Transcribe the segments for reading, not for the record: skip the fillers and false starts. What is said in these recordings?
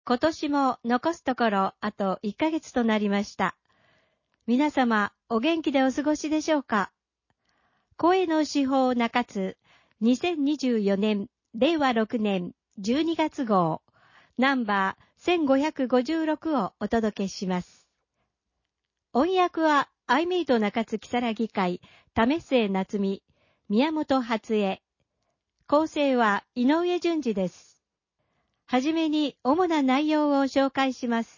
今年も残すところあと1ヶ月となりました。皆様、お元気でお過ごしでしょうか。声の手法中津、2024年、令和6年12月号、ナンバー1556をお届けします。音訳は、アイメイド中津木更木会、為末夏美、宮本初江。構成は井上淳二です。はじめに主な内容を紹介します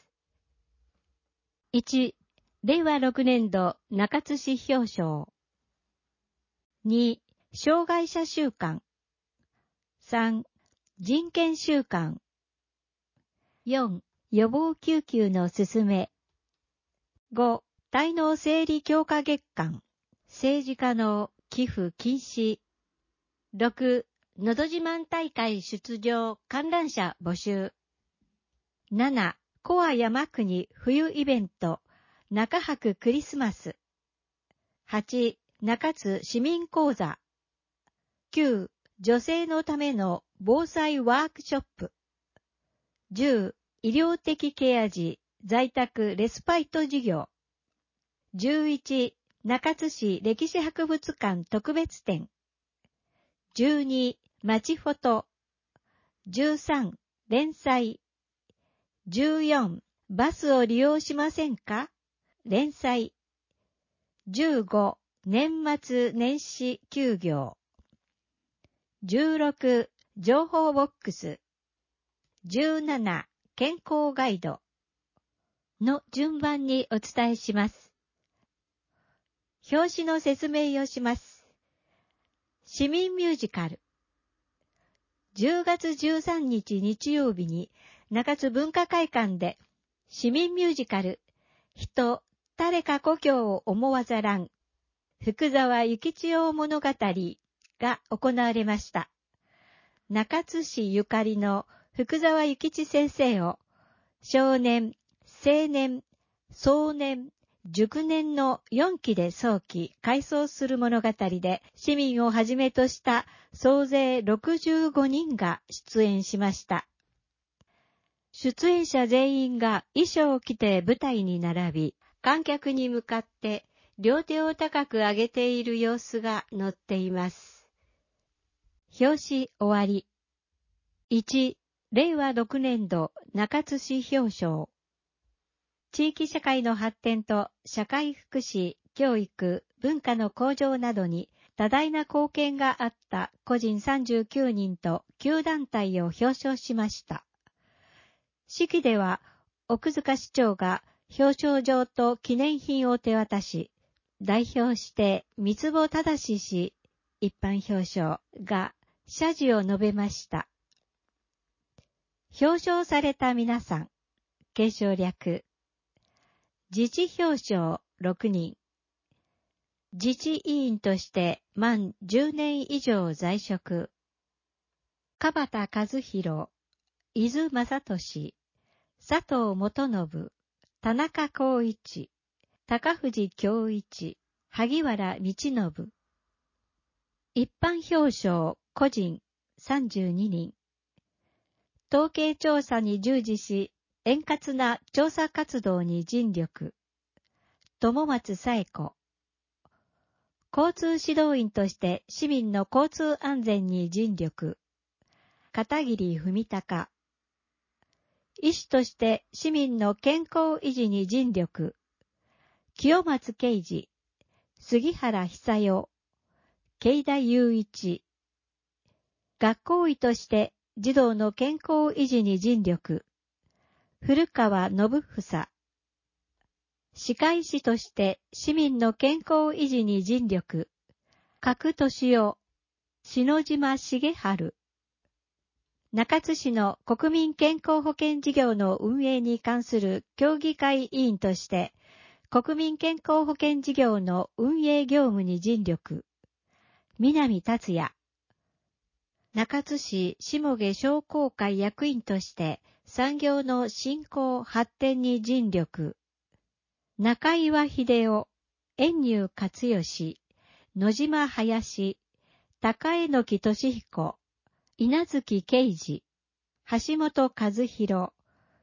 。1、令和6年度中津市表彰。2、障害者週間。3、人権週間。4、予防救急のすすめ。5、滞納整理強化月間。政治家の寄付禁止。6、のど自慢大会出場観覧者募集。7、コア山国冬イベント中泊クリスマス。8、中津市民講座。9、女性のための防災ワークショップ。10、医療的ケア児在宅レスパイト事業。11、中津市歴史博物館特別展。12、街フォト。13、連載。14、バスを利用しませんか？連載。15、年末年始休業。16、情報ボックス。17、健康ガイドの順番にお伝えします。表紙の説明をします。市民ミュージカル。10月13日日曜日に中津文化会館で市民ミュージカル人誰か故郷を思わざらん福沢諭吉郎物語が行われました。中津市ゆかりの福沢諭吉先生を少年、青年、壮年、熟年の4期で早期回想する物語で市民をはじめとした総勢65人が出演しました。出演者全員が衣装を着て舞台に並び、観客に向かって両手を高く上げている様子が載っています。表紙終わり。1、令和6年度中津市表彰。地域社会の発展と社会福祉、教育、文化の向上などに多大な貢献があった個人39人と9団体を表彰しました。式では、奥塚市長が表彰状と記念品を手渡し、代表して三坪忠氏一般表彰が謝辞を述べました。表彰された皆さん、継承略。自治表彰6人。自治委員として満10年以上在職。樺田和弘、伊豆正俊、佐藤元信、田中光一、高藤京一、萩原道信。一般表彰個人32人。統計調査に従事し、円滑な調査活動に尽力。友松紗恵子。交通指導員として市民の交通安全に尽力。片桐文隆。医師として市民の健康維持に尽力。清松啓二。杉原久代。慶田雄一。学校医として児童の健康維持に尽力。古川信房。歯科医師として市民の健康維持に尽力。角俊夫。篠島重春。中津市の国民健康保険事業の運営に関する協議会委員として、国民健康保険事業の運営業務に尽力。南達也。中津市下毛商工会役員として、産業の振興発展に尽力。中岩秀夫、遠入勝義、野島林、高榎俊彦、稲月啓二、橋本和弘、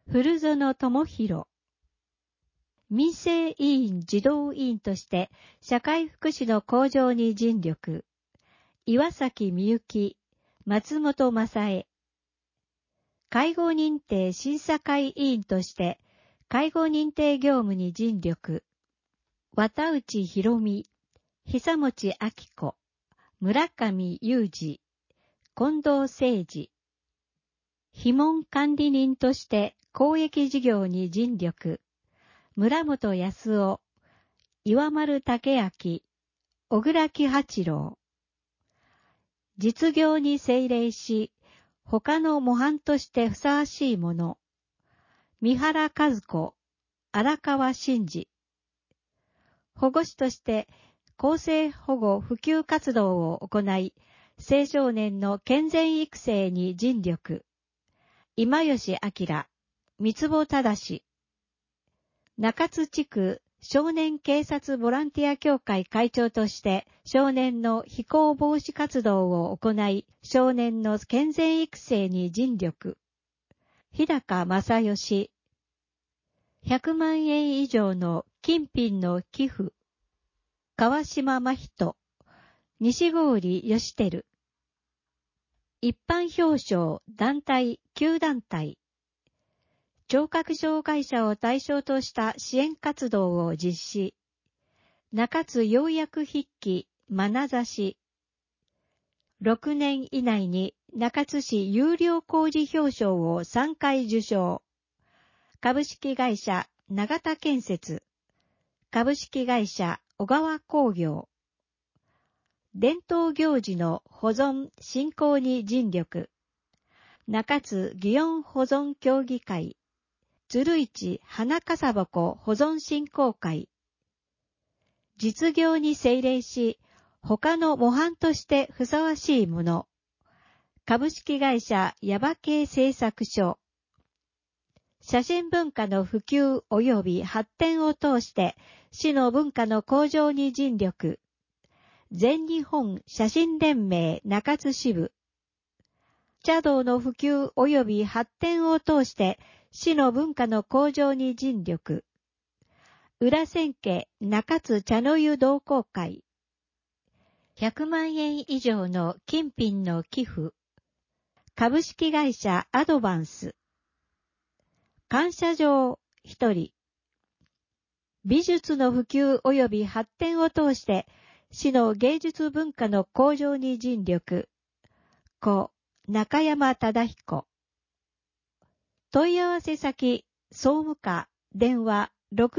古園智弘。民生委員児童委員として社会福祉の向上に尽力。岩崎みゆき、松本正恵。介護認定審査会委員として介護認定業務に尽力。綿内博美、久持明子、村上裕二、近藤誠二。碑文管理人として公益事業に尽力。村本康夫、岩丸武明、小倉喜八郎。実業に政令し、他の模範としてふさわしいもの。三原和子、荒川真二。保護司として更生保護普及活動を行い、青少年の健全育成に尽力。今吉明、三坪忠。中津地区少年警察ボランティア協会会長として少年の非行防止活動を行い、少年の健全育成に尽力。日高正義。100万円以上の金品の寄付。川島真人、西郡義輝。一般表彰団体9団体。聴覚障害者を対象とした支援活動を実施。中津ようやく筆記眼差し。6年以内に中津市有料工事表彰を3回受賞。株式会社永田建設。株式会社小川工業。伝統行事の保存振興に尽力。中津祇園保存協議会。鶴市花笠鉾保存振興会。実業に政令し、他の模範としてふさわしいもの。株式会社耶馬渓製作所。写真文化の普及及び発展を通して市の文化の向上に尽力。全日本写真連盟中津支部。茶道の普及及び発展を通して市の文化の向上に尽力。裏千家中津茶の湯同好会。100万円以上の金品の寄付。株式会社アドバンス。感謝状1人。美術の普及及び発展を通して市の芸術文化の向上に尽力。故中山忠彦。問い合わせ先、総務課、電話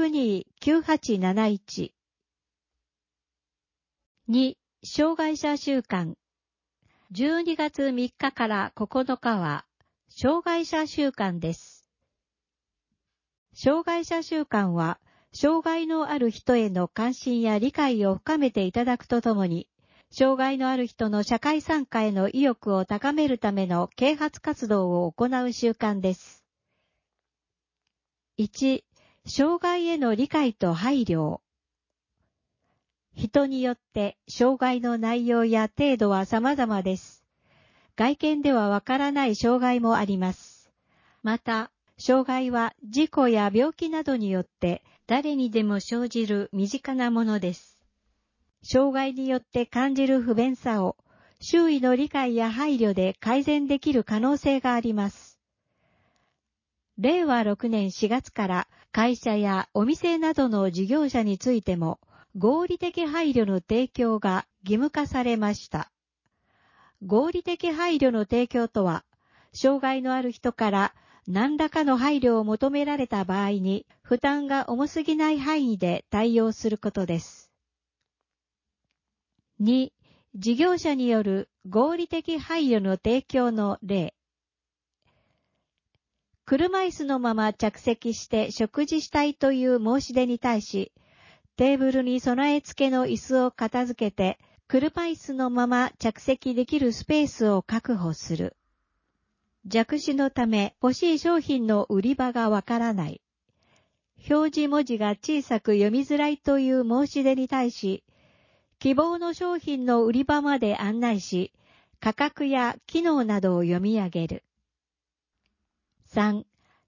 629871。2、障害者週間。12月3日から9日は、障害者週間です。障害者週間は、障害のある人への関心や理解を深めていただくとともに、障害のある人の社会参加への意欲を高めるための啓発活動を行う習慣です。1、障害への理解と配慮。人によって障害の内容や程度は様々です。外見ではわからない障害もあります。また、障害は事故や病気などによって誰にでも生じる身近なものです。障害によって感じる不便さを周囲の理解や配慮で改善できる可能性があります。令和6年4月から会社やお店などの事業者についても合理的配慮の提供が義務化されました。合理的配慮の提供とは、障害のある人から何らかの配慮を求められた場合に負担が重すぎない範囲で対応することです。2、事業者による合理的配慮の提供の例。車椅子のまま着席して食事したいという申し出に対し、テーブルに備え付けの椅子を片付けて、車椅子のまま着席できるスペースを確保する。弱視のため欲しい商品の売り場がわからない。表示文字が小さく読みづらいという申し出に対し、希望の商品の売り場まで案内し、価格や機能などを読み上げる。3、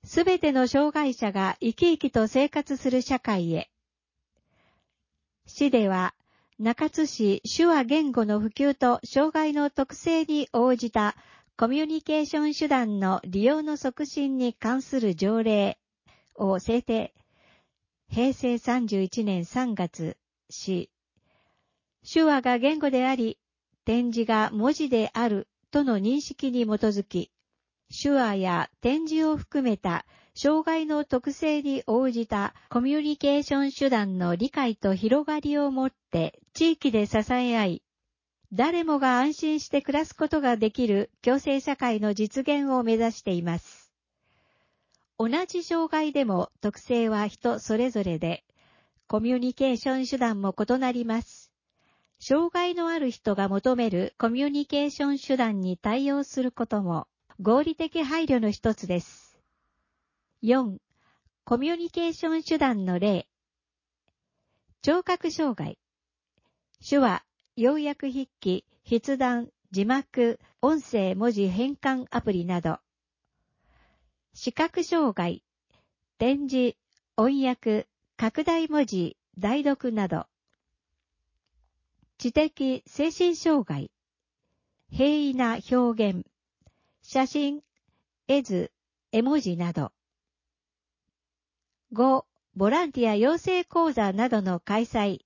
すべての障害者が生き生きと生活する社会へ。市では、中津市手話言語の普及と障害の特性に応じたコミュニケーション手段の利用の促進に関する条例を制定。平成31年3月し、手話が言語であり、点字が文字であるとの認識に基づき、手話や点字を含めた障害の特性に応じたコミュニケーション手段の理解と広がりをもって地域で支え合い、誰もが安心して暮らすことができる共生社会の実現を目指しています。同じ障害でも特性は人それぞれで、コミュニケーション手段も異なります。障害のある人が求めるコミュニケーション手段に対応することも合理的配慮の一つです。4. コミュニケーション手段の例。聴覚障害。手話、要約筆記、筆談、字幕、音声文字変換アプリなど。視覚障害、点字、音訳、拡大文字、代読など。知的精神障害、平易な表現、写真、絵図、絵文字など。5. ボランティア養成講座などの開催。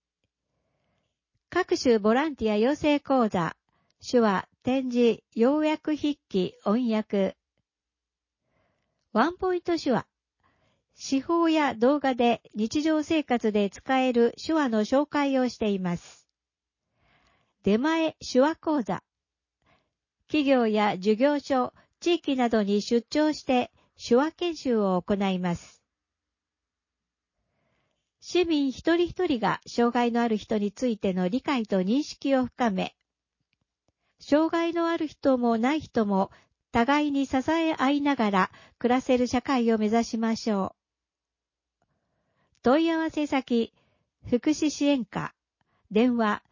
各種ボランティア養成講座、手話、点字、要約筆記、音訳。ワンポイント手話。手法や動画で日常生活で使える手話の紹介をしています。出前手話講座。企業や事業所、地域などに出張して手話研修を行います。市民一人一人が障害のある人についての理解と認識を深め、障害のある人もない人も互いに支え合いながら暮らせる社会を目指しましょう。問い合わせ先、福祉支援課、電話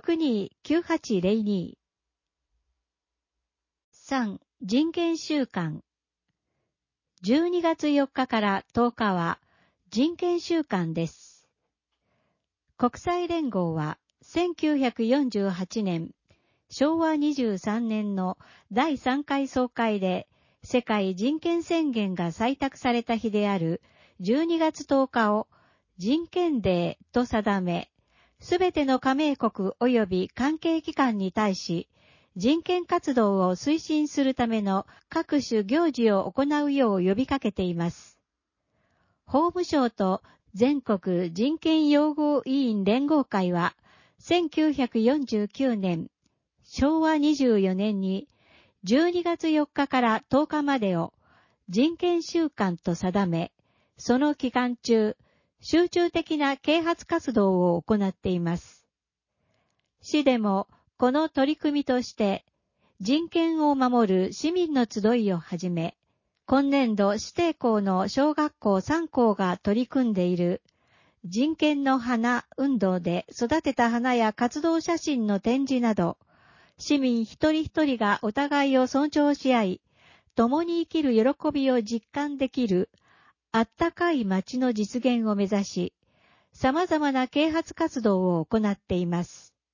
629802。3. 人権週間。12月4日から10日は人権週間です。国際連合は1948年、昭和23年の第3回総会で世界人権宣言が採択された日である12月10日を人権デーと定め、すべての加盟国及び関係機関に対し、人権活動を推進するための各種行事を行うよう呼びかけています。法務省と全国人権擁護委員連合会は、1949年、昭和24年に12月4日から10日までを人権週間と定め、その期間中、集中的な啓発活動を行っています。市でもこの取り組みとして、人権を守る市民の集いをはじめ、今年度指定校の小学校3校が取り組んでいる人権の花運動で育てた花や活動写真の展示など、市民一人一人がお互いを尊重し合い、共に生きる喜びを実感できるあったかい街の実現を目指し、様々な啓発活動を行っています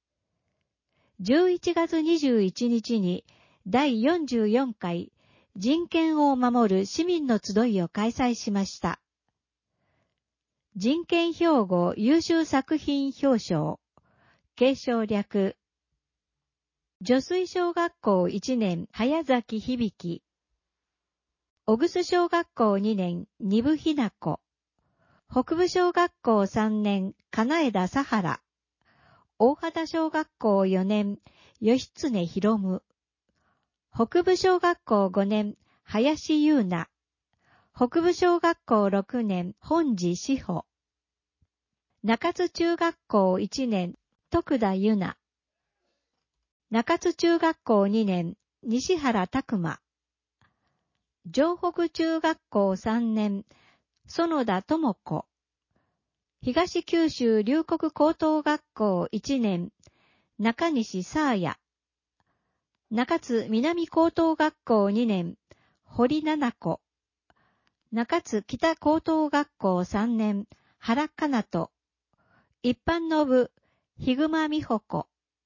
。11月21日に第44回人権を守る市民の集いを開催しました。人権標語優秀作品表彰、継承略、女水小学校1年早崎響、小楠小学校2年丹生ひな子、北部小学校3年金枝さはら、大畑小学校4年義経ひろむ、北部小学校5年林優奈、北部小学校6年本地志保、中津中学校1年徳田優奈、中津中学校2年西原拓馬、城北中学校3年園田智子、東九州龍谷高等学校1年中西沙耶、中津南高等学校2年堀七子、 中津北高等学校3年、原かなと、一般の部、ひぐまみほこ。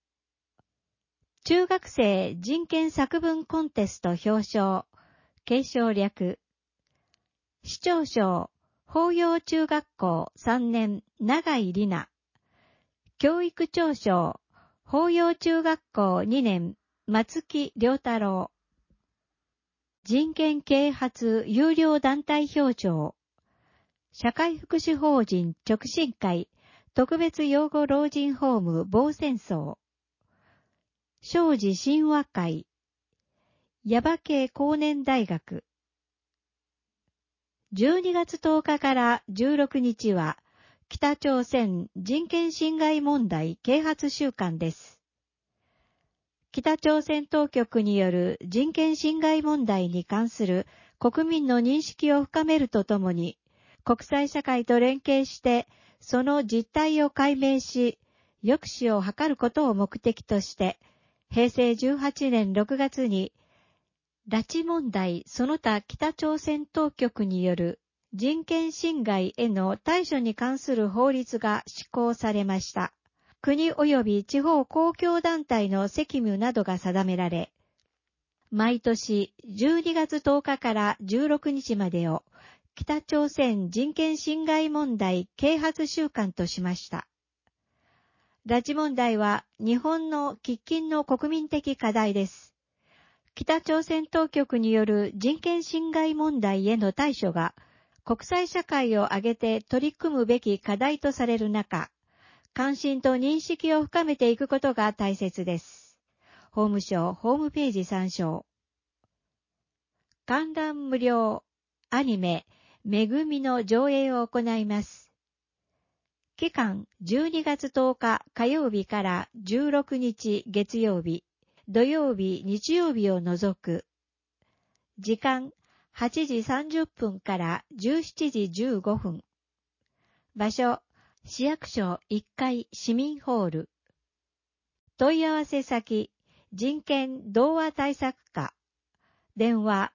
中学生人権作文コンテスト表彰、継承略。市長賞、法陽中学校3年、永井里奈。教育長賞、法陽中学校2年、松木良太郎。人権啓発有料団体表彰。社会福祉法人直進会特別養護老人ホーム防戦争。庄司神話会。耶馬渓高年大学。12月10日から16日は北朝鮮人権侵害問題啓発週間です。北朝鮮当局による人権侵害問題に関する国民の認識を深めるとともに、国際社会と連携してその実態を解明し、抑止を図ることを目的として、平成18年6月に、拉致問題その他北朝鮮当局による人権侵害への対処に関する法律が施行されました。国及び地方公共団体の責務などが定められ、毎年12月10日から16日までを北朝鮮人権侵害問題啓発週間としました。拉致問題は日本の喫緊の国民的課題です。北朝鮮当局による人権侵害問題への対処が国際社会を挙げて取り組むべき課題とされる中、関心と認識を深めていくことが大切です。法務省ホームページ参照。観覧無料アニメめぐみの上映を行います。期間12月10日火曜日から16日月曜日、土曜日日曜日を除く。時間8時30分から17時15分。場所市役所1階市民ホール。問い合わせ先、人権同和対策課。電話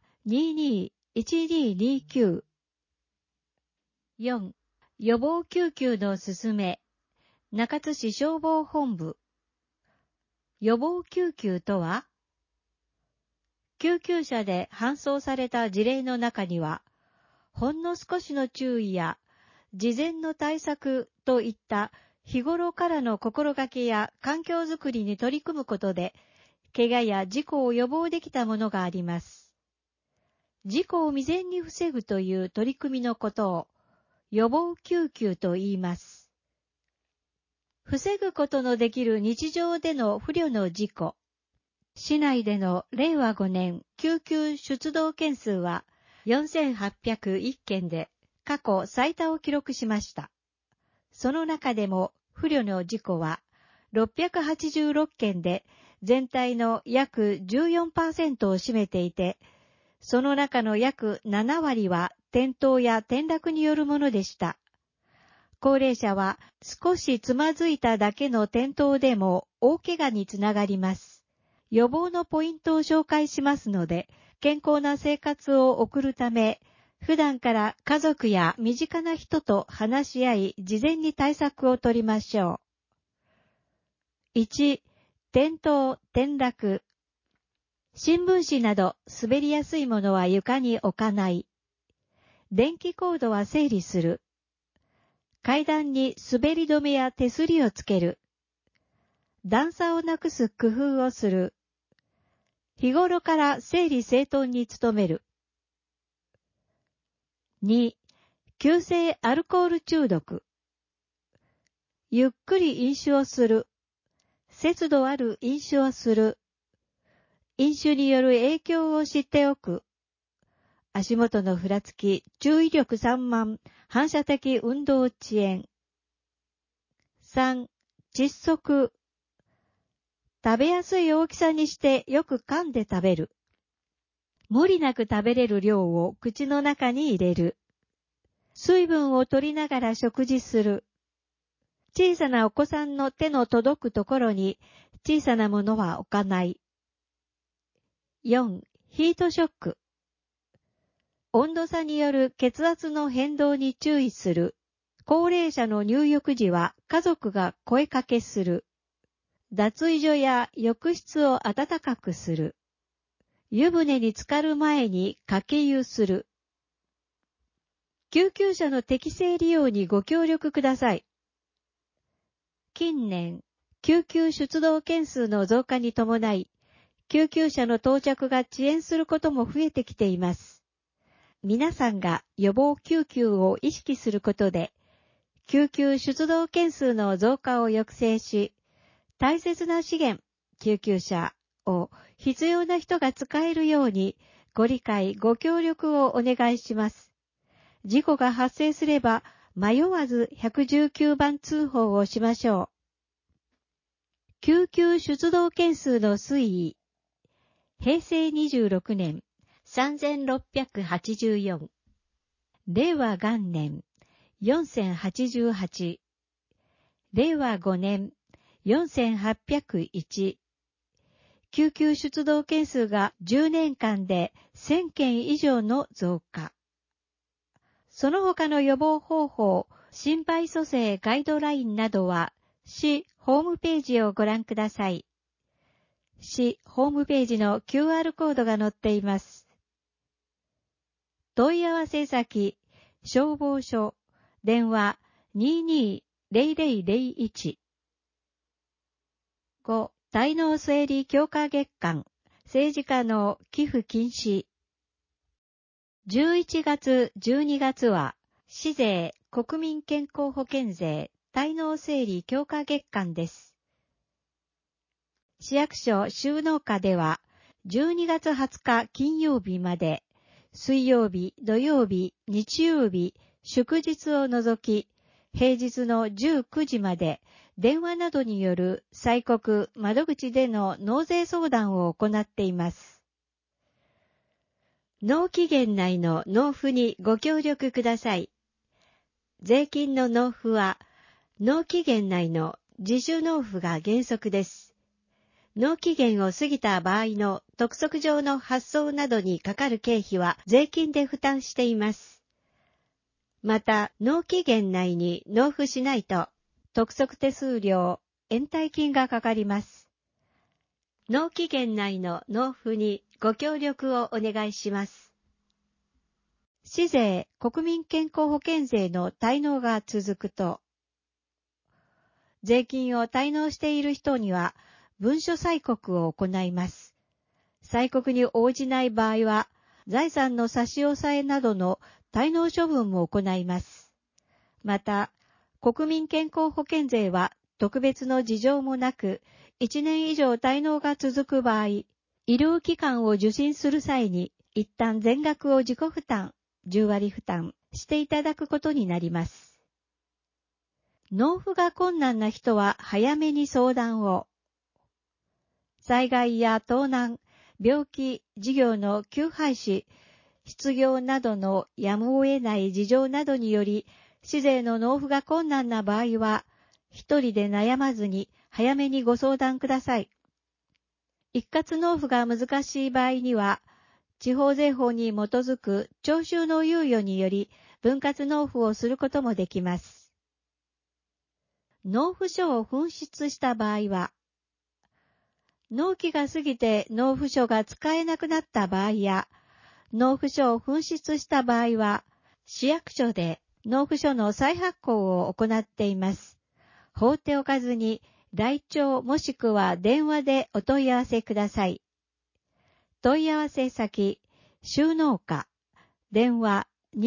221229。4. 予防救急のすすめ。中津市消防本部。予防救急とは、救急車で搬送された事例の中には、ほんの少しの注意や、事前の対策といった日頃からの心がけや環境づくりに取り組むことで、怪我や事故を予防できたものがあります。事故を未然に防ぐという取り組みのことを予防救急と言います。防ぐことのできる日常での不慮の事故。市内での令和5年救急出動件数は4801件で、過去最多を記録しました。その中でも不慮の事故は686件で全体の約 14% を占めていて、その中の約7割は転倒や転落によるものでした。高齢者は少しつまずいただけの転倒でも大怪我につながります。予防のポイントを紹介しますので、健康な生活を送るため、普段から家族や身近な人と話し合い、事前に対策を取りましょう。1、転倒、転落。新聞紙など滑りやすいものは床に置かない。電気コードは整理する。階段に滑り止めや手すりをつける。段差をなくす工夫をする。日頃から整理整頓に努める。2、急性アルコール中毒。ゆっくり飲酒をする。節度ある飲酒をする。飲酒による影響を知っておく。足元のふらつき、注意力散漫、反射的運動遅延。3、窒息。食べやすい大きさにしてよく噛んで食べる。無理なく食べれる量を口の中に入れる。水分を取りながら食事する。小さなお子さんの手の届くところに小さなものは置かない。4. ヒートショック。 温度差による血圧の変動に注意する。高齢者の入浴時は家族が声かけする。脱衣所や浴室を暖かくする。湯船に浸かる前にかけ湯する。救急車の適正利用にご協力ください。近年、救急出動件数の増加に伴い、救急車の到着が遅延することも増えてきています。皆さんが予防救急を意識することで、救急出動件数の増加を抑制し、大切な資源、救急車を必要な人が使えるようにご理解、ご協力をお願いします。事故が発生すれば迷わず119番通報をしましょう。救急出動件数の推移。平成26年3684。令和元年4088。令和5年4801。救急出動件数が10年間で1000件以上の増加。その他の予防方法、心肺蘇生ガイドラインなどは、市ホームページをご覧ください。市ホームページの QR コードが載っています。問い合わせ先、消防署、電話220001。5、滞納整理強化月間、政治家の寄付禁止。11月、12月は、市税、国民健康保険税、滞納整理強化月間です。市役所収納課では、12月20日金曜日まで、水曜日、土曜日、日曜日、祝日を除き、平日の19時まで、電話などによる催告窓口での納税相談を行っています。納期限内の納付にご協力ください。税金の納付は、納期限内の自主納付が原則です。納期限を過ぎた場合の督促状の発送などにかかる経費は税金で負担しています。また、納期限内に納付しないと、督促手数料、延滞金がかかります。納期限内の納付にご協力をお願いします。市税、国民健康保険税の滞納が続くと、税金を滞納している人には文書催告を行います。催告に応じない場合は、財産の差し押さえなどの滞納処分も行います。また、国民健康保険税は特別の事情もなく、1年以上滞納が続く場合、医療機関を受診する際に、一旦全額を自己負担、10割負担していただくことになります。納付が困難な人は早めに相談を。災害や盗難、病気、事業の休廃止、失業などのやむを得ない事情などにより、市税の納付が困難な場合は、一人で悩まずに早めにご相談ください。一括納付が難しい場合には、地方税法に基づく徴収の猶予により分割納付をすることもできます。納付書を紛失した場合は、納期が過ぎて納付書が使えなくなった場合や、納付書を紛失した場合は、市役所で納付書の再発行を行っています。放っておかずに、来庁もしくは電話でお問い合わせください。問い合わせ先、収納課、電話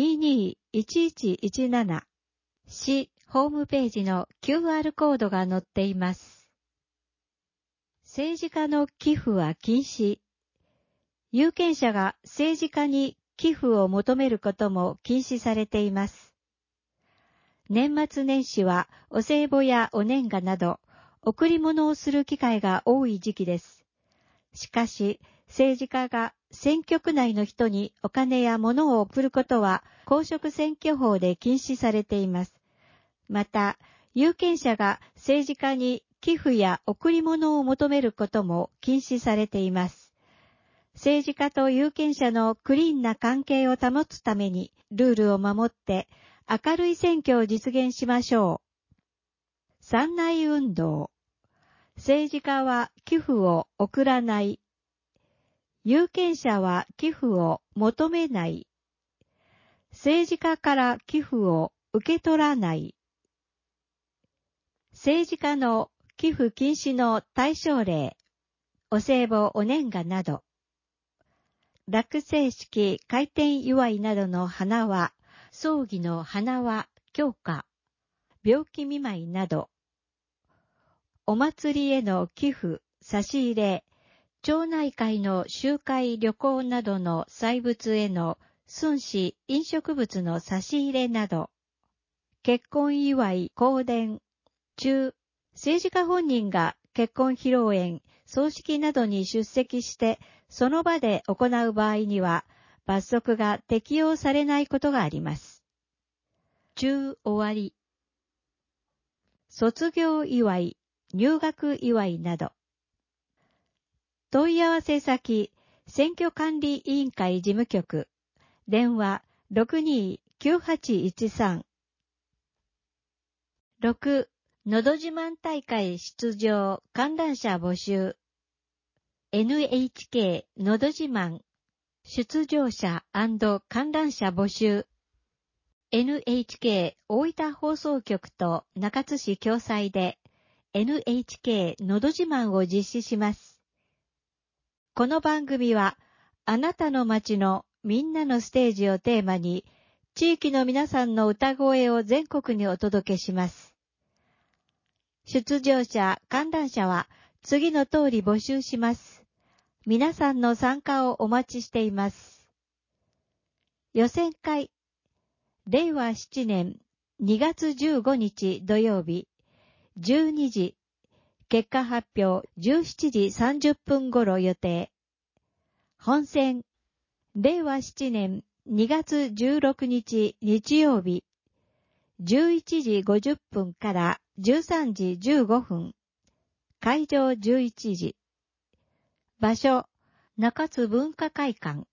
221117、市ホームページの QR コードが載っています。政治家の寄付は禁止。有権者が政治家に寄付を求めることも禁止されています。年末年始はお歳暮やお年賀など贈り物をする機会が多い時期です。しかし、政治家が選挙区内の人にお金や物を贈ることは公職選挙法で禁止されています。また、有権者が政治家に寄付や贈り物を求めることも禁止されています。 政治家と有権者のクリーンな関係を保つためにルールを守って明るい選挙を実現しましょう。三内運動。政治家は寄付を送らない。有権者は寄付を求めない。政治家から寄付を受け取らない。政治家の寄付禁止の対象例、お歳暮お年賀など。落成式、開店祝いなどの花は、葬儀の花は供花、病気見舞いなど。お祭りへの寄付、差し入れ、町内会の集会旅行などの祭物への寸志飲食物の差し入れなど。結婚祝い、香典、政治家本人が結婚披露宴、葬式などに出席してその場で行う場合には罰則が適用されないことがあります。終わり。卒業祝い、入学祝いなど。問い合わせ先、選挙管理委員会事務局、電話 62-9813。6、のど自慢大会出場観覧車募集。NHK のど自慢出場者&観覧車募集。NHK 大分放送局と中津市共催で NHK のど自慢を実施します。この番組はあなたの街のみんなのステージをテーマに地域の皆さんの歌声を全国にお届けします。出場者、観覧者は次の通り募集します。皆さんの参加をお待ちしています。予選会、令和7年2月15日土曜日、12時、結果発表17時30分頃予定。本選、令和7年2月16日日曜日、11時50分から13時15分。会場11時。場所、中津文化会館。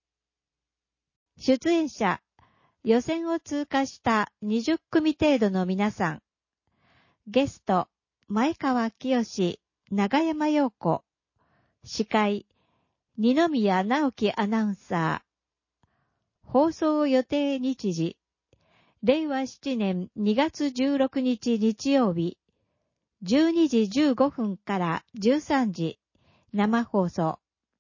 出演者、予選を通過した20組程度の皆さん。ゲスト、前川清、長山陽子。司会、二宮直樹アナウンサー。放送予定日時。令和7年2月16日日曜日、12時15分から13時、生放送。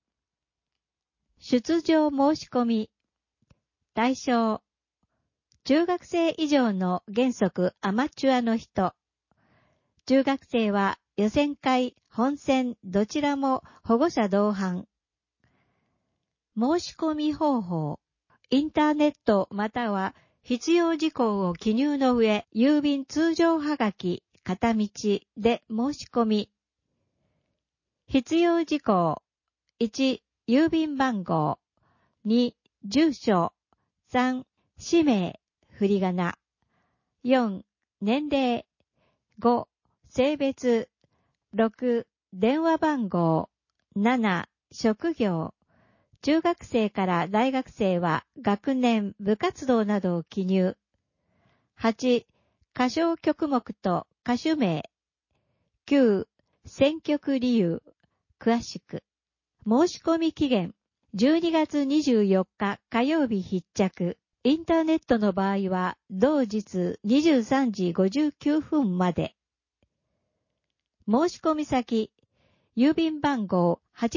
出場申し込み。対象。中学生以上の原則アマチュアの人。中学生は予選会、本選どちらも保護者同伴。申し込み方法。インターネットまたは必要事項を記入の上、郵便通常はがき、片道で申し込み。必要事項。1、郵便番号。2、住所。3、氏名、振り仮名。4、年齢。5、性別。6、電話番号。7、職業。中学生から大学生は学年、部活動などを記入。8、歌唱曲目と歌手名。9、選曲理由。詳しく。申し込み期限。12月24日火曜日必着。インターネットの場合は同日23時59分まで。申し込み先。郵便番号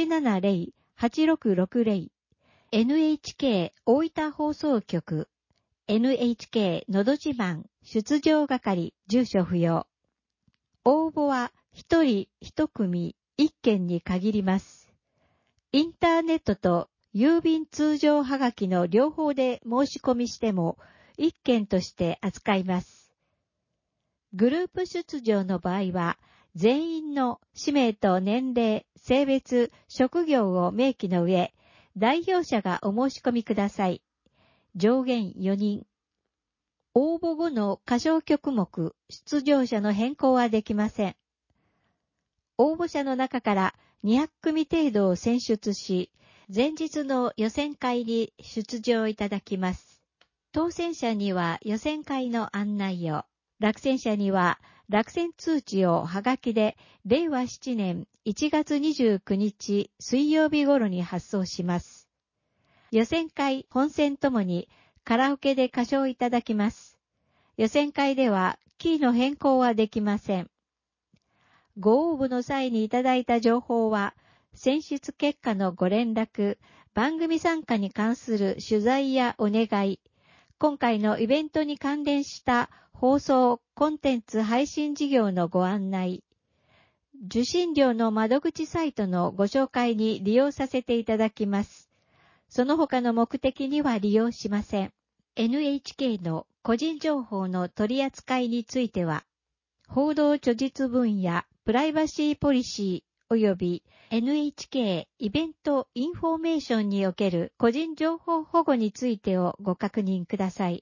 870-8660 NHK 大分放送局 NHK のど自慢出場係住所不要。応募は1人1組1件に限ります。インターネットと郵便通常はがきの両方で申し込みしても1件として扱います。グループ出場の場合は全員の氏名と年齢、性別、職業を明記の上、代表者がお申し込みください。上限4人。応募後の歌唱曲目、出場者の変更はできません。応募者の中から200組程度を選出し、 前日の予選会に出場いただきます。当選者には予選会の案内を、落選者には落選通知をはがきで令和7年1月29日水曜日頃に発送します。予選会、本選ともにカラオケで歌唱いただきます。予選会ではキーの変更はできません。ご応募の際にいただいた情報は、選出結果のご連絡、番組参加に関する取材やお願い、今回のイベントに関連した放送、コンテンツ配信事業のご案内、受信料の窓口サイトのご紹介に利用させていただきます。その他の目的には利用しません。NHK の個人情報の取り扱いについては、報道著述分野、プライバシーポリシー及び NHK イベントインフォメーションにおける個人情報保護についてをご確認ください。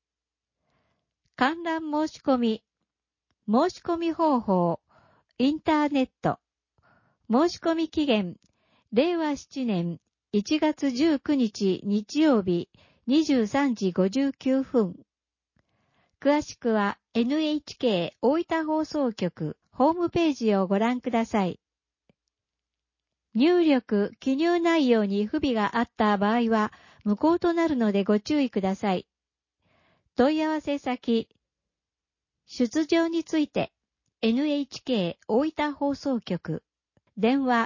観覧申し込み、申し込み方法、インターネット、申し込み期限、令和7年1月19日日曜日23時59分。詳しくは NHK 大分放送局ホームページをご覧ください。入力・記入内容に不備があった場合は無効となるのでご注意ください。問い合わせ先、出場について NHK 大分放送局、電話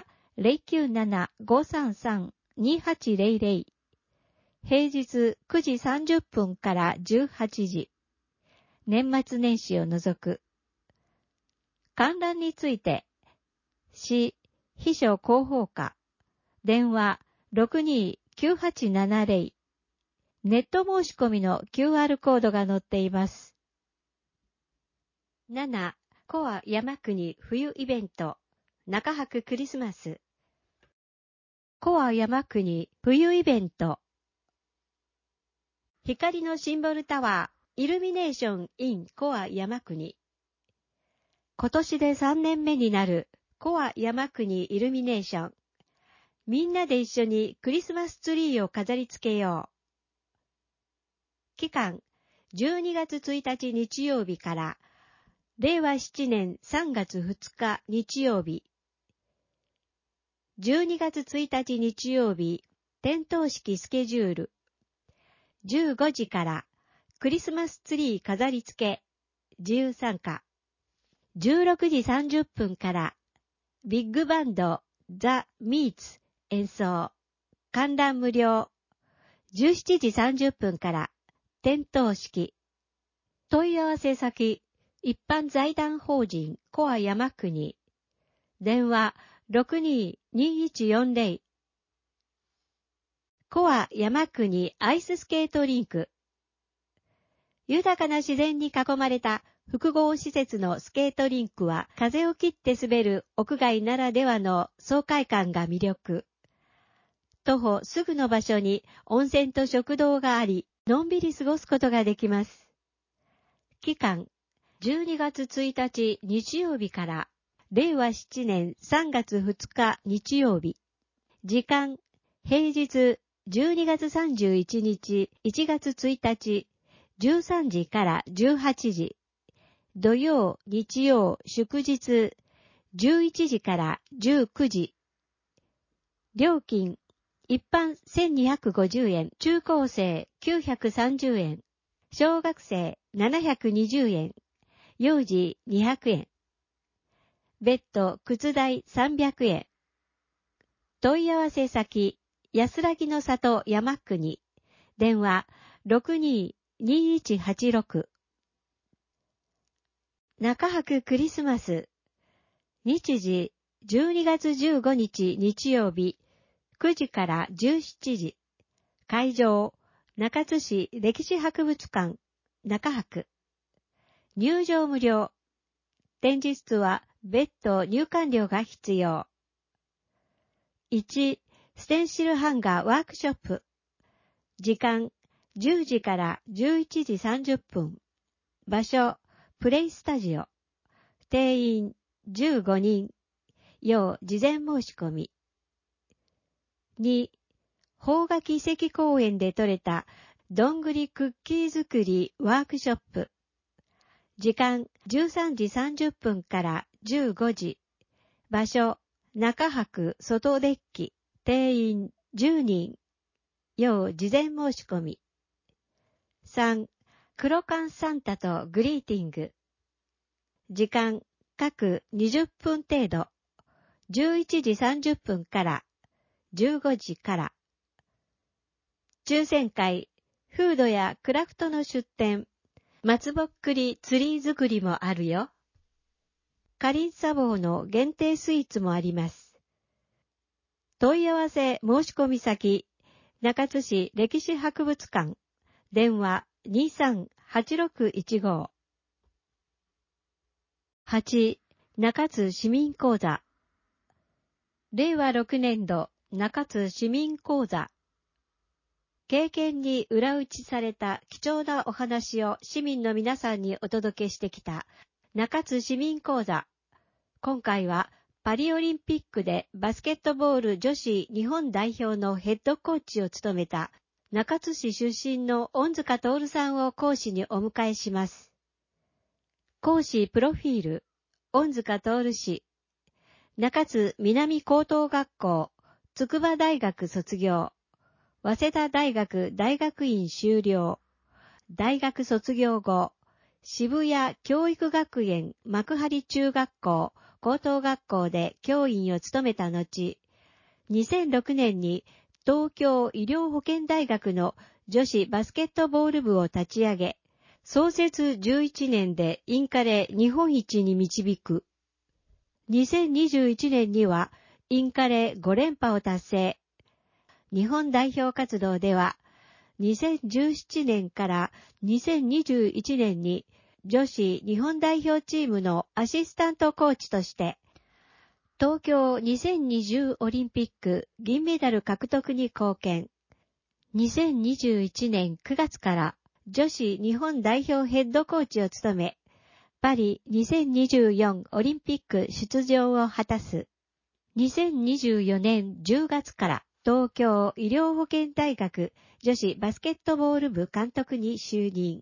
097-533-2800、平日9時30分から18時、年末年始を除く。観覧について、市秘書広報課、電話 629870、ネット申し込みの QR コードが載っています。7、コア山国冬イベント、中泊クリスマス。コア山国冬イベント。光のシンボルタワー、イルミネーション in コア山国。今年で3年目になるコア山国イルミネーション。みんなで一緒にクリスマスツリーを飾り付けよう。期間、12月1日日曜日から令和7年3月2日日曜日。12月1日日曜日、点灯式スケジュール。15時からクリスマスツリー飾り付け、自由参加。16時30分からビッグバンドザ・ミーツ演奏。観覧無料。17時30分から点灯式。問い合わせ先、一般財団法人コア山国。電話622140。コア山国アイススケートリンク。豊かな自然に囲まれた複合施設のスケートリンクは風を切って滑る屋外ならではの爽快感が魅力。徒歩すぐの場所に温泉と食堂があり、のんびり過ごすことができます。期間、12月1日日曜日から令和7年3月2日日曜日。時間、平日12月31日1月1日13時から18時。土曜、日曜、祝日、11時から19時。料金、一般1250円、中高生930円、小学生720円、幼児200円。別途、靴代300円。問い合わせ先、安らぎの里山国。電話622186。中泊クリスマス。日時、12月15日日曜日、9時から17時。会場、中津市歴史博物館、中泊。入場無料。展示室は別途入館料が必要。1、ステンシルハンガーワークショップ。時間、10時から11時30分。場所、プレイスタジオ。定員15人。要事前申し込み。2、 宝垣遺跡公園で採れたどんぐりクッキー作りワークショップ。時間13時30分から15時。場所、中泊外デッキ。定員10人。要事前申し込み。3、黒缶サンタとグリーティング。時間、各20分程度。11時30分から15時から。抽選会、フードやクラフトの出店、松ぼっくりツリー作りもあるよ。かりんさ坊の限定スイーツもあります。問い合わせ申し込み先、中津市歴史博物館、電話238615。8、中津市民講座。令和6年度中津市民講座。経験に裏打ちされた貴重なお話を市民の皆さんにお届けしてきた中津市民講座。今回はパリオリンピックでバスケットボール女子日本代表のヘッドコーチを務めた中津市出身の恩塚徹さんを講師にお迎えします。講師プロフィール、恩塚徹氏。中津南高等学校、筑波大学卒業。早稲田大学大学院修了。大学卒業後、渋谷教育学園幕張中学校、高等学校で教員を務めた後、2006年に東京医療保健大学の女子バスケットボール部を立ち上げ、創設11年でインカレ日本一に導く。2021年にはインカレ5連覇を達成。日本代表活動では、2017年から2021年に女子日本代表チームのアシスタントコーチとして、東京2020オリンピック銀メダル獲得に貢献。2021年9月から女子日本代表ヘッドコーチを務め、パリ2024オリンピック出場を果たす。2024年10月から東京医療保健大学女子バスケットボール部監督に就任。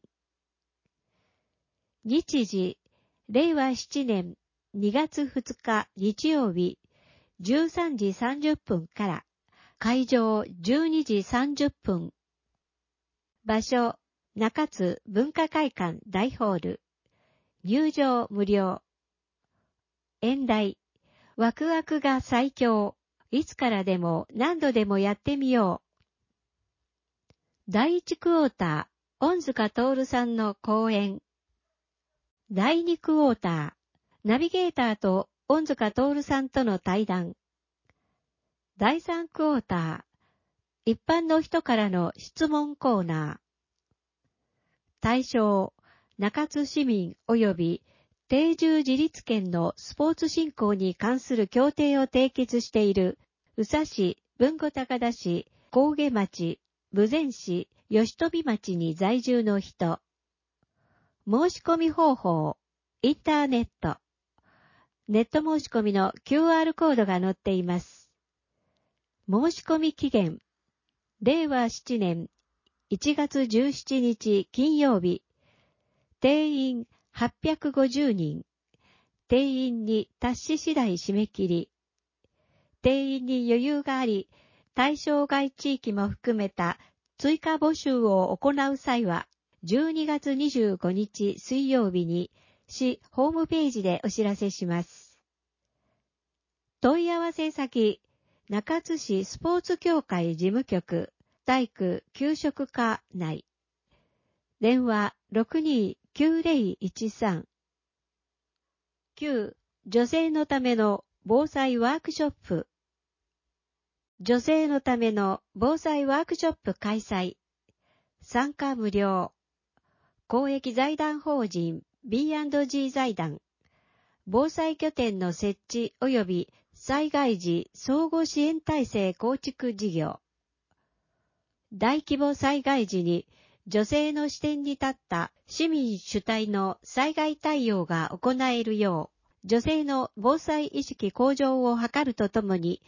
日時、令和7年2月2日日曜日、13時30分から、会場12時30分。場所、中津文化会館大ホール。入場無料。演題、ワクワクが最強。いつからでも何度でもやってみよう。第1クォーター、恩塚徹さんの講演。第2クォーター、ナビゲーターと恩塚徹さんとの対談。第3クォーター、一般の人からの質問コーナー。対象、中津市民及び定住自立権のスポーツ振興に関する協定を締結している宇佐市、豊後高田市、上毛町、豊前市、吉富町に在住の人。申し込み方法、インターネット。ネット申し込みの QR コードが載っています。申し込み期限、令和7年1月17日金曜日。定員850人。定員に達し次第締め切り。定員に余裕があり、対象外地域も含めた追加募集を行う際は、12月25日水曜日に市ホームページでお知らせします。問い合わせ先、中津市スポーツ協会事務局、体育給食課内。電話629013。9、女性のための防災ワークショップ。女性のための防災ワークショップ開催。参加無料。公益財団法人 B&G 財団。防災拠点の設置及び災害時相互支援体制構築事業。大規模災害時に女性の視点に立った市民主体の災害対応が行えるよう、女性の防災意識向上を図るとともに、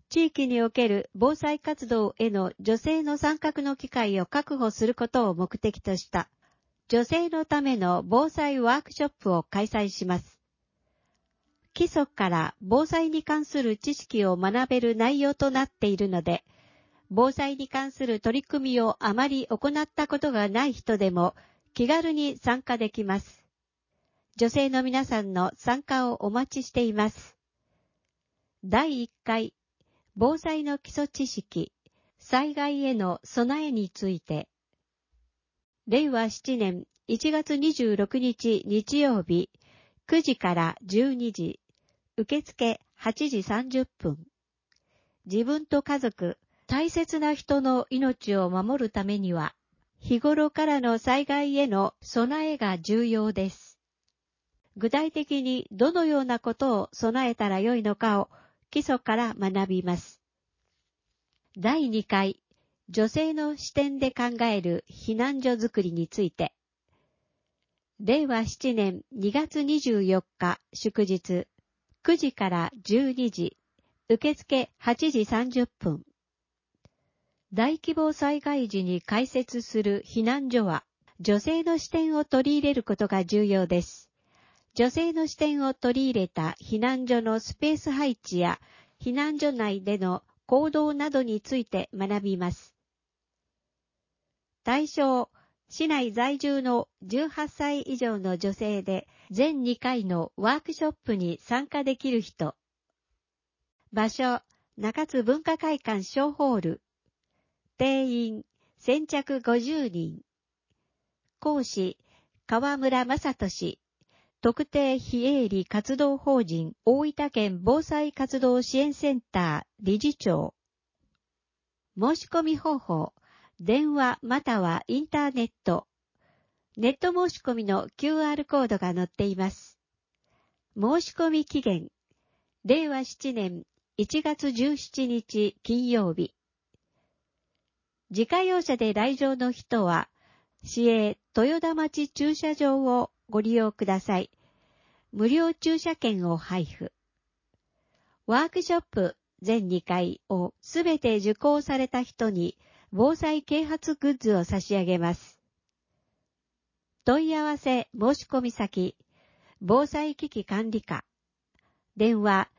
地域における防災活動への女性の参画の機会を確保することを目的とした女性のための防災ワークショップを開催します。基礎から防災に関する知識を学べる内容となっているので、防災に関する取り組みをあまり行ったことがない人でも気軽に参加できます。女性の皆さんの参加をお待ちしています。第1回防災の基礎知識、災害への備えについて、令和7年1月26日日曜日9時から12時、受付8時30分。自分と家族、大切な人の命を守るためには、日頃からの災害への備えが重要です。具体的にどのようなことを備えたらよいのかを基礎から学びます。第2回、女性の視点で考える避難所づくりについて、令和7年2月24日祝日9時から12時、受付8時30分。大規模災害時に開設する避難所は、女性の視点を取り入れることが重要です。女性の視点を取り入れた避難所のスペース配置や、避難所内での行動などについて学びます。対象、市内在住の18歳以上の女性で全2回のワークショップに参加できる人。場所、中津文化会館小ホール。定員、先着50人。講師、河村正俊。特定非営利活動法人大分県防災活動支援センター理事長。申し込み方法、電話またはインターネット。ネット申し込みの QR コードが載っています。申し込み期限、令和7年1月17日金曜日。自家用車で来場の人は、市営豊田町駐車場をご利用ください。無料駐車券を配布。ワークショップ全2回をすべて受講された人に防災啓発グッズを差し上げます。問い合わせ申し込み先、防災危機管理課。電話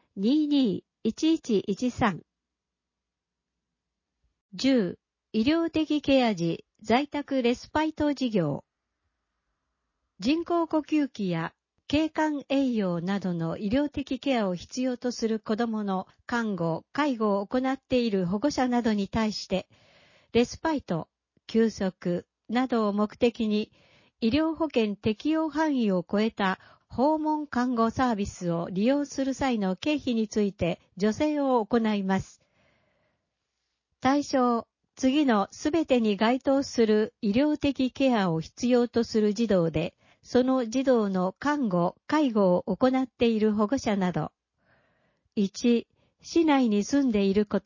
221113。10、医療的ケア児在宅レスパイト事業。人工呼吸器や経管栄養などの医療的ケアを必要とする子どもの看護・介護を行っている保護者などに対して、レスパイト、休息などを目的に医療保険適用範囲を超えた訪問看護サービスを利用する際の経費について助成を行います。対象、次のすべてに該当する医療的ケアを必要とする児童で、その児童の看護・介護を行っている保護者など。1、市内に住んでいること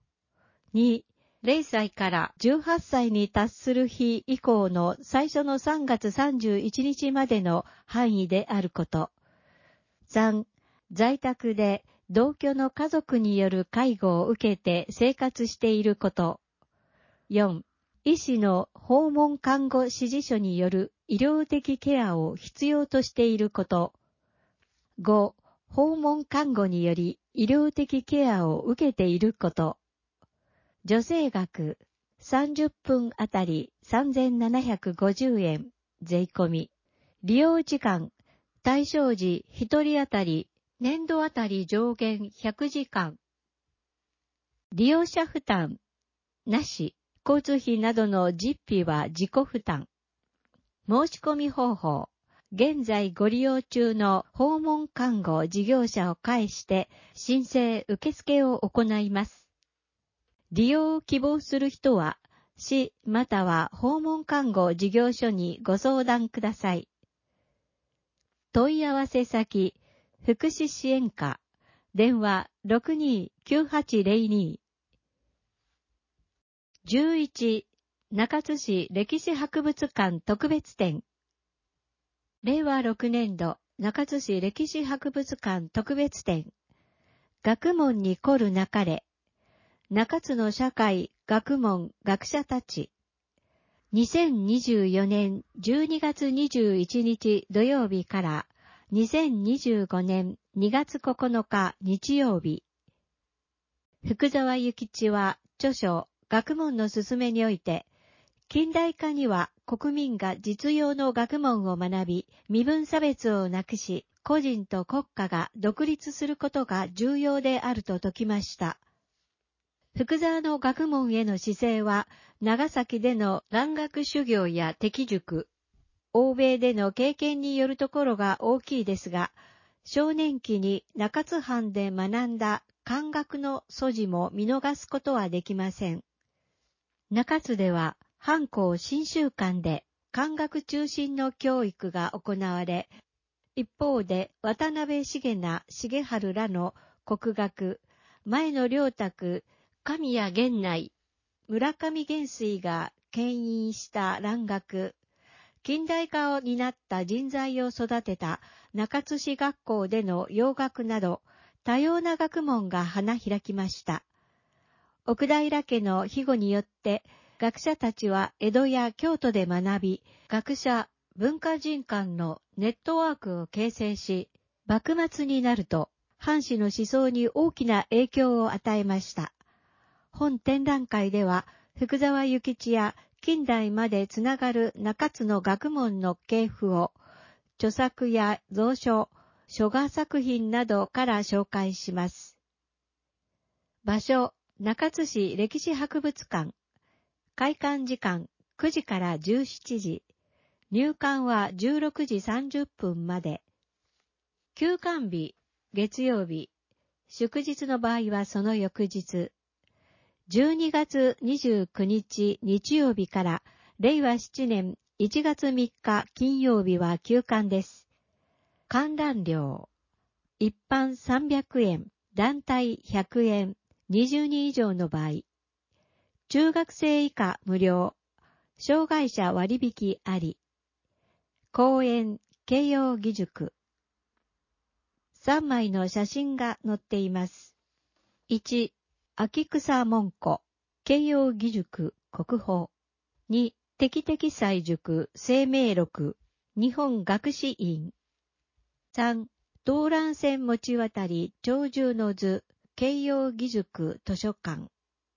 。2、0歳から18歳に達する日以降の最初の3月31日までの範囲であること。3、在宅で同居の家族による介護を受けて生活していること。4、医師の訪問看護指示書による医療的ケアを必要としていること。5、訪問看護により医療的ケアを受けていること。助成額30分あたり3750円税込み。利用時間対象時1人あたり年度あたり上限100時間。利用者負担なし。交通費などの実費は自己負担。申し込み方法。現在ご利用中の訪問看護事業者を介して申請受付を行います。利用を希望する人は、市または訪問看護事業所にご相談ください。問い合わせ先、福祉支援課、電話629802。11、中津市歴史博物館特別展。令和6年度中津市歴史博物館特別展。学問に凝るなかれ。 中津の社会、学問、学者たち。2024年12月21日土曜日から2025年2月9日日曜日。福沢諭吉は著書、学問のすすめにおいて、近代化には国民が実用の学問を学び、身分差別をなくし、個人と国家が独立することが重要であると説きました。福沢の学問への姿勢は、長崎での蘭学修行や適塾、欧米での経験によるところが大きいですが、少年期に中津藩で学んだ漢学の素地も見逃すことはできません。中津では、藩校新習館で漢学中心の教育が行われ、一方で渡辺重名重治らの国学、前野良沢、神谷源内、村上元帥が牽引した蘭学、近代化を担った人材を育てた中津市学校での洋学など、多様な学問が花開きました。奥平家の庇護によって、学者たちは江戸や京都で学び、学者、文化人間のネットワークを形成し、幕末になると、藩士の思想に大きな影響を与えました。本展覧会では、福沢諭吉や近代までつながる中津の学問の系譜を、著作や蔵書、書画作品などから紹介します。場所、中津市歴史博物館。開館時間9時から17時。入館は16時30分まで。休館日、月曜日。祝日の場合はその翌日。12月29日日曜日から令和7年1月3日金曜日は休館です。観覧料。一般300円、団体100円、20人以上の場合。中学生以下無料。障害者割引あり。公園、慶應義塾。3枚の写真が載っています。1、秋草門戸、慶應義塾国宝。2、適適祭塾生命録、日本学士院。3、東蘭線持ち渡り鳥獣の図、慶應義塾図書館。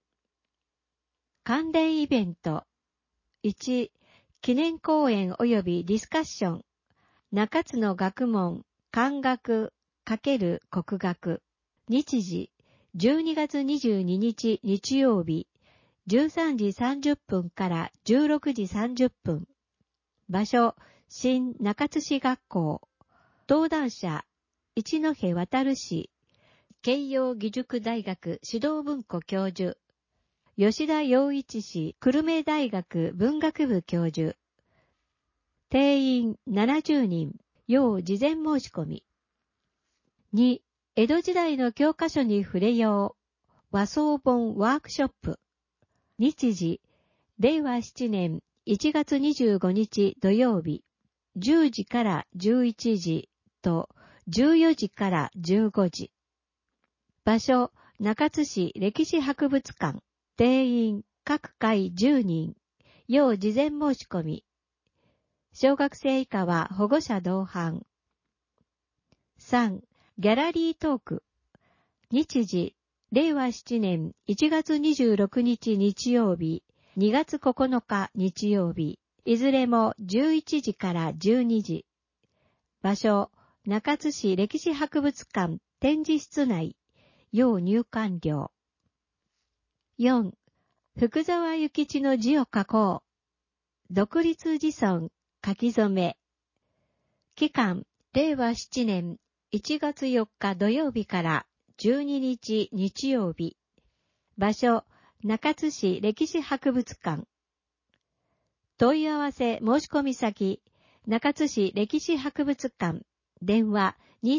関連イベント。1、記念講演及びディスカッション。中津の学問、漢学×国学。日時、12月22日日曜日、13時30分から16時30分。場所、新中津市学校。登壇者、一戸渉氏。慶應義塾大学指導文庫教授。吉田洋一氏久留米大学文学部教授。定員70人、要事前申し込み。2、江戸時代の教科書に触れよう。和装本ワークショップ。日時、令和7年1月25日土曜日、10時から11時と14時から15時。場所、中津市歴史博物館。定員各回10人。要事前申し込み。小学生以下は保護者同伴。3、ギャラリートーク。日時、令和7年1月26日日曜日、2月9日日曜日、いずれも11時から12時。場所、中津市歴史博物館展示室内。要入館料。4、福沢諭吉の字を書こう。独立自尊書き初め。期間、令和7年1月4日土曜日から12日日曜日。場所、中津市歴史博物館。問い合わせ申し込み先、中津市歴史博物館。電話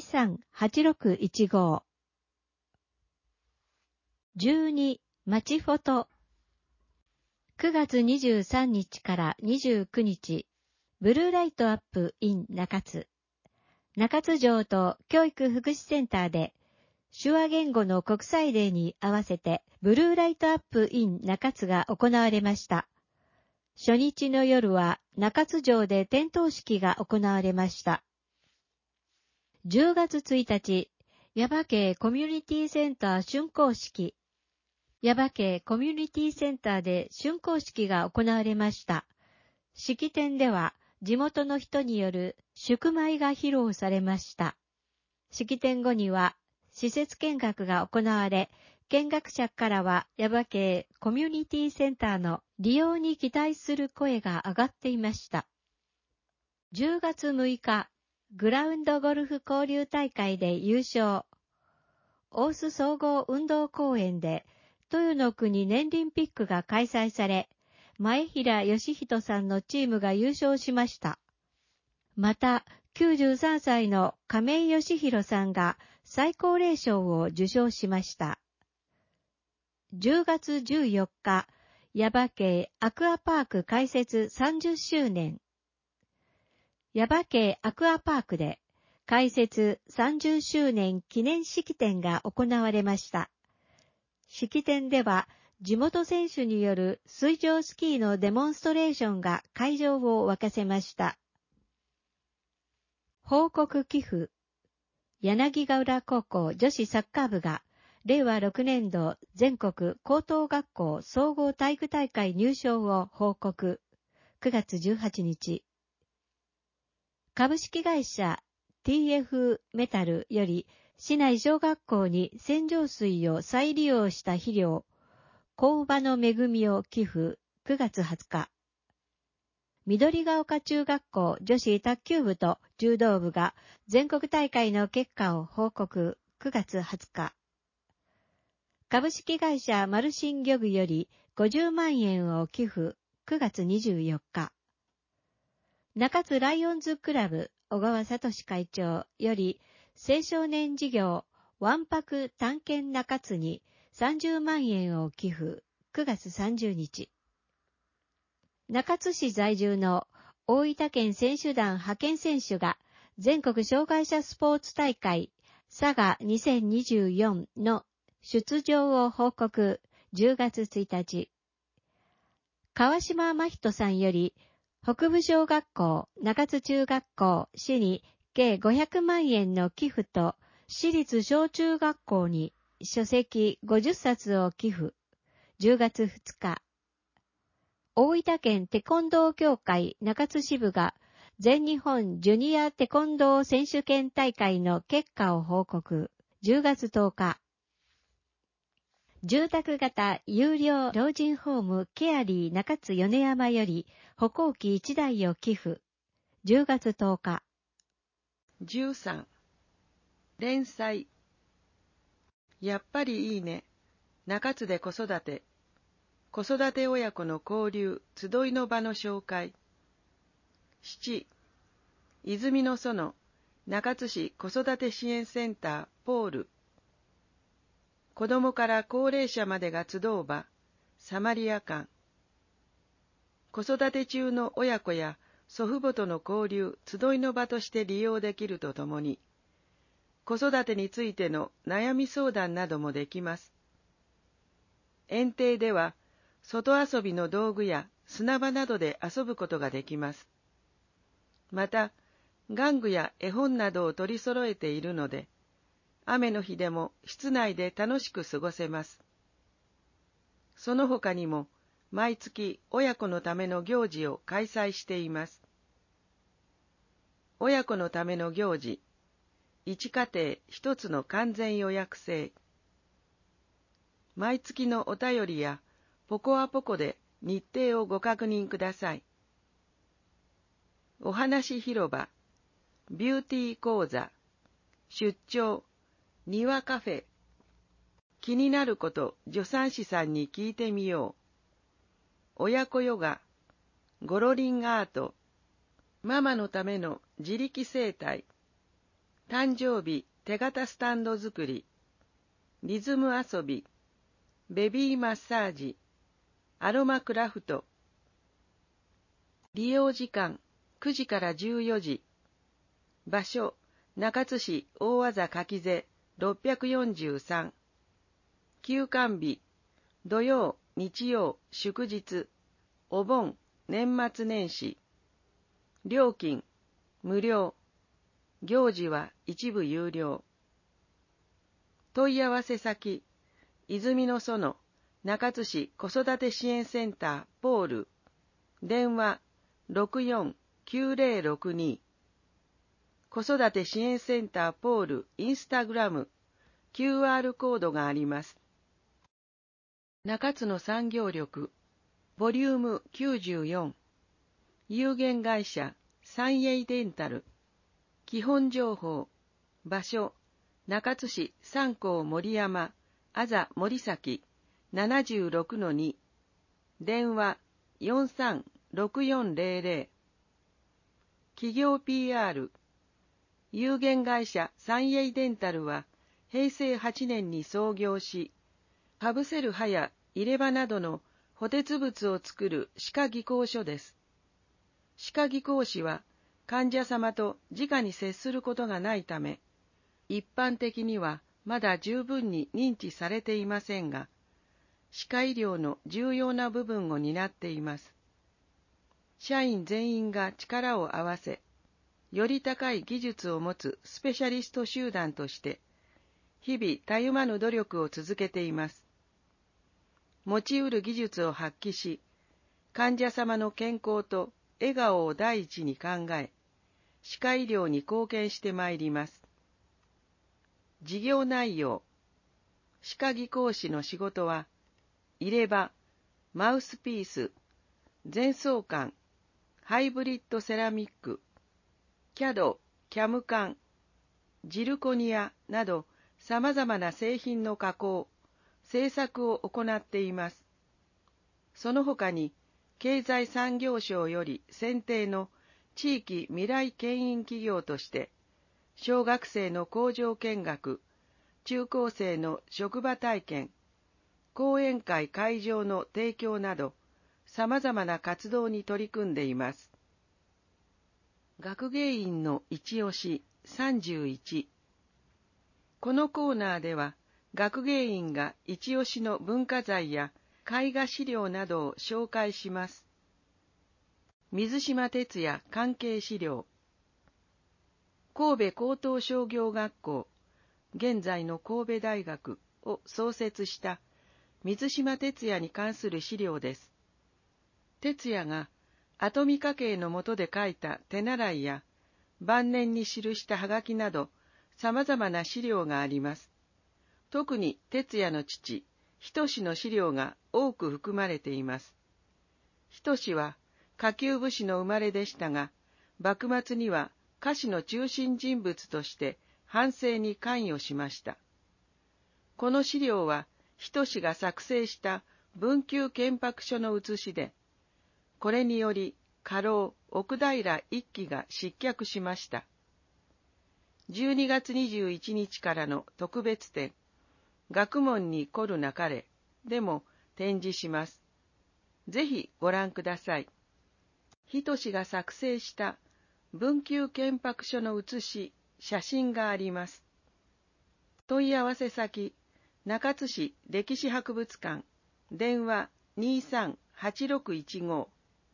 23-8615。12、街フォト。9月23日から29日、ブルーライトアップ in 中津。中津城と教育福祉センターで、手話言語の国際デーに合わせてブルーライトアップイン中津が行われました。初日の夜は中津城で点灯式が行われました。10月1日、耶馬渓コミュニティセンター竣工式。耶馬渓コミュニティセンターで竣工式が行われました。式典では地元の人による祝舞が披露されました。式典後には施設見学が行われ、見学者からは耶馬渓コミュニティセンターの利用に期待する声が上がっていました。10月6日、グラウンドゴルフ交流大会で優勝。大須総合運動公園で豊の国年輪ピックが開催され、前平義人さんのチームが優勝しました。また、93歳の亀井義弘さんが最高齢賞を受賞しました。10月14日、耶馬渓アクアパーク開設30周年。耶馬渓アクアパークで開設30周年記念式典が行われました。式典では地元選手による水上スキーのデモンストレーションが会場を沸かせました。報告寄付。柳ヶ浦高校女子サッカー部が令和6年度全国高等学校総合体育大会入賞を報告。9月18日。株式会社 TF メタルより市内小学校に洗浄水を再利用した肥料、工場の恵みを寄付。9月20日。緑ヶ丘中学校女子卓球部と柔道部が全国大会の結果を報告。9月20日。株式会社マルシン漁具より50万円を寄付。9月24日。中津ライオンズクラブ小川聡会長より青少年事業わんぱく探検中津に30万円を寄付。9月30日。中津市在住の大分県選手団派遣選手が全国障害者スポーツ大会佐賀2024の出場を報告。10月1日。川島真人さんより北部小学校中津中学校市に計500万円の寄付と市立小中学校に書籍50冊を寄付。10月2日。大分県テコンドー協会中津支部が全日本ジュニアテコンドー選手権大会の結果を報告。10月10日。住宅型有料老人ホームケアリー中津米山より歩行器1台を寄付。10月10日。 13. 連載。やっぱりいいね。中津で子育て。子育て親子の交流、集いの場の紹介。7. 泉の園、中津市子育て支援センター、ポール。子供から高齢者までが集う場、サマリア館。子育て中の親子や祖父母との交流、集いの場として利用できるとともに、子育てについての悩み相談などもできます。園庭では、外遊びの道具や砂場などで遊ぶことができます。また、玩具や絵本などを取り揃えているので、雨の日でも室内で楽しく過ごせます。その他にも、毎月親子のための行事を開催しています。親子のための行事、一家庭一つの完全予約制。毎月のお便りやポコアポコで日程をご確認ください。お話広場、ビューティー講座、出張、庭カフェ。気になること助産師さんに聞いてみよう。親子ヨガ、ゴロリンアート、ママのための自力整体、誕生日手形スタンド作り、リズム遊び、ベビーマッサージ、アロマクラフト。利用時間9時から14時。場所、中津市大字柿瀬643。休館日、 土曜、日曜、祝日、お盆、年末年始。料金、無料。行事は一部有料。問い合わせ先、泉の園、中津市子育て支援センターポール。電話、64-9062。子育て支援センターポールインスタグラム、QR コードがあります。中津の産業力、ボリューム94。有限会社、三栄デンタル。基本情報、場所、中津市三甲森山、あざ森崎、76-2。電話、43-6400。企業 PR。有限会社三栄デンタルは、平成8年に創業し、かぶせる刃や入れ歯などの補鉄物を作る歯科技工所です。歯科技工士は患者様と直に接することがないため、一般的にはまだ十分に認知されていませんが、歯科医療の重要な部分を担っています。社員全員が力を合わせ、より高い技術を持つスペシャリスト集団として、日々たゆまぬ努力を続けています。持ち得る技術を発揮し、患者様の健康と笑顔を第一に考え、歯科医療に貢献してまいります。事業内容、歯科技工士の仕事は、入れ歯、マウスピース、前奏管、ハイブリッドセラミック、CAD、CAM 管、ジルコニアなど様々な製品の加工、製作を行っています。その他に、経済産業省より選定の地域未来牽引企業として、小学生の工場見学、中高生の職場体験、講演会会場の提供など、様々な活動に取り組んでいます。学芸員の一押し31。このコーナーでは、学芸員が一押しの文化財や絵画資料などを紹介します。水島哲也関係資料。神戸高等商業学校、現在の神戸大学を創設した水島哲也に関する資料です。哲也が跡見家系の下で書いた手習いや晩年に記したはがきなど様々な資料があります。特に哲也の父、仁の資料が多く含まれています。仁は下級武士の生まれでしたが、幕末には家臣の中心人物として藩政に関与しました。この資料は、仁が作成した文久建白書の写しで、これにより家老奥平一揆が失脚しました。12月21日からの特別展、学問に凝るなかれでも展示します。ぜひご覧ください。仁が作成した文久建白書の写し、写真があります。問い合わせ先、中津市歴史博物館、電話23-8615。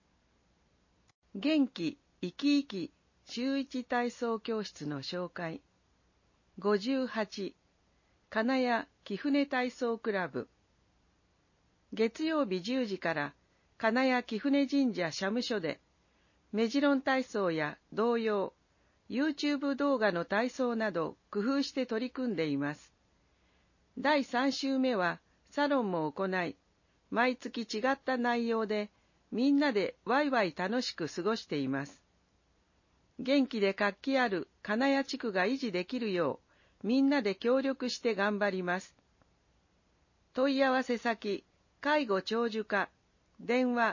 元気生き生き週一体操教室の紹介。58、金谷貴船体操クラブ。月曜日10時から金谷貴船神社社務所で、メジロン体操や童謡、YouTube 動画の体操など工夫して取り組んでいます。第3週目はサロンも行い、毎月違った内容でみんなでワイワイ楽しく過ごしています。元気で活気ある金谷地区が維持できるよう、みんなで協力して頑張ります。問い合わせ先、介護長寿課、電話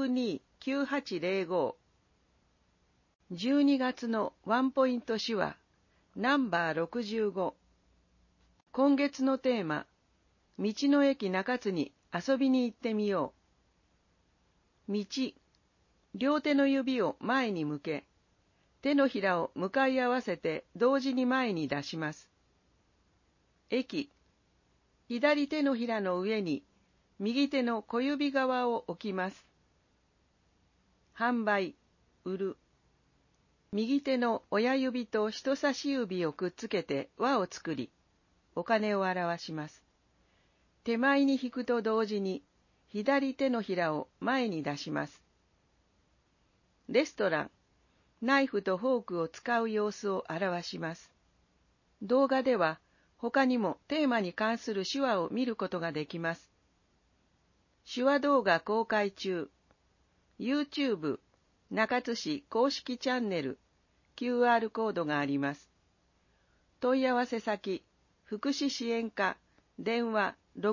62-9805。12月のワンポイント手話、ナンバー65。今月のテーマ、道の駅中津に遊びに行ってみよう。道、両手の指を前に向け、手のひらを向かい合わせて同時に前に出します。駅、左手のひらの上に右手の小指側を置きます。販売、売る。右手の親指と人差し指をくっつけて輪を作り、お金を表します。手前に引くと同時に、左手のひらを前に出します。レストラン、ナイフとフォークを使う様子を表します。動画では、他にもテーマに関する手話を見ることができます。手話動画公開中。YouTube 中津市公式チャンネル QR コードがあります。問い合わせ先、福祉支援課、電話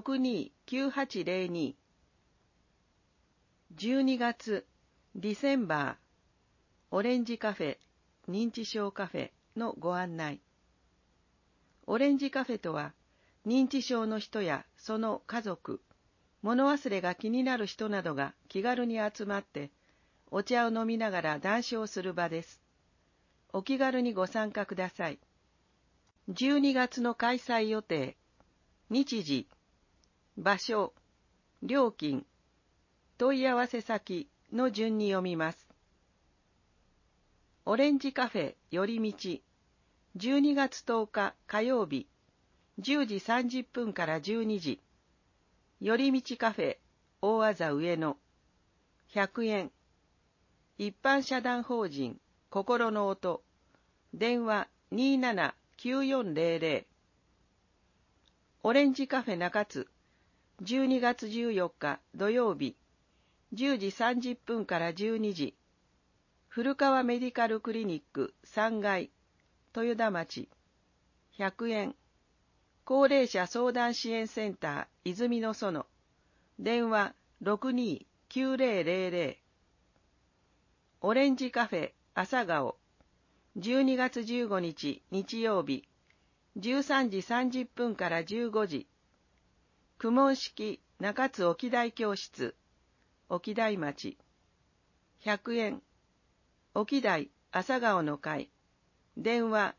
629802。12月、ディセンバー、オレンジカフェ、認知症カフェのご案内。オレンジカフェとは、認知症の人やその家族、物忘れが気になる人などが気軽に集まって、お茶を飲みながら談笑する場です。お気軽にご参加ください。12月の開催予定、日時、場所、料金、問い合わせ先の順に読みます。オレンジカフェ寄り道、12月10日火曜日、10時30分から12時。寄り道カフェ大字上野、100円。一般社団法人心の音、電話279400。オレンジカフェ中津、12月14日土曜日、10時30分から12時。古川メディカルクリニック3階、豊田町、100円。高齢者相談支援センター泉の園、電話629000。オレンジカフェ朝顔、12月15日日曜日、13時30分から15時。公文式中津沖大教室、沖大町、100円。沖大朝顔の会、電話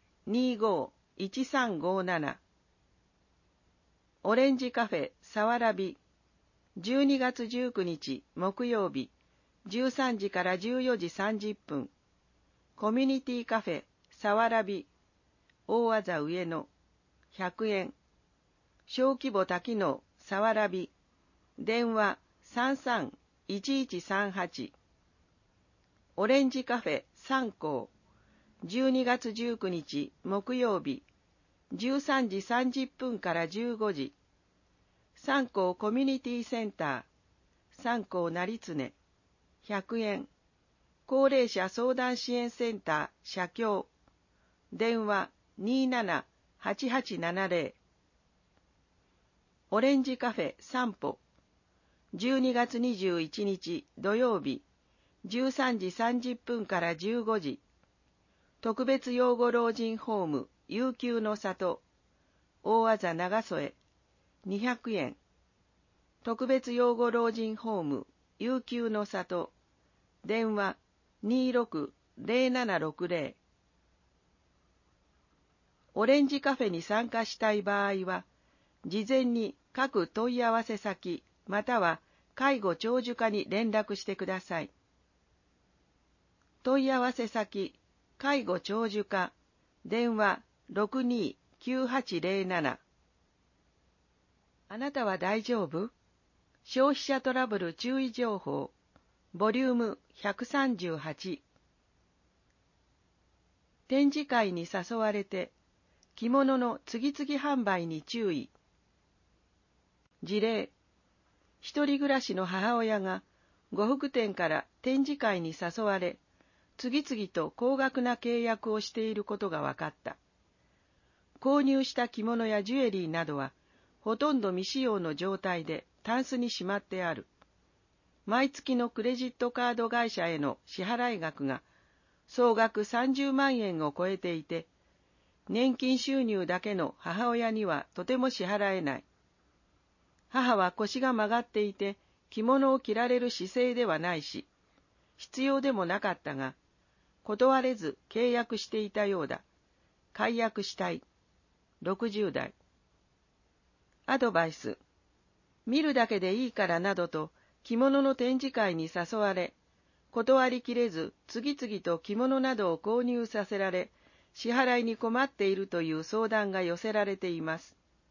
251357。オレンジカフェさわらび、12月19日木曜日、13時から14時30分。コミュニティカフェさわらび、大字上野、100円。小規模多機能さわらび、電話331138。オレンジカフェ三光、12月19日木曜日、13時30分から15時。三光コミュニティセンター、三光成常、100円。高齢者相談支援センター、社協、電話278870。オレンジカフェ散歩、12月21日土曜日、13時30分から15時。特別養護老人ホーム、悠久の里、大字長添、200円。特別養護老人ホーム、悠久の里、電話260760。オレンジカフェに参加したい場合は、事前に各問い合わせ先または介護長寿課に連絡してください。問い合わせ先、介護長寿課、電話629807。あなたは大丈夫？消費者トラブル注意情報、ボリューム138。展示会に誘われて、着物の次々販売に注意。事例、一人暮らしの母親が呉服店から展示会に誘われ、次々と高額な契約をしていることが分かった。購入した着物やジュエリーなどは、ほとんど未使用の状態でタンスにしまってある。毎月のクレジットカード会社への支払い額が総額30万円を超えていて、年金収入だけの母親にはとても支払えない。母は腰が曲がっていて、着物を着られる姿勢ではないし、必要でもなかったが、断れず契約していたようだ。解約したい。60代。アドバイス。 見るだけでいいからなどと着物の展示会に誘われ、断りきれず次々と着物などを購入させられ、支払いに困っているという相談が寄せられています。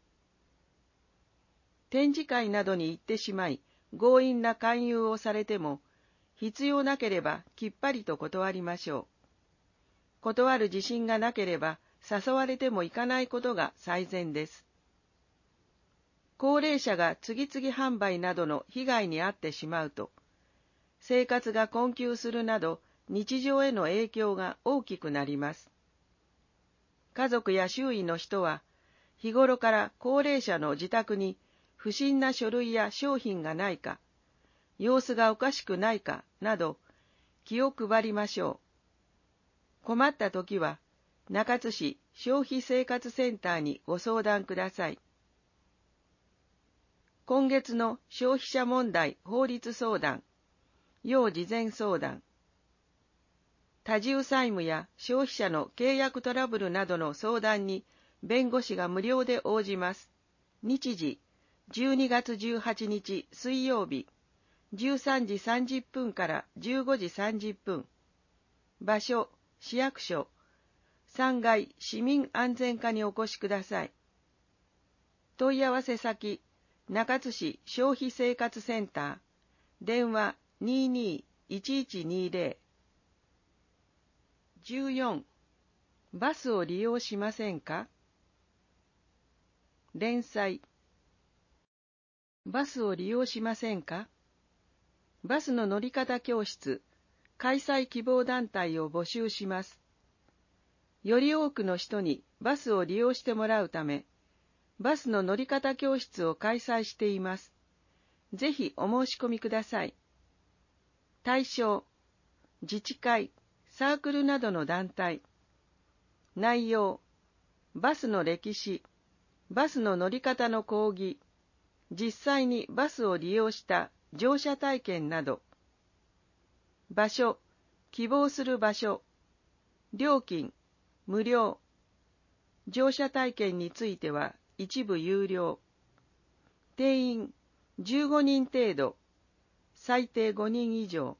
展示会などに行ってしまい、強引な勧誘をされても、必要なければきっぱりと断りましょう。断る自信がなければ誘われても行かないことが最善です。高齢者が次々販売などの被害に遭ってしまうと、生活が困窮するなど日常への影響が大きくなります。家族や周囲の人は、日頃から高齢者の自宅に不審な書類や商品がないか、様子がおかしくないかなど気を配りましょう。困ったときは、中津市消費生活センターにご相談ください。今月の消費者問題法律相談、要事前相談、多重債務や消費者の契約トラブルなどの相談に弁護士が無料で応じます。日時、12月18日水曜日、13時30分から15時30分。場所、市役所、3階市民安全課にお越しください。問い合わせ先、中津市消費生活センター、電話22-1120。14. バスを利用しませんか？連載。バスを利用しませんか？バスの乗り方教室、開催希望団体を募集します。より多くの人にバスを利用してもらうため、バスの乗り方教室を開催しています。ぜひお申し込みください。対象、自治会、サークルなどの団体。内容、バスの歴史、バスの乗り方の講義、実際にバスを利用した乗車体験など。場所、希望する場所。料金、無料。乗車体験については一部有料。定員、15人程度。最低5人以上。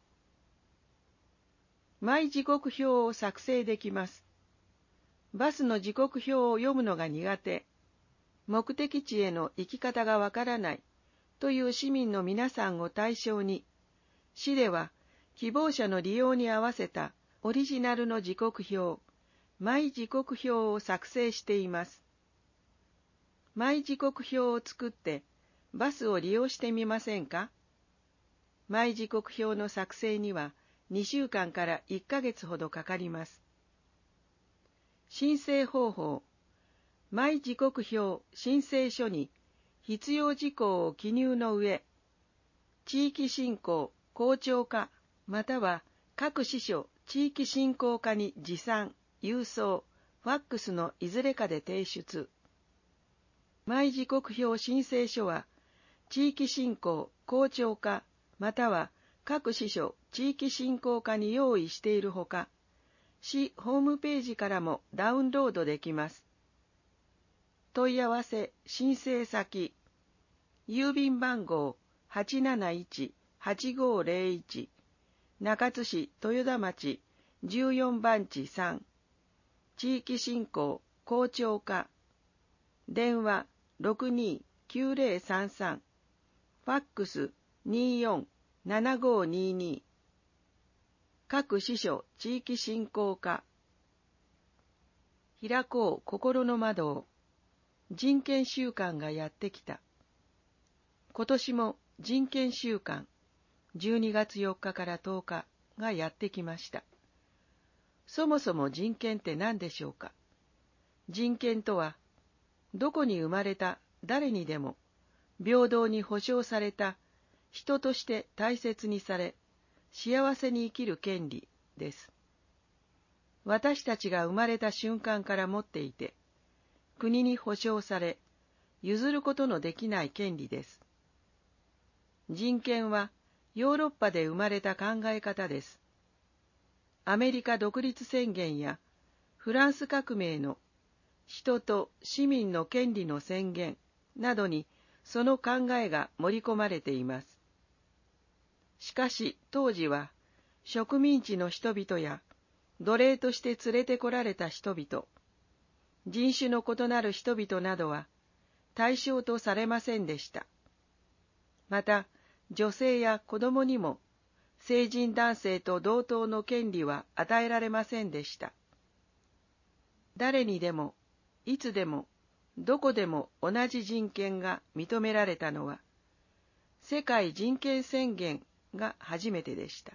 毎時刻表を作成できます。バスの時刻表を読むのが苦手、目的地への行き方がわからないという市民の皆さんを対象に、市では希望者の利用に合わせたオリジナルの時刻表、毎時刻表を作成しています。毎時刻表を作ってバスを利用してみませんか？毎時刻表の作成には2週間から1ヶ月ほどかかります。申請方法、毎時刻表申請書に必要事項を記入の上、地域振興校長課または各支所地域振興課に持参、郵送、ファックスのいずれかで提出。毎時刻表申請書は地域振興校長課または各支所地域振興課に用意しているほか、市ホームページからもダウンロードできます。問い合わせ申請先、郵便番号 871-8501 中津市豊田町14番地3、地域振興校長課、電話62-9033、ファックス24-7522、各支所地域振興課。開こう心の窓を。人権週間がやってきた。今年も人権週間、12月4日から10日がやってきました。そもそも人権って何でしょうか？人権とは、どこに生まれた誰にでも平等に保障された人として大切にされ、幸せに生きる権利です。私たちが生まれた瞬間から持っていて、国に保障され、譲ることのできない権利です。人権はヨーロッパで生まれた考え方です。アメリカ独立宣言やフランス革命の人と市民の権利の宣言などにその考えが盛り込まれています。しかし当時は植民地の人々や奴隷として連れてこられた人々、人種の異なる人々などは対象とされませんでした。また女性や子供にも成人男性と同等の権利は与えられませんでした。誰にでも、いつでも、どこでも同じ人権が認められたのは、世界人権宣言が初めてでした。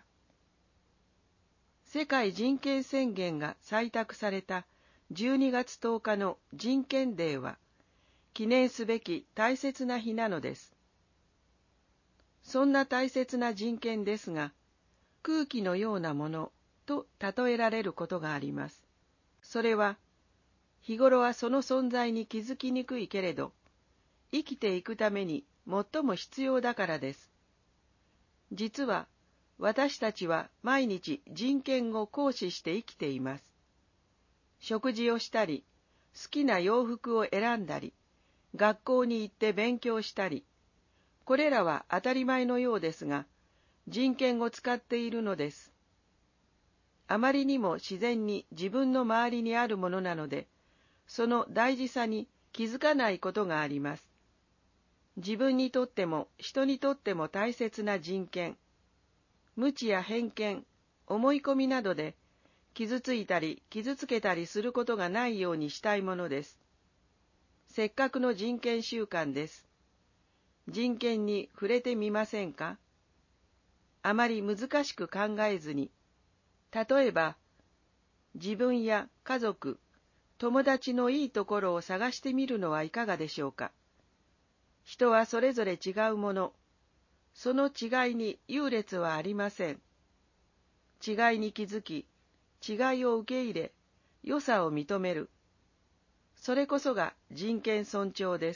世界人権宣言が採択された12月10日の人権デーは、記念すべき大切な日なのです。そんな大切な人権ですが、空気のようなものと例えられることがあります。それは、日頃はその存在に気づきにくいけれど、生きていくために最も必要だからです。実は、私たちは毎日人権を行使して生きています。食事をしたり、好きな洋服を選んだり、学校に行って勉強したり、これらは当たり前のようですが、人権を使っているのです。あまりにも自然に自分の周りにあるものなので、その大事さに気づかないことがあります。自分にとっても人にとっても大切な人権、無知や偏見、思い込みなどで傷ついたり傷つけたりすることがないようにしたいものです。せっかくの人権週間です。人権に触れてみませんか？あまり難しく考えずに、例えば、自分や家族、友達のいいところを探してみるのはいかがでしょうか。人はそれぞれ違うもの、その違いに優劣はありません。違いに気づき、違いを受け入れ、良さを認める。それこそが人権尊重です。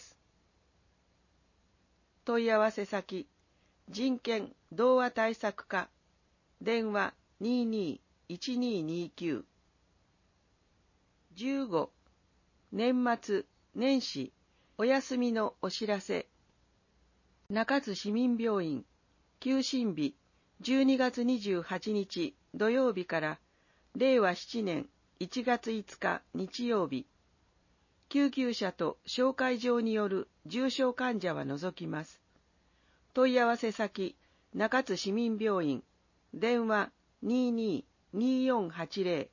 問い合わせ先、人権同和対策課、電話22-1229。15、年末、年始、お休みのお知らせ。中津市民病院、休診日、12月28日土曜日から令和7年1月5日日曜日、救急車と紹介状による重症患者は除きます。問い合わせ先、中津市民病院、電話22-2480。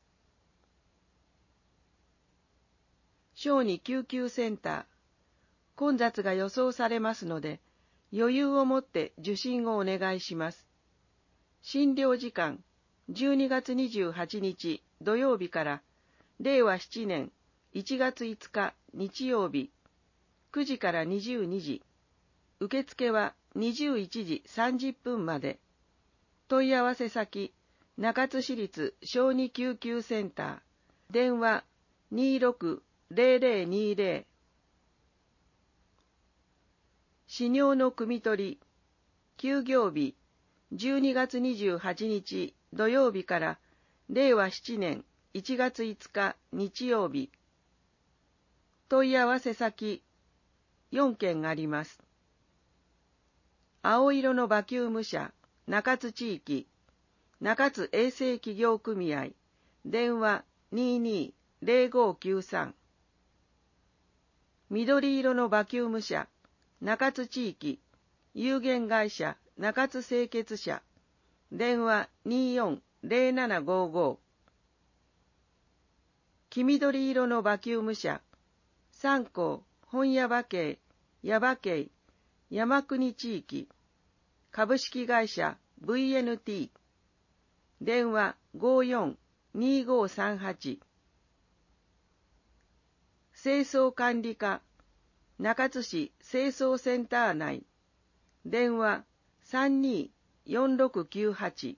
小児救急センター、混雑が予想されますので、余裕を持って受診をお願いします。診療時間、12月28日土曜日から令和7年1月5日日曜日、9時から22時。受付は21時30分まで。問い合わせ先、中津市立小児救急センター、電話26-0020。泌尿の汲み取り、休業日、12月28日土曜日から令和7年1月5日日曜日。問い合わせ先、4件あります。青色のバキューム車、中津地域、中津衛生企業組合、電話22-0593。緑色のバキューム車、中津地域、有限会社中津清潔社、電話24-0755。黄緑色のバキューム車、三甲本屋場系、矢場系、山国地域、株式会社 VNT、電話54-2538。清掃管理課、中津市清掃センター内、電話32-4698。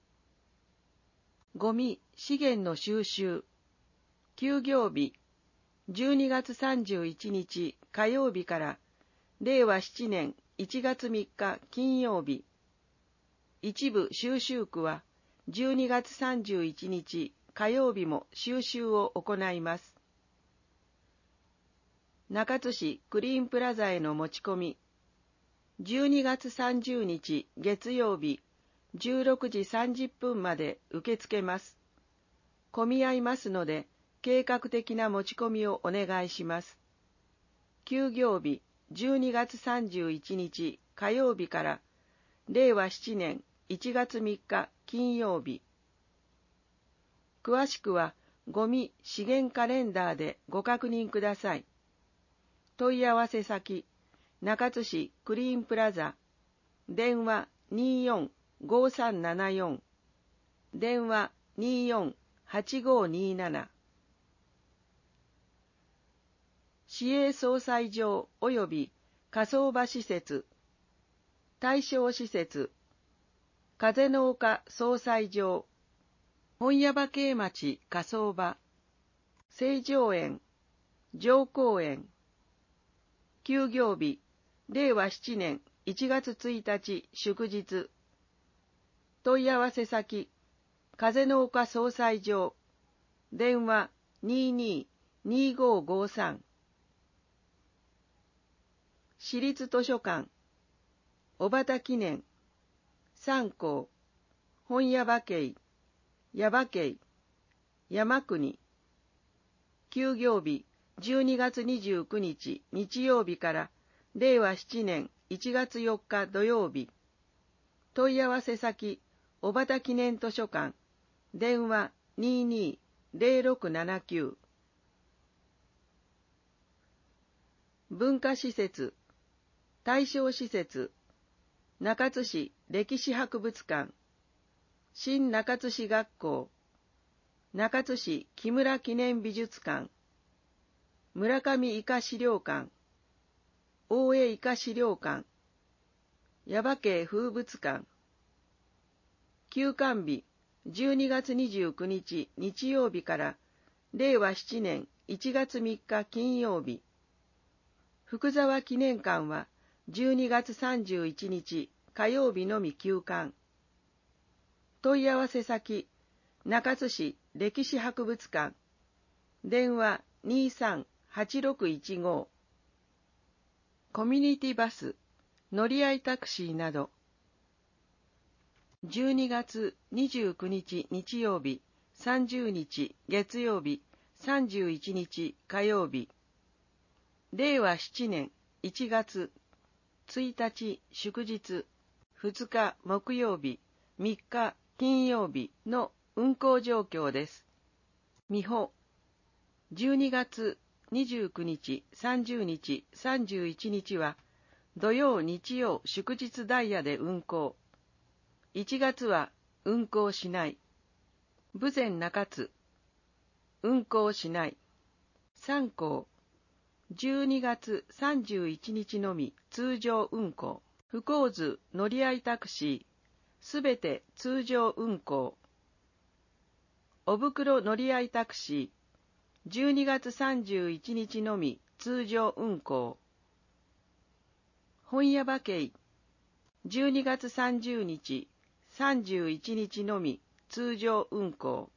ゴミ資源の収集、休業日、12月31日火曜日から令和7年1月3日金曜日。一部収集区は12月31日火曜日も収集を行います。中津市クリーンプラザへの持ち込み、 12月30日月曜日16時30分まで受け付けます。混み合いますので、計画的な持ち込みをお願いします。休業日12月31日火曜日から令和7年1月3日金曜日。詳しくはゴミ資源カレンダーでご確認ください。問い合わせ先、中津市クリーンプラザ、電話24-5374、電話24-8527。市営総裁場及び火葬場施設、対象施設、風の丘総裁場、本耶馬渓町火葬場、成城園、城公園。休業日、令和7年1月1日祝日。問い合わせ先、風の丘総裁場、電話22-2553。市立図書館、小畑記念、三校、本耶馬渓、耶馬渓、山国。休業日、12月29日日曜日から令和7年1月4日土曜日。問い合わせ先、小畑記念図書館、電話22-0679。文化施設、対象施設、中津市歴史博物館、新中津市学校、中津市木村記念美術館、村上医科資料館、大江医科資料館、耶馬渓風物館。休館日、12月29日日曜日から令和7年1月3日金曜日。福沢記念館は12月31日火曜日のみ休館。問い合わせ先、中津市歴史博物館、電話23-8615。コミュニティバス、乗り合いタクシーなど。12月29日日曜日、30日月曜日、31日火曜日。令和7年1月1日祝日、2日木曜日、3日金曜日の運行状況です。美保、12月29日、30日、31日は土曜日曜祝日ダイヤで運行。1月は運行しない。豊前中津、運行しない。三校、12月31日のみ通常運行。不交図乗り合いタクシー、すべて通常運行。お袋乗り合いタクシー、12月31日のみ通常運行。本耶馬渓、12月30日、31日のみ通常運行。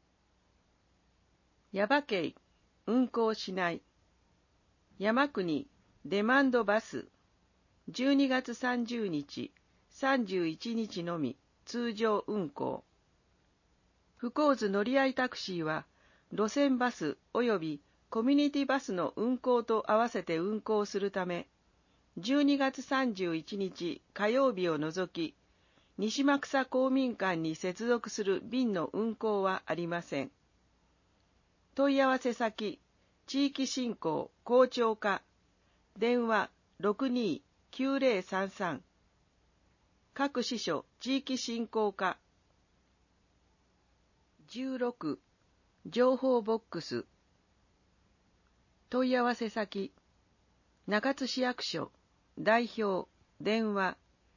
耶馬渓、運行しない。山国デマンドバス、12月30日、31日のみ通常運行。不交図乗り合いタクシーは路線バス及びコミュニティバスの運行と合わせて運行するため、12月31日火曜日を除き、西間草公民館に接続する便の運行はありません。問い合わせ先、地域振興校長課、電話62-9033。各支所地域振興課。16、情報ボックス。問い合わせ先、中津市役所、代表、電話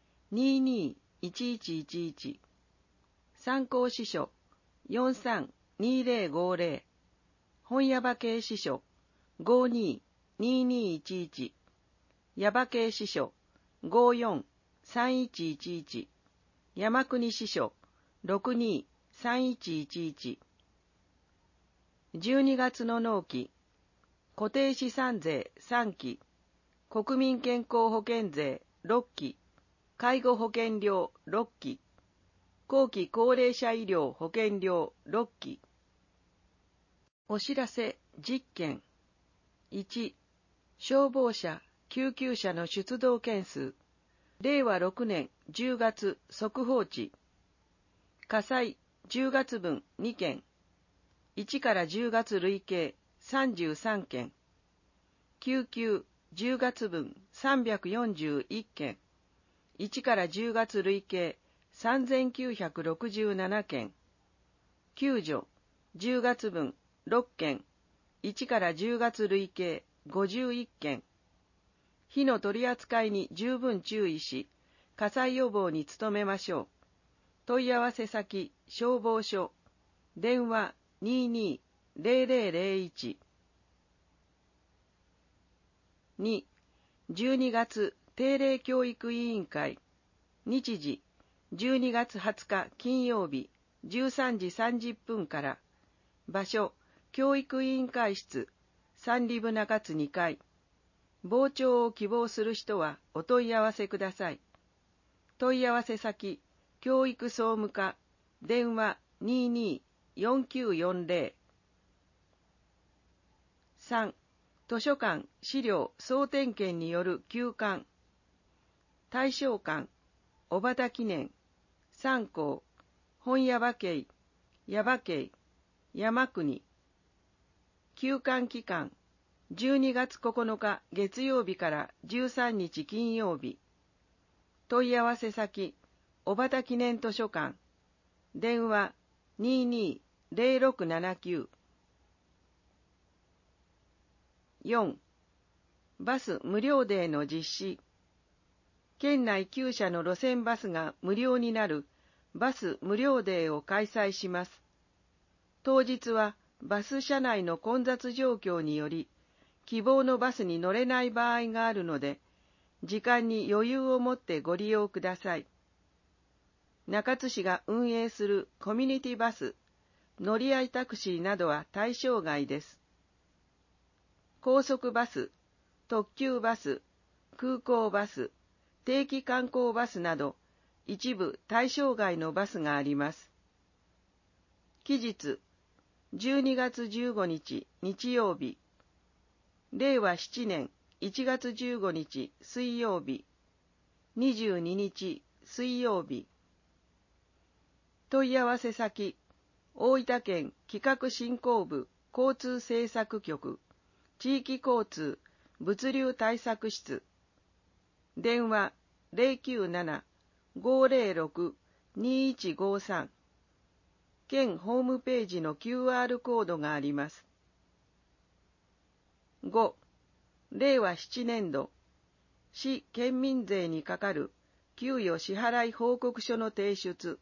22-1111。参考支所、43-2050。本耶馬渓支所、52-2211。耶馬渓支所、54-3111。山国支所、62-3111。12月の納期、固定資産税3期、国民健康保険税 6期、介護保険料6期、後期高齢者医療保険料6期。お知らせ10件。1、消防車、救急車の出動件数。令和6年10月速報値。火災10月分2件。1から10月累計33件。救急10月分341件。1から10月累計3967件。救助10月分6件。1から10月累計51件。火の取り扱いに十分注意し、火災予防に努めましょう。問い合わせ先、消防署。電話22-0001。2、12月定例教育委員会。日時、12月20日金曜日、13時30分から。場所、教育委員会室、三里部中津2階。傍聴を希望する人はお問い合わせください。問い合わせ先、教育総務課、電話22-4940。3、図書館資料総点検による休館。大正館、小畑記念、三校、本耶馬渓、耶馬渓、山国。休館期間、12月9日月曜日から13日金曜日。問い合わせ先、小畑記念図書館。電話22-0679。4、バス無料デーの実施。県内9社の路線バスが無料になるバス無料デーを開催します。当日はバス車内の混雑状況により、希望のバスに乗れない場合があるので、時間に余裕を持ってご利用ください。中津市が運営するコミュニティバス、乗り合いタクシーなどは対象外です。高速バス、特急バス、空港バス、定期観光バスなど、一部対象外のバスがあります。期日、12月15日日曜日。令和7年1月15日水曜日。22日水曜日。問い合わせ先、大分県企画振興部交通政策局、地域交通物流対策室。電話097-506-2153。県ホームページの QR コードがあります。5、令和7年度、市県民税にかかる給与支払い報告書の提出。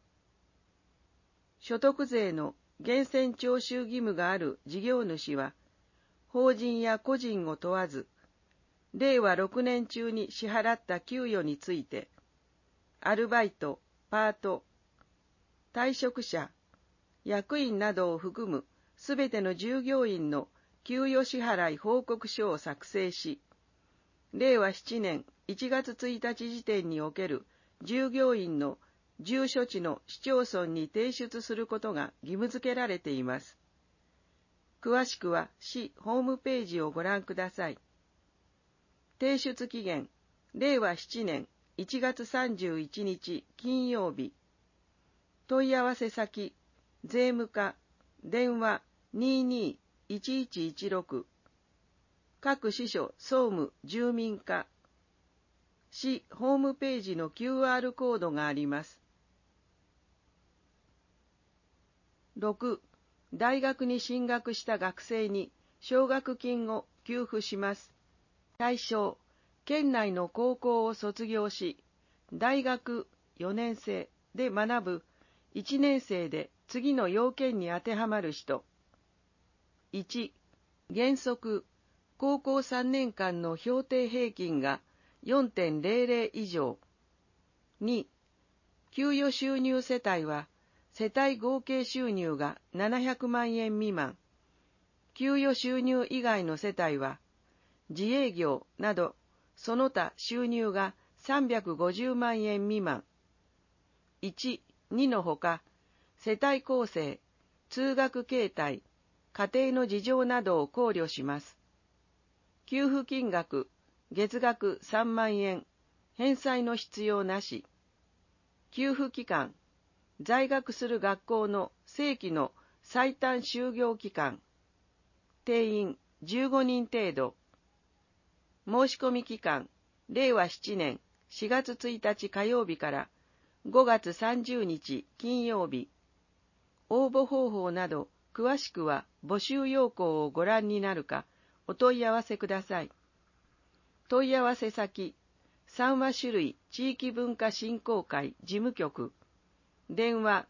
所得税の源泉徴収義務がある事業主は、法人や個人を問わず、令和6年中に支払った給与について、アルバイト、パート、退職者、役員などを含むすべての従業員の給与支払い報告書を作成し、令和7年1月1日時点における従業員の住所地の市町村に提出することが義務付けられています。詳しくは市ホームページをご覧ください。提出期限、令和7年1月31日金曜日。問い合わせ先、税務課、電話22-1116。各支所総務住民課。市ホームページの QR コードがあります。6、大学に進学した学生に奨学金を給付します。対象、県内の高校を卒業し、大学4年生で学ぶ1年生で次の要件に当てはまる人。1、原則、高校3年間の評定平均が 4.00 以上。2、給与収入世帯は、世帯合計収入が700万円未満。給与収入以外の世帯は、自営業など、その他収入が 350万円未満。1、2のほか、世帯構成、通学形態、家庭の事情などを考慮します。給付金額、月額3万円、返済の必要なし。給付期間、在学する学校の正規の最短就業期間。定員15人程度。申し込み期間、令和7年4月1日火曜日から5月30日金曜日。応募方法など詳しくは募集要項をご覧になるかお問い合わせください。問い合わせ先、三和種類地域文化振興会事務局。電話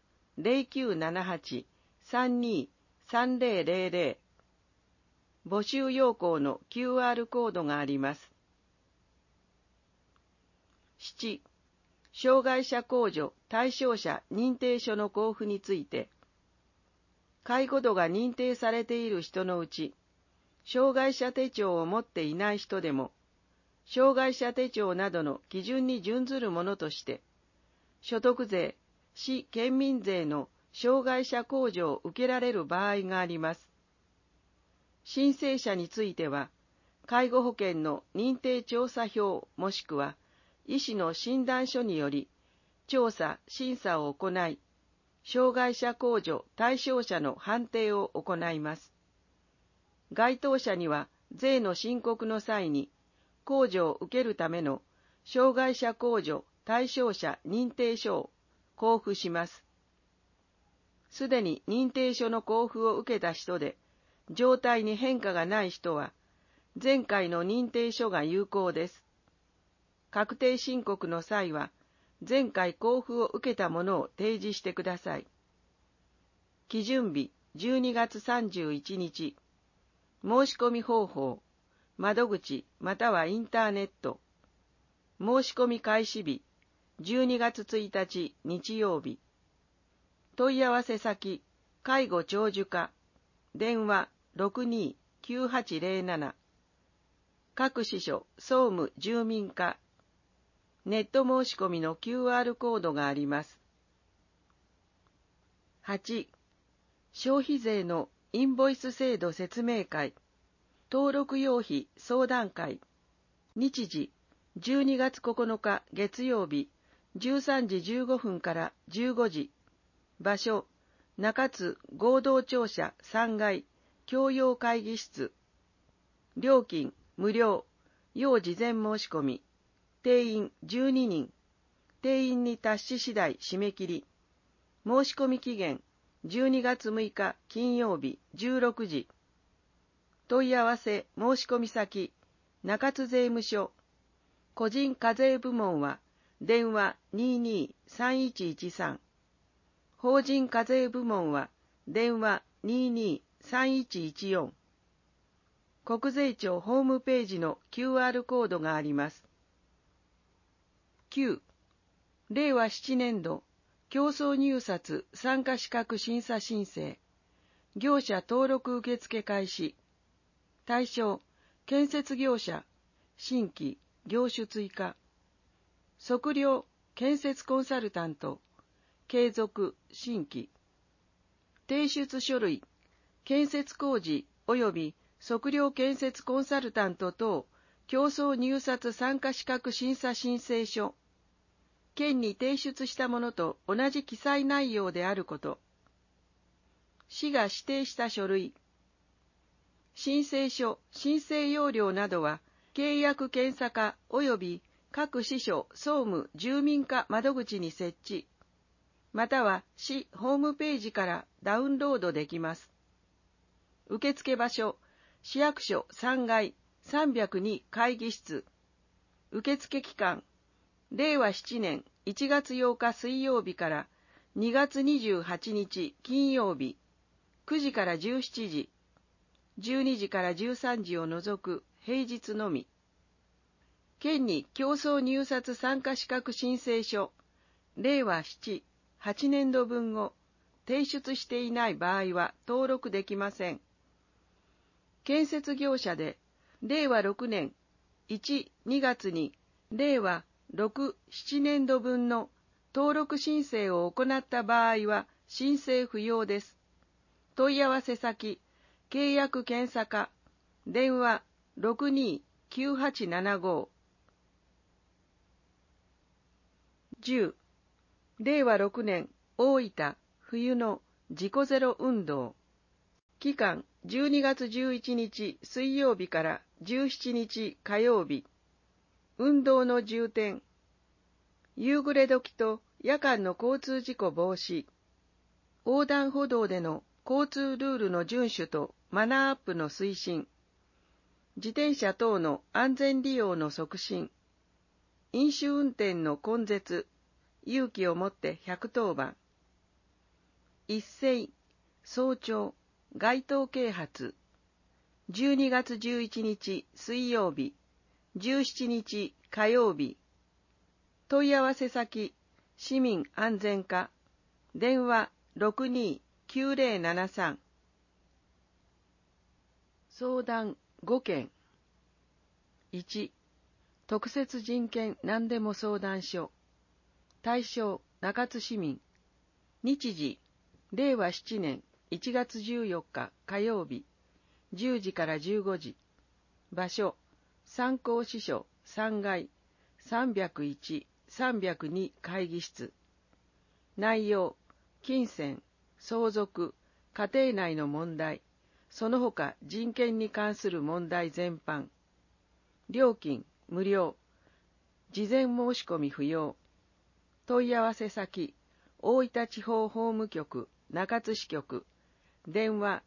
0978-32-3000。募集要項の QR コードがあります。7、障害者控除対象者認定書の交付について、介護度が認定されている人のうち、障害者手帳を持っていない人でも、障害者手帳などの基準に準ずるものとして、所得税、市県民税の障害者控除を受けられる場合があります。申請者については、介護保険の認定調査票もしくは医師の診断書により調査・審査を行い、障害者控除対象者の判定を行います。該当者には税の申告の際に控除を受けるための障害者控除対象者認定書を交付します。すでに認定書の交付を受けた人で、状態に変化がない人は、前回の認定書が有効です。確定申告の際は、前回交付を受けたものを提示してください。基準日12月31日。申し込み方法、窓口またはインターネット。申し込み開始日12月1日日曜日。問い合わせ先、介護長寿課。電話62-9807。各支所総務住民課。ネット申し込みの QR コードがあります。8、消費税のインボイス制度説明会、登録用費相談会。日時、12月9日月曜日、13時15分から15時。場所、中津合同庁舎3階共用会議室。料金無料、要事前申し込み。定員12人。定員に達し次第締め切り。申し込み期限12月6日金曜日16時。問い合わせ申し込み先、中津税務署。個人課税部門は電話22-3113。法人課税部門は電話22-3114。国税庁ホームページの QR コードがあります。9、令和7年度競争入札参加資格審査申請。業者登録受付開始。対象、建設業者、新規、業種追加。測量、建設コンサルタント、継続、新規。提出書類、建設工事及び測量建設コンサルタント等競争入札参加資格審査申請書。県に提出したものと同じ記載内容であること。市が指定した書類。申請書、申請要領などは、契約検査課及び各支所総務住民課窓口に設置、または市ホームページからダウンロードできます。受付場所、市役所3階302会議室。受付期間、令和7年1月8日水曜日から2月28日金曜日、9時から17時、12時から13時を除く平日のみ。県に競争入札参加資格申請書、令和7、8年度分を提出していない場合は登録できません。建設業者で、令和6年1、2月に令和 6、7年度分の登録申請を行った場合は申請不要です。問い合わせ先、契約検査課、電話 62-9875。10、令和6年大分冬の自己ゼロ運動。期間12月11日水曜日から17日火曜日。運動の重点。夕暮れ時と夜間の交通事故防止。横断歩道での交通ルールの遵守とマナーアップの推進。自転車等の安全利用の促進。飲酒運転の根絶。勇気をもって110番。一斉、早朝、街頭啓発。12月11日水曜日、17日火曜日。問い合わせ先、市民安全課。電話62-9073。相談5件。1、特設人権何でも相談所。対象、中津市民。日時、令和7年1月14日火曜日、10時から15時。場所、参考支所3階、301、302会議室。内容、金銭、相続、家庭内の問題、その他人権に関する問題全般。料金、無料。事前申し込み不要。問い合わせ先、大分地方法務局、中津支局。電話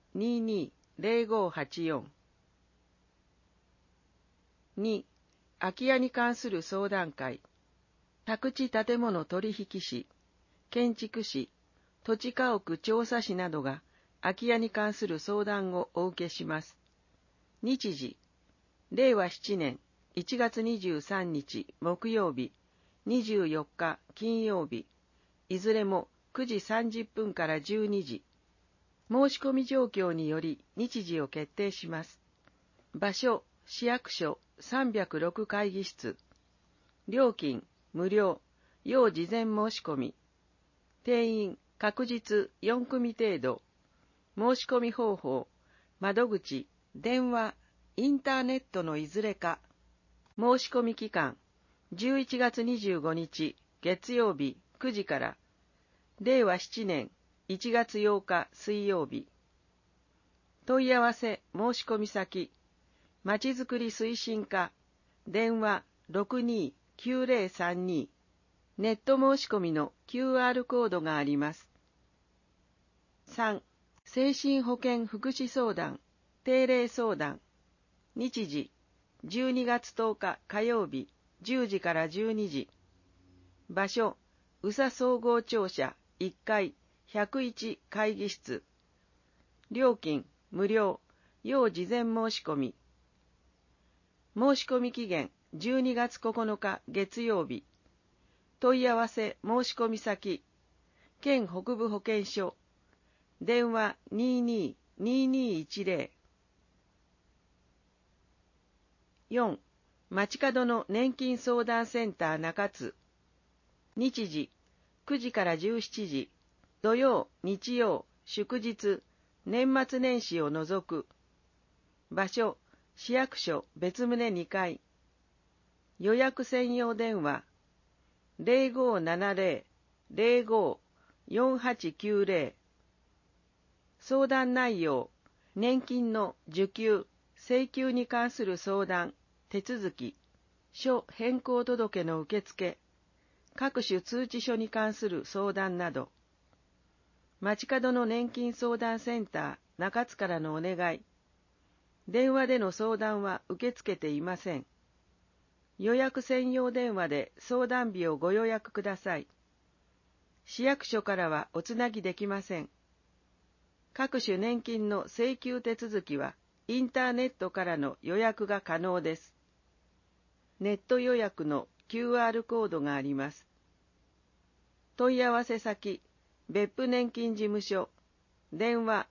22-0584。2、空き家に関する相談会。宅地建物取引士、建築士、土地家屋調査士などが空き家に関する相談をお受けします。日時、令和7年1月23日木曜日、24日金曜日、いずれも9時30分から12時。申し込み状況により日時を決定します。場所、市役所306会議室。料金、無料、要事前申し込み。定員、確実4組程度。申し込み方法、窓口、電話、インターネットのいずれか。申し込み期間、11月25日、月曜日9時から、令和7年1月8日水曜日。問い合わせ申し込み先、まちづくり推進課、電話62-9032。ネット申し込みの QR コードがあります。3、精神保健福祉相談、定例相談。日時、12月10日火曜日、10時から12時。場所、宇佐総合庁舎1階101会議室。料金、無料、要事前申し込み。申し込み期限、12月9日月曜日。問い合わせ申し込み先、県北部保健所。電話22-2210。4、街角の年金相談センター中津。日時、9時から17時、土曜、日曜、祝日、年末年始を除く。場所、市役所別棟2階。予約専用電話、0570-05-4890。相談内容、年金の受給、請求に関する相談、手続き、書変更届の受付、各種通知書に関する相談など。街角の年金相談センター中津からのお願い。電話での相談は受け付けていません。予約専用電話で相談日をご予約ください。市役所からはおつなぎできません。各種年金の請求手続きはインターネットからの予約が可能です。ネット予約の QR コードがあります。問い合わせ先、別府年金事務所。電話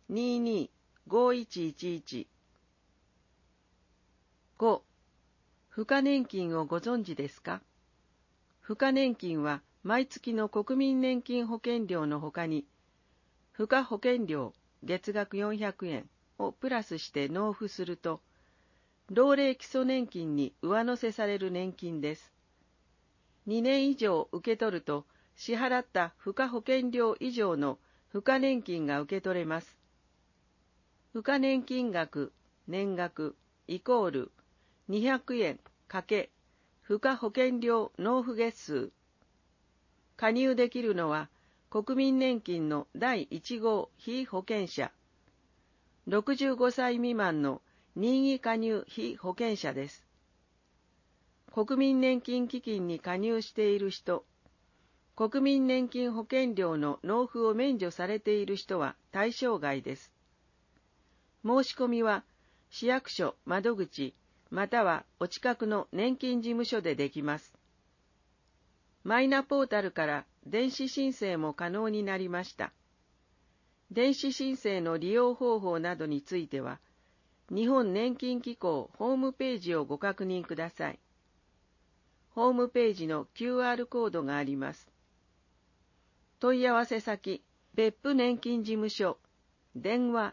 0977-22-5111。5、不付加年金をご存知ですか？付加年金は毎月の国民年金保険料のほかに、付加保険料月額400円をプラスして納付すると、老齢基礎年金に上乗せされる年金です。2年以上受け取ると、支払った付加保険料以上の付加年金が受け取れます。付加年金額、年額イコール200円×付加保険料納付月数。加入できるのは国民年金の第1号被保険者、65歳未満の任意加入被保険者です。国民年金基金に加入している人、国民年金保険料の納付を免除されている人は対象外です。申し込みは市役所窓口またはお近くの年金事務所でできます。マイナポータルから電子申請も可能になりました。電子申請の利用方法などについては、日本年金機構ホームページをご確認ください。ホームページの QR コードがあります。問い合わせ先、別府年金事務所、電話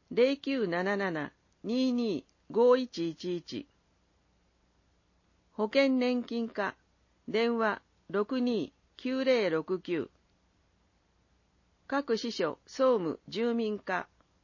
0977-225111 保険年金課、電話629069各支所総務住民課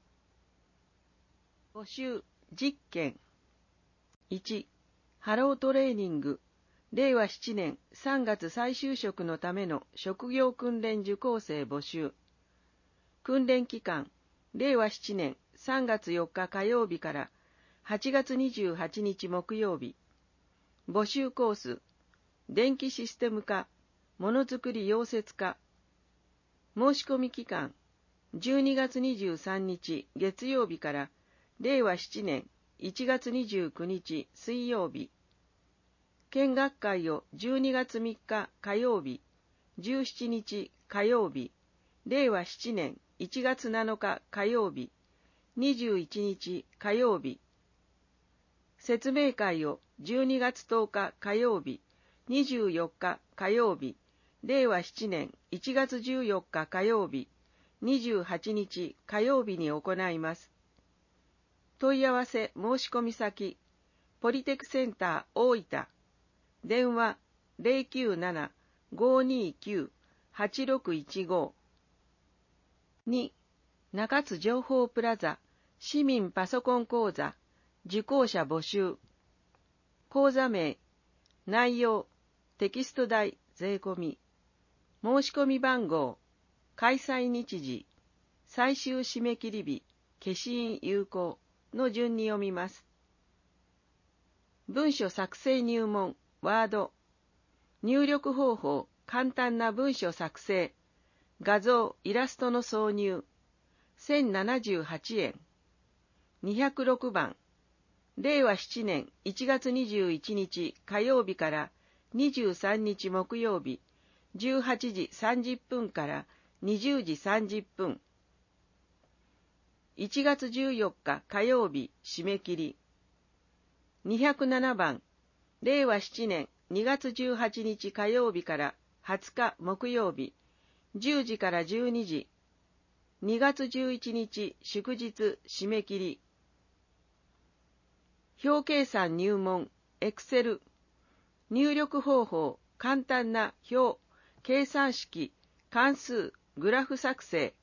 募集実験1ハロートレーニング令和7年3月再就職のための職業訓練受講生募集訓練期間令和7年3月4日火曜日から8月28日木曜日募集コース電気システム科ものづくり溶接科申し込み期間12月23日月曜日から令和7年1月29日水曜日見学会を12月3日火曜日17日火曜日令和7年1月7日火曜日21日火曜日説明会を12月10日火曜日24日火曜日令和7年1月14日火曜日28日火曜日に行います。問い合わせ申し込み先ポリテクセンター大分電話 097-529-8615 2. 中津情報プラザ市民パソコン講座受講者募集講座名内容テキスト代税込み申し込み番号開催日時最終締め切り日消印有効の順に読みます。文書作成入門ワード入力方法簡単な文書作成画像イラストの挿入1078円206番令和7年1月21日火曜日から23日木曜日18時30分から20時30分1月14日火曜日締め切り207番令和7年2月18日火曜日から20日木曜日10時から12時2月11日祝日締め切り表計算入門エクセル入力方法簡単な表計算式関数グラフ作成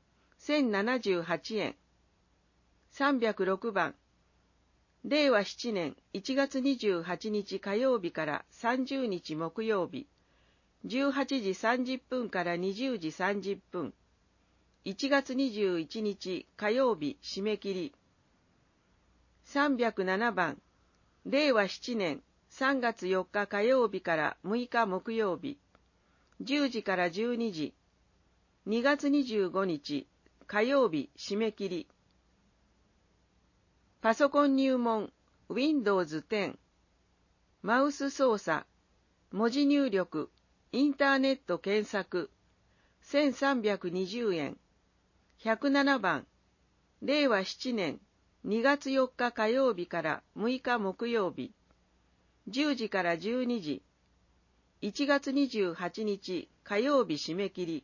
1078円306番令和7年1月28日火曜日から30日木曜日18時30分から20時30分1月21日火曜日締め切り307番令和7年3月4日火曜日から6日木曜日10時から12時2月25日火曜日締め切りパソコン入門 Windows 10マウス操作文字入力インターネット検索1320円107番令和7年2月4日火曜日から6日木曜日 10時から12時。1月28日火曜日締め切り。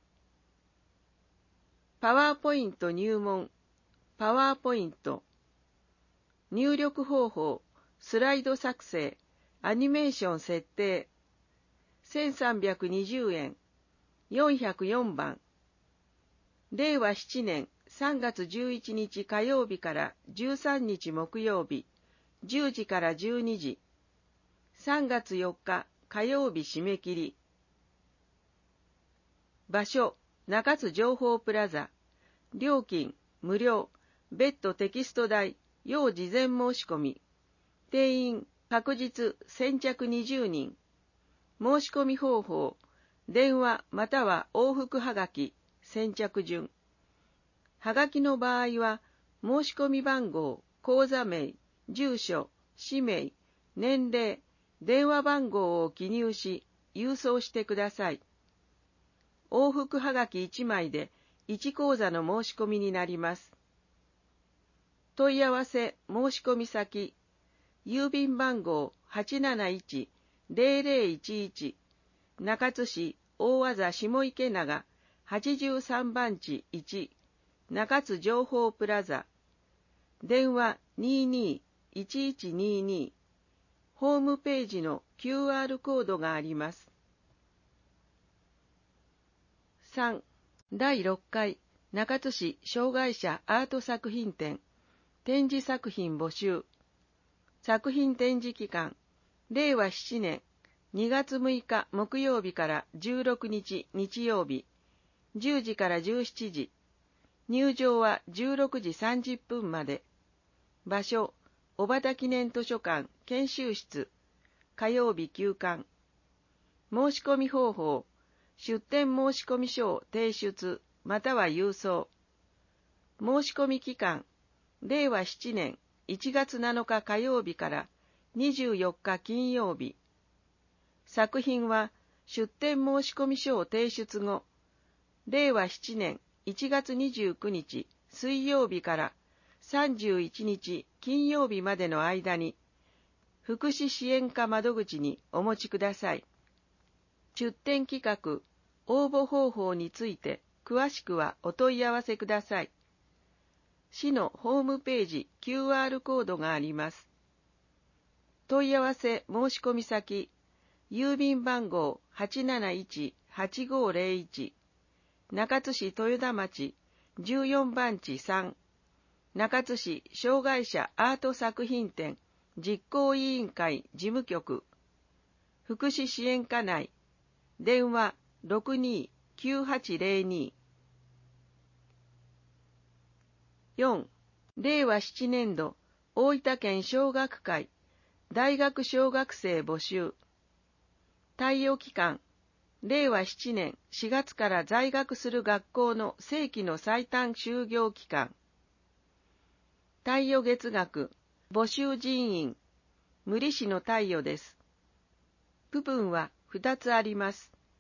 パワーポイント入門。パワーポイント。入力方法、スライド作成、アニメーション設定。1320円。404番。令和7年3月11日火曜日から13日木曜日、10時から12時。3月4日火曜日締め切り。場所、中津情報プラザ。料金、無料。別途テキスト代、要事前申し込み。定員、確実、先着20人。申し込み方法、電話または往復はがき、先着順。はがきの場合は、申し込み番号、口座名、住所、氏名、年齢、電話番号を記入し、郵送してください。往復はがき1枚で1口座の申し込みになります。問い合わせ申し込み先、郵便番号 871-0011 中津市大和座下池永83番地1中津情報プラザ。電話22-1122。ホームページの QR コードがあります。3. 第6回中津市障害者アート作品展。展示作品募集。作品展示期間、令和7年2月6日木曜日から16日日曜日、10時から17時。入場は16時30分まで。場所、小畑記念図書館研修室。火曜日休館。申し込み方法、出展申込書を提出または郵送。申し込み期間、令和7年1月7日火曜日から24日金曜日。作品は出展申込書を提出後、令和7年1月29日水曜日から31日金曜日までの間に、福祉支援課窓口にお持ちください。出展企画、応募方法について詳しくはお問い合わせください。市のホームページ QR コードがあります。問い合わせ申し込み先、郵便番号 871-8501 中津市豊田町14番地3中津市障害者アート作品展実行委員会事務局福祉支援課内電話 62-9802 4. 令和7年度大分県小学会大学小学生募集。貸与期間、令和7年4月から在学する学校の正規の最短就業期間。貸与月額、募集人員、無利子の貸与です。区分は2つあります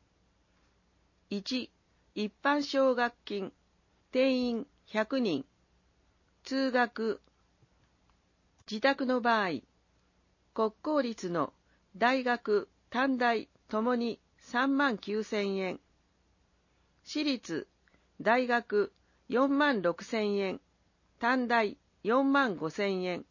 。1、一般奨学金、定員100人。通学。自宅の場合、国公立の大学、短大ともに39,000円。私立、大学46,000円。短大45,000円。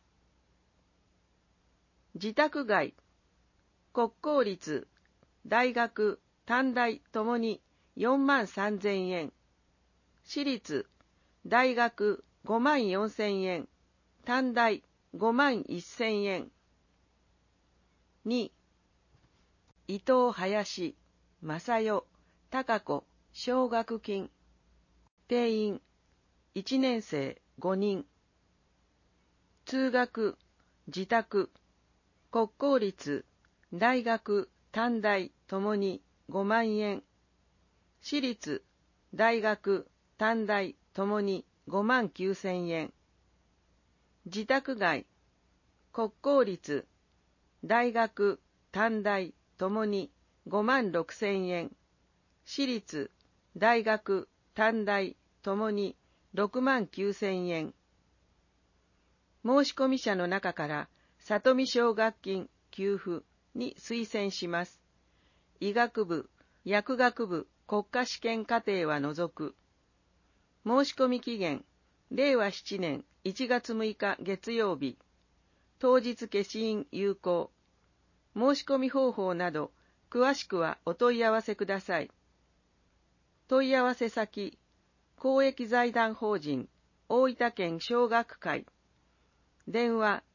自宅外、国公立、大学、短大ともに43,000円。私立、大学54,000円。短大51,000円。2、伊藤林、正代、高子、奨学金。定員、1年生5人。通学、自宅、国公立、大学、短大ともに5万円。私立、大学、短大ともに59,000円。自宅外、国公立、大学、短大ともに56,000円。私立、大学、短大ともに69,000円。申込者の中から里見奨学金給付に推薦します。医学部、薬学部、国家試験課程は除く。申し込み期限、令和7年1月6日月曜日。当日消印有効。申し込み方法など、詳しくはお問い合わせください。問い合わせ先、公益財団法人、大分県小学会。電話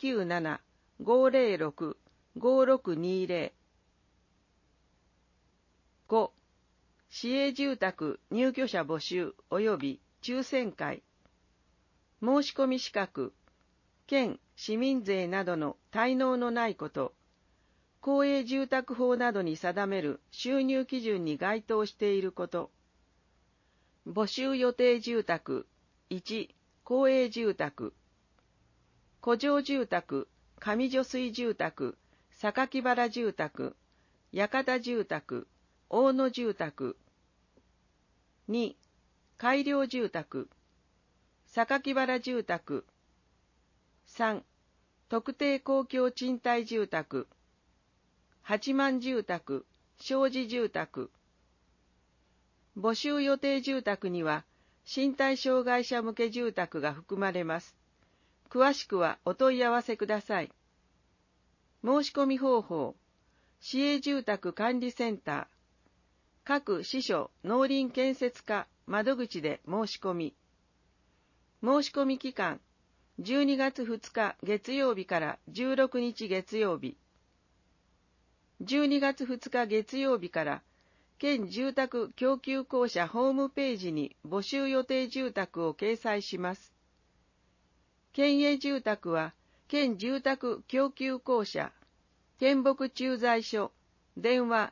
097-506-5620。5. 市営住宅入居者募集及び抽選会。申し込み資格、県市民税などの滞納のないこと、公営住宅法などに定める収入基準に該当していること。募集予定住宅、1、公営住宅。古城住宅、上女水住宅、榊原住宅、館住宅、大野住宅。2、改良住宅、榊原住宅。3、特定公共賃貸住宅、八幡住宅、庄司住宅。募集予定住宅には、身体障害者向け住宅が含まれます。詳しくはお問い合わせください。申し込み方法、市営住宅管理センター、各支所農林建設課窓口で申し込み。申し込み期間、12月2日月曜日から16日月曜日。12月2日月曜日から県住宅供給公社ホームページに募集予定住宅を掲載します。県営住宅は県住宅供給公社県北駐在所電話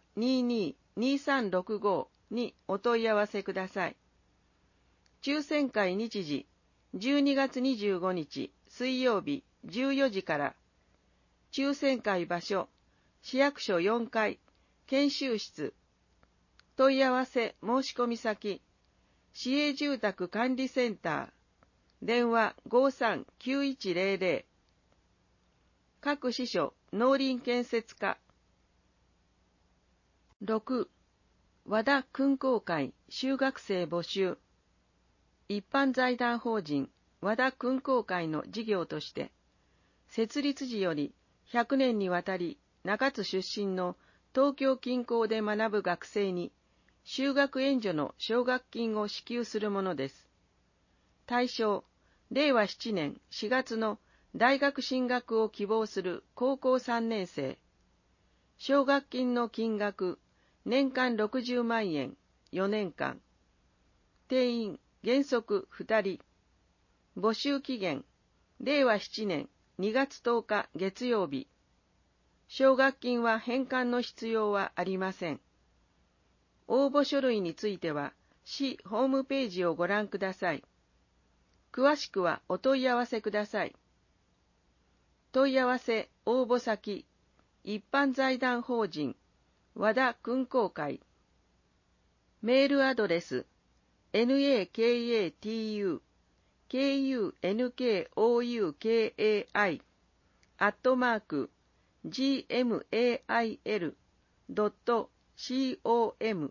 22-2365にお問い合わせください。抽選会日時12月25日水曜日14時から。抽選会場所市役所4階研修室。問い合わせ申し込み先市営住宅管理センター電話53-9100。各支所農林建設課。6. 和田訓講会修学生募集。一般財団法人和田訓講会の事業として、設立時より100年にわたり中津出身の東京近郊で学ぶ学生に修学援助の奨学金を支給するものです。対象、令和7年4月の大学進学を希望する高校3年生。奨学金の金額、年間60万円、4年間。定員、原則2人。募集期限、令和7年2月10日月曜日。奨学金は返還の必要はありません。応募書類については、市ホームページをご覧ください。詳しくはお問い合わせください。問い合わせ応募先、一般財団法人和田訓講会。メールアドレス nakakun.kunkoi@gmail.com。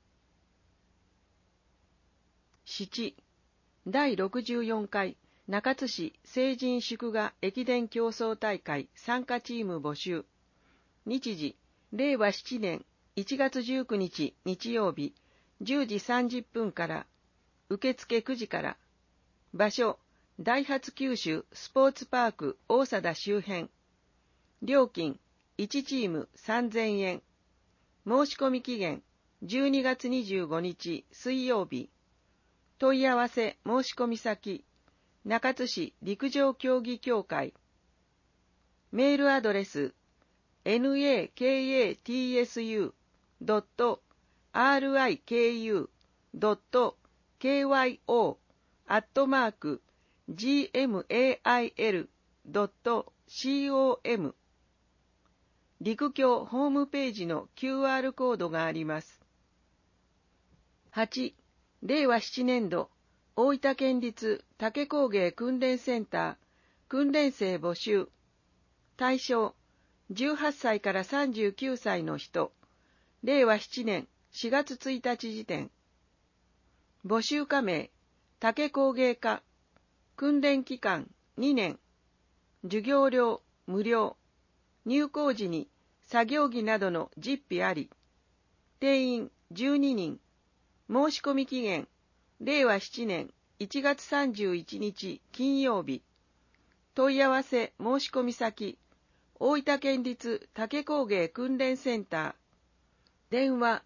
7. 第64回中津市成人祝賀駅伝競争大会参加チーム募集。日時、令和7年1月19日日曜日10時30分から。受付9時から。場所、ダイハツ九州スポーツパーク大貞周辺。料金、1チーム3000円。申し込み期限、12月25日水曜日。問い合わせ申し込み先、中津市陸上競技協会。メールアドレス、nakatsu.riku.gmail.com。 陸協ホームページの QR コードがあります。8. 令和7年度大分県立竹工芸訓練センター訓練生募集。対象、 18歳から39歳の人、令和7年4月1日時点。募集加盟、竹工芸家、訓練期間2年、授業料無料、入校時に作業着などの実費あり、定員12人、申し込み期限、令和7年1月31日金曜日。問い合わせ申し込み先、大分県立竹工芸訓練センター。電話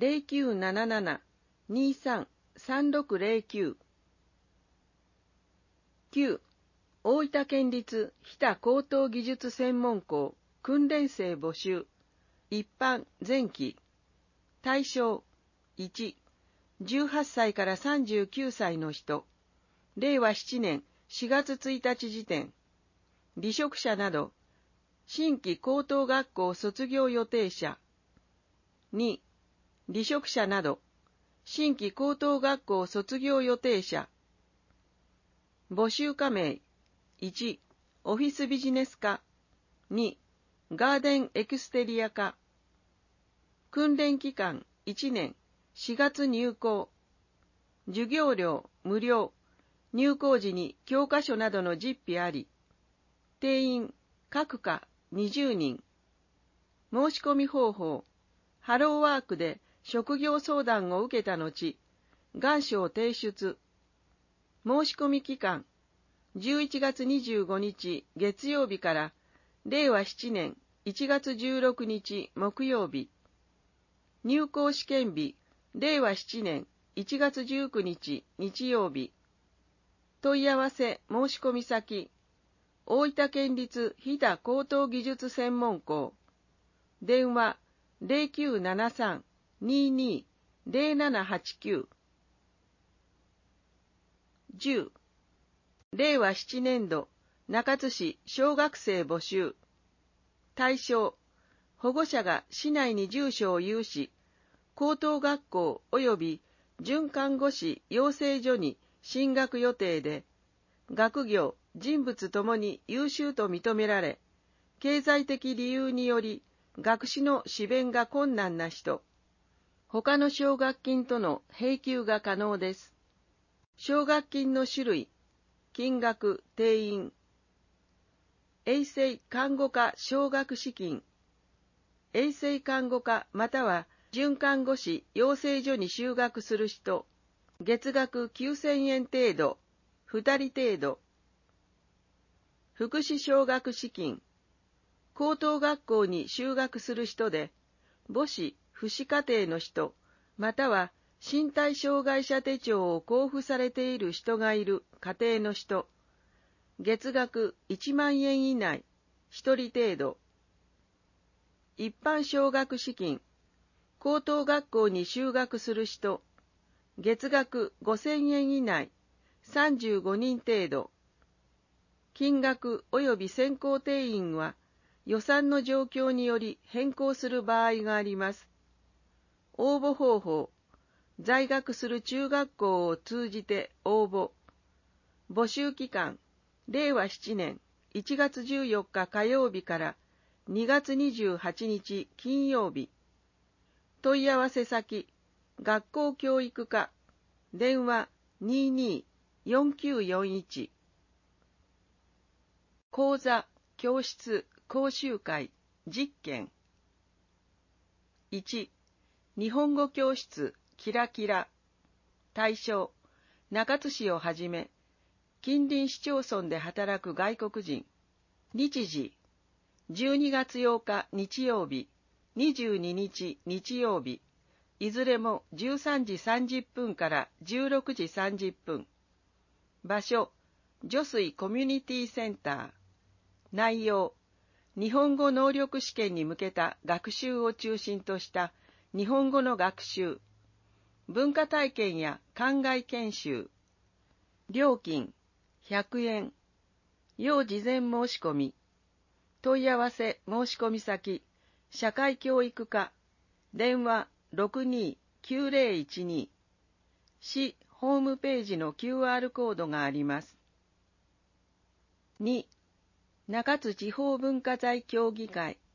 0977-23-3609。9. 大分県立日田高等技術専門校訓練生募集。一般前期。対象1、18歳から39歳の人。令和7年4月1日時点。離職者など、新規高等学校卒業予定者。2、離職者など、新規高等学校卒業予定者。募集加盟。1、オフィスビジネス科。2、ガーデンエクステリア科。訓練期間1年、4月入校。授業料無料。入校時に教科書などの実費あり。定員各科20人。申し込み方法。ハローワークで職業相談を受けた後、願書を提出。申し込み期間、11月25日月曜日から令和7年1月16日木曜日。入校試験日、令和7年1月19日日曜日。問い合わせ申し込み先、大分県立日田高等技術専門校。電話0973-22-0789。10. 令和7年度中津市小学生募集。対象、保護者が市内に住所を有し、高等学校及び准看護師養成所に進学予定で、学業、人物ともに優秀と認められ、経済的理由により学士の支弁が困難な人、他の奨学金との併給が可能です。奨学金の種類、金額、定員。衛生看護科奨学資金。衛生看護科または准看護師養成所に就学する人、月額9000円程度、2人程度。福祉奨学資金。高等学校に就学する人で、母子、父子家庭の人、または身体障害者手帳を交付されている人がいる家庭の人、月額1万円以内、1人程度。一般奨学資金。高等学校に就学する人、月額5000円以内、35人程度。金額及び選考定員は予算の状況により変更する場合があります。応募方法。在学する中学校を通じて応募。募集期間。令和7年1月14日火曜日から2月28日金曜日。問い合わせ先、学校教育課。電話22-4941。講座、教室、講習会、実験。1、日本語教室、キラキラ。対象、中津市をはじめ、近隣市町村で働く外国人。日時、12月8日日曜日、22日日曜日。いずれも13時30分から16時30分。場所、女水コミュニティセンター。内容、日本語能力試験に向けた学習を中心とした日本語の学習。文化体験や考え研修。料金、100円。要事前申し込み。問い合わせ申し込み先、社会教育課。電話62-9012。市ホームページの QR コードがあります。2、中津地方文化財協議会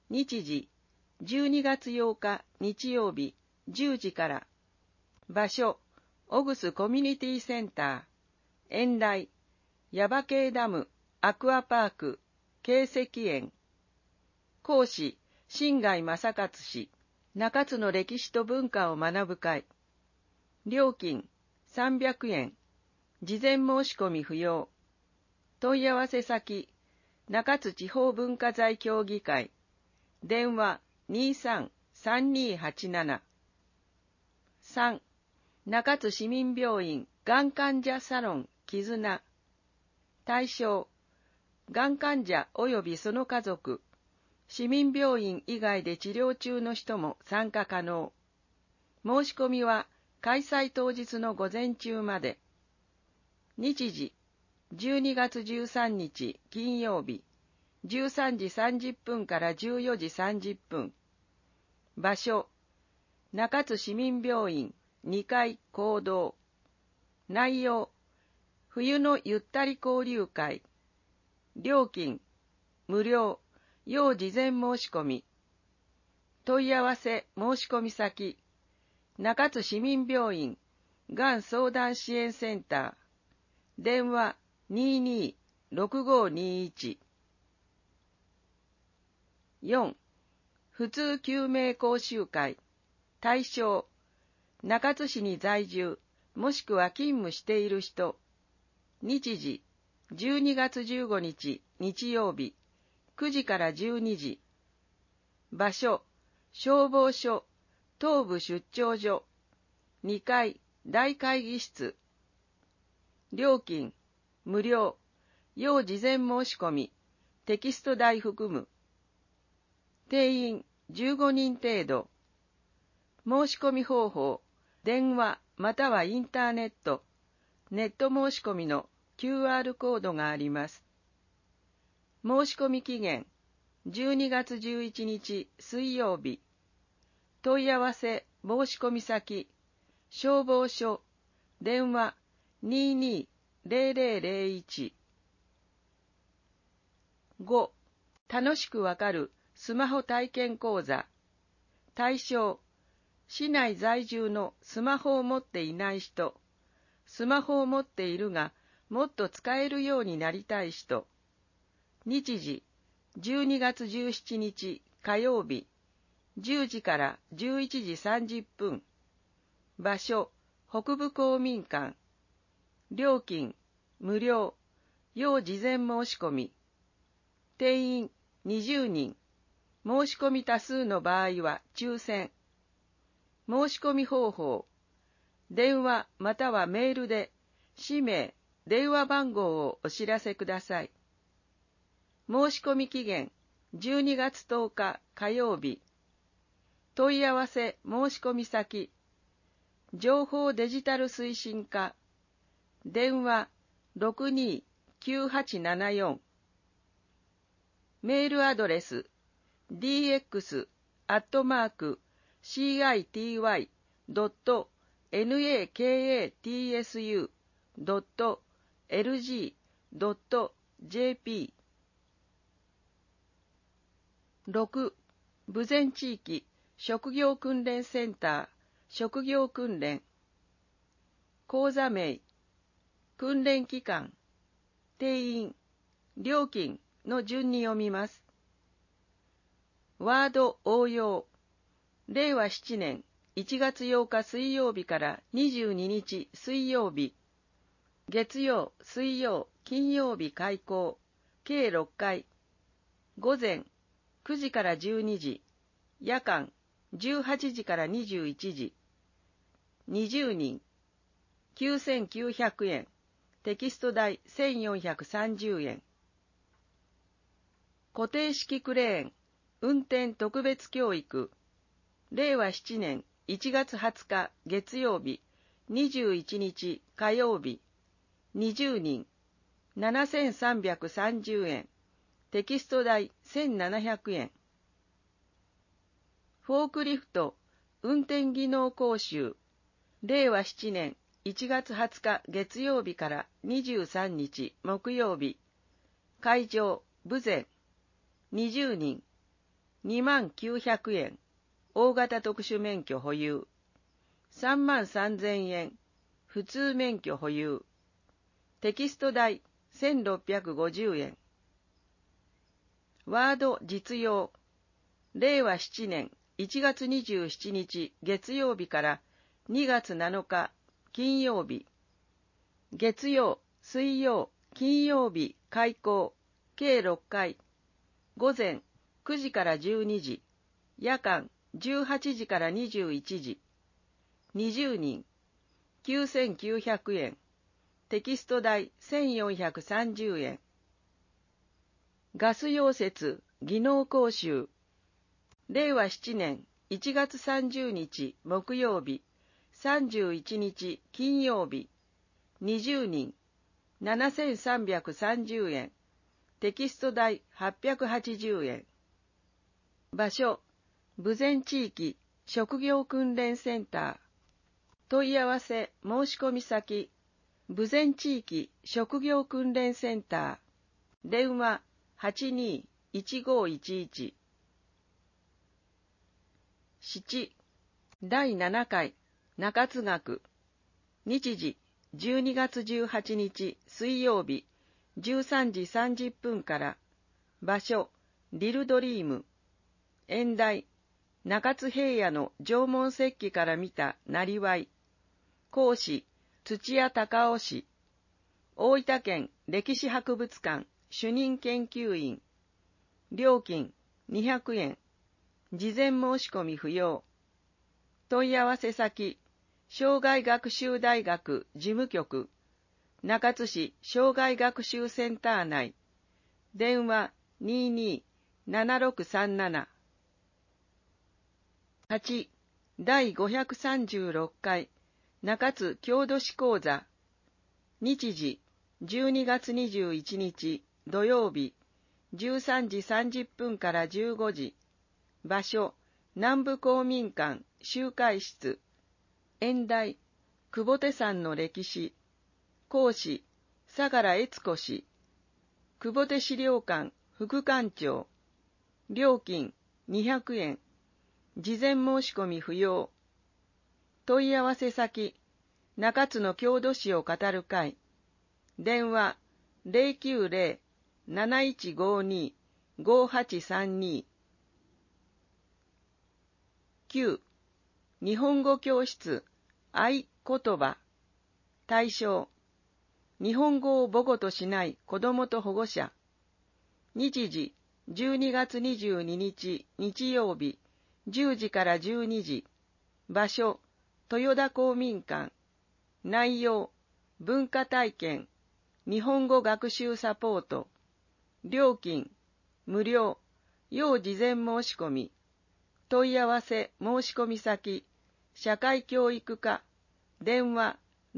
日時、12月8日日曜日、10時から。場所、オグスコミュニティセンター。演題、耶馬渓ダム、アクアパーク、慶石園。講師、新貝正勝氏。中津の歴史と文化を学ぶ会。料金、300円。事前申し込み不要。問い合わせ先、中津地方文化財協議会。電話、23-3287。3. 中津市民病院がん患者サロン絆。対象、がん患者及びその家族、市民病院以外で治療中の人も参加可能。申し込みは開催当日の午前中まで。日時、12月13日金曜日、13時30分から14時30分。場所、中津市民病院2階講堂。内容、冬のゆったり交流会。料金、無料、要事前申し込み。問い合わせ申し込み先、中津市民病院がん相談支援センター。電話22-6521。4. 普通救命講習会。対象、中津市に在住、もしくは勤務している人。日時、12月15日日曜日、9時から12時。場所、消防署、東部出張所、2階大会議室。料金、無料、要事前申し込み、テキスト代含む。定員15人程度。申し込み方法、電話またはインターネット、ネット申し込みの QR コードがあります。申し込み期限、12月11日水曜日。問い合わせ申し込み先、消防署、電話22-0001。5. 楽しくわかるスマホ体験講座。対象、市内在住のスマホを持っていない人、スマホを持っているがもっと使えるようになりたい人。日時、12月17日火曜日、10時から11時30分。場所、北部公民館。料金、無料、要事前申し込み。定員20人。申し込み多数の場合は抽選。申し込み方法、電話またはメールで氏名、電話番号をお知らせください。申し込み期限、12月10日火曜日。問い合わせ申し込み先、情報デジタル推進課。電話62-9874。メールアドレス dx@nakatsu.lg.jp。 6. 豊前地域職業訓練センター職業訓練。講座名、訓練期間、定員、料金の順に読みます。ワード応用。令和7年1月8日水曜日から22日水曜日。月曜、水曜、金曜日開講。計6回。午前9時から12時。夜間18時から21時。20人。9900円。テキスト代1430円。固定式クレーン、運転特別教育。令和7年1月20日月曜日、21日火曜日。20人。7330円。テキスト代1700円。フォークリフト、運転技能講習。令和7年1月20日月曜日から23日木曜日。会場、豊前。20人。 23,900円、大型特殊免許保有。33,000円、普通免許保有。テキスト代1,650円。ワード実用。令和7年1月27日月曜日から2月7日金曜日。月曜、水曜、金曜日開講。計6回。午前9時から12時。夜間18時から21時。20人。9,900円。テキスト代1,430円。ガス溶接技能講習。令和7年1月30日木曜日、31日金曜日。20人。7,330円。テキスト代880円。場所、豊前地域職業訓練センター。問い合わせ申し込み先、豊前地域職業訓練センター。電話82-1511。7、第7回中津学。日時12月18日水曜日13時30分から。場所、リルドリーム。演題、中津平野の縄文石器から見たなりわい。講師、土屋隆夫氏。大分県歴史博物館主任研究員。料金200円。事前申し込み不要。問い合わせ先、障害学習大学事務局、中津市障害学習センター内。電話22-7637。8、第536回中津郷土史講座。日時12月21日土曜日13時30分から15時。場所、南部公民館集会室。演題、久保手山の歴史。講師、相良悦子氏。久保手資料館副館長。料金200円。事前申し込み不要。問い合わせ先、中津の郷土史を語る会。電話090-7152-5832。9、日本語教室合言葉。対象、日本語を母語としない子どもと保護者。日時12月22日日曜日10時から12時。場所、豊田公民館。内容、文化体験、日本語学習サポート。料金、無料。要事前申し込み。問い合わせ申し込み先、社会教育課。電話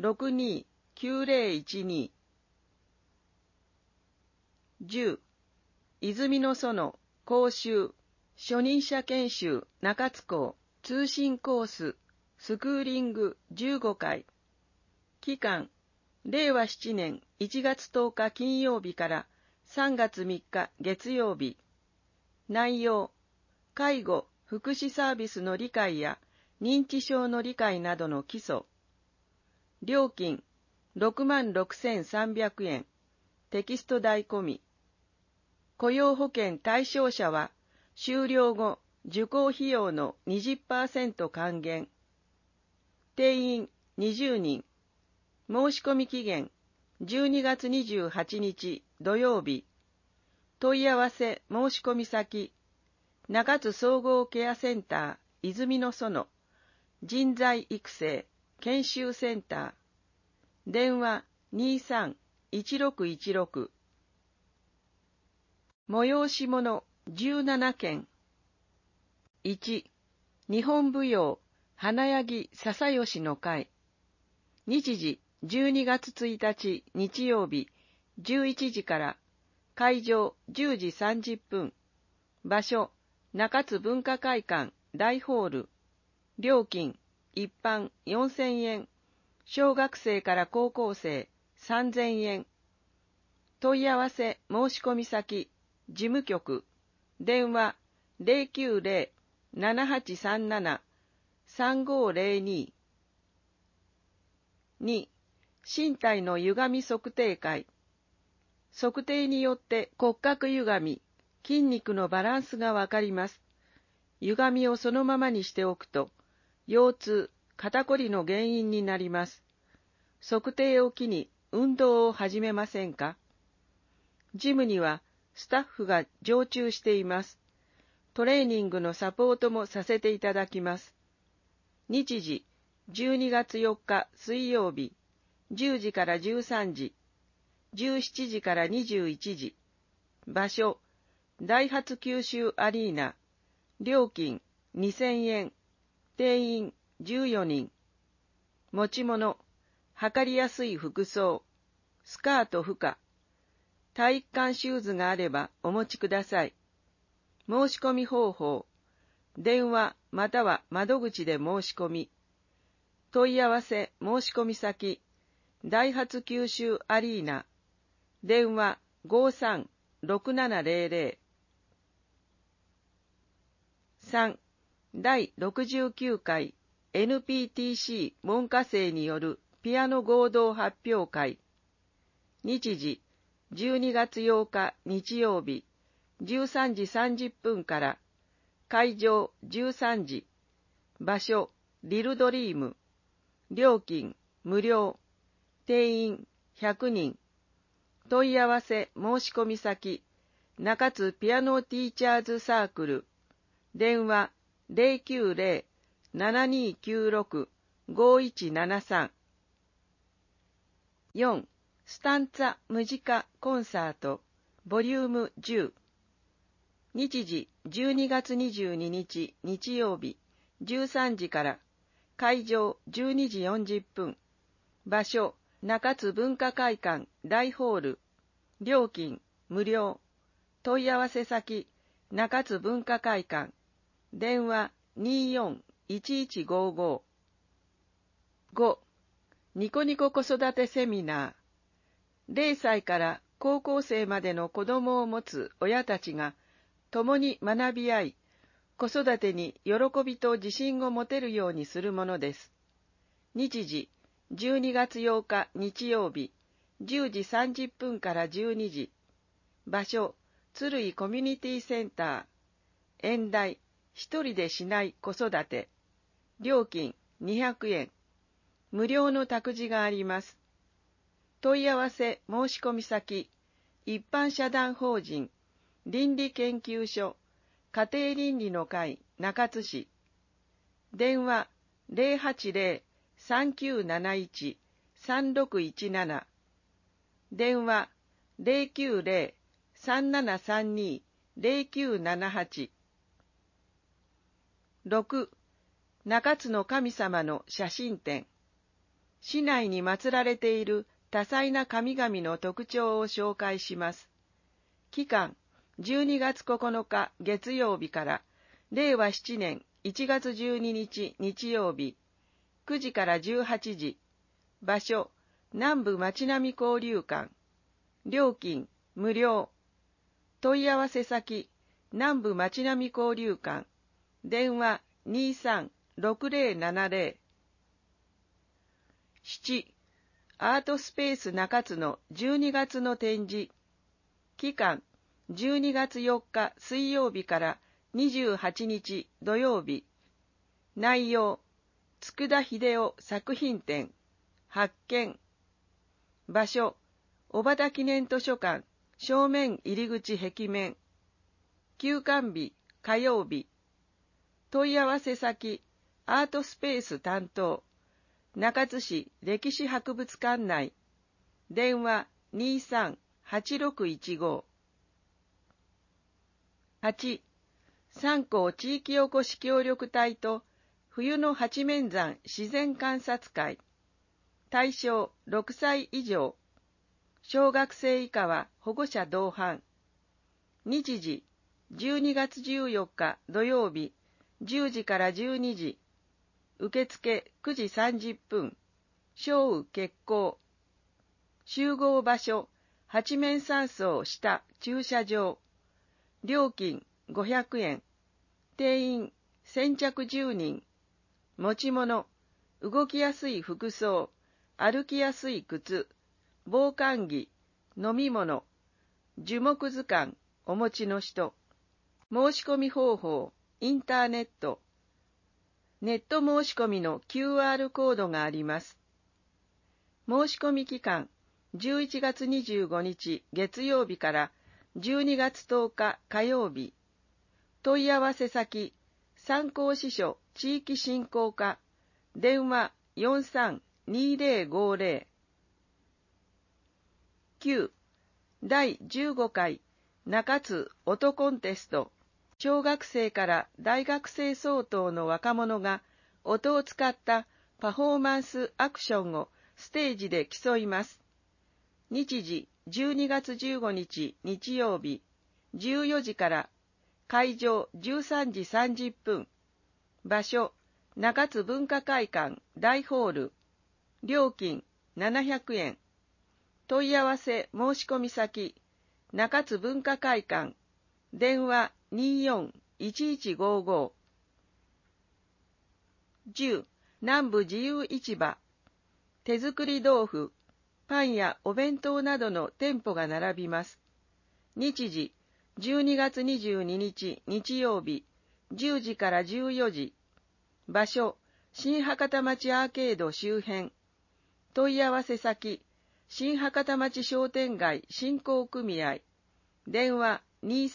62-9012。10、泉の園講習初任者研修中津校通信コーススクーリング15回。期間、令和7年1月10日金曜日から3月3日月曜日。内容、介護・福祉サービスの理解や認知症の理解などの基礎。料金、66,300円。テキスト代込み。雇用保険対象者は、終了後、受講費用の 20% 還元。定員20人。申し込み期限、12月28日土曜日。問い合わせ申し込み先、中津総合ケアセンター泉の園人材育成研修センター。電話23-1616。催し物17件。1、日本舞踊花柳笹吉の会。日時12月1日日曜日11時から。会場10時30分。場所、中津文化会館大ホール。料金、一般4,000円。小学生から高校生3,000円。問い合わせ申し込み先、事務局。電話 090-7837-3502。2、身体の歪み測定会。測定によって骨格歪み、筋肉のバランスがわかります。歪みをそのままにしておくと、腰痛、肩こりの原因になります。測定を機に運動を始めませんか？ジムにはスタッフが常駐しています。トレーニングのサポートもさせていただきます。日時、12月4日水曜日、10時から13時、17時から21時。場所、ダイハツ九州アリーナ。料金2000円。定員14人。持ち物、測りやすい服装、スカート不可。体育館シューズがあればお持ちください。申し込み方法、電話または窓口で申し込み。問い合わせ申し込み先、ダイハツ九州アリーナ。電話53-6700。3、第69回 NPTC 門下生によるピアノ合同発表会。日時、12月8日日曜日、13時30分から。会場13時。場所、リルドリーム。料金、無料。定員、100人。問い合わせ申し込み先、中津ピアノティーチャーズサークル。電話090-7296-5173。4. スタンツァムジカコンサートボリューム10。日時12月22日日曜日13時から。会場12時40分。場所、中津文化会館大ホール。料金無料。問い合わせ先、中津文化会館。電話24-1155。5. ニコニコ子育てセミナー。0歳から高校生までの子供を持つ親たちが共に学び合い、子育てに喜びと自信を持てるようにするものです。日時、12月8日日曜日、10時30分から12時。場所、鶴居コミュニティセンター。演題、一人でしない子育て。料金200円。無料の託児があります。問い合わせ申し込み先、一般社団法人、倫理研究所、家庭倫理の会中津市。電話080-3971-3617。電話090-3732-0978。6. 中津の神様の写真展。市内に祀られている多彩な神々の特徴を紹介します。期間、12月9日月曜日から令和7年1月12日日曜日、9時から18時。場所、南部町並交流館。料金、無料。問い合わせ先、南部町並交流館。電話23-6070。7. アートスペース中津の12月の展示。期間、12月4日水曜日から28日土曜日。内容、佃秀夫作品展、発見。場所、小畑記念図書館、正面入口壁面。休館日、火曜日。問い合わせ先、アートスペース担当。中津市歴史博物館内。電話23-8615。8. 三校地域おこし協力隊と冬の八面山自然観察会。対象6歳以上。小学生以下は保護者同伴。日時12月14日土曜日10時から12時。受付9時30分。小雨決行。集合場所、八面山荘下駐車場。料金500円。 定員先着10人。持ち物、動きやすい服装、歩きやすい靴、防寒着、飲み物、樹木図鑑お持ちの人。申し込み方法、インターネット。ネット申し込みの QR コードがあります。申し込み期間、11月25日月曜日から12月10日火曜日。問い合わせ先、参考支所地域振興課、電話43-2050。9. 第15回中津音コンテスト。小学生から大学生相当の若者が音を使ったパフォーマンスアクションをステージで競います。日時12月15日日曜日14時から、会場13時30分。場所、中津文化会館大ホール。料金700円。問い合わせ申し込み先、中津文化会館。電話24-1155。10. 南部自由市場。手作り豆腐、パンやお弁当などの店舗が並びます。日時12月22日日曜日10時から14時。場所、新博多町アーケード周辺。問い合わせ先、新博多町商店街振興組合。電話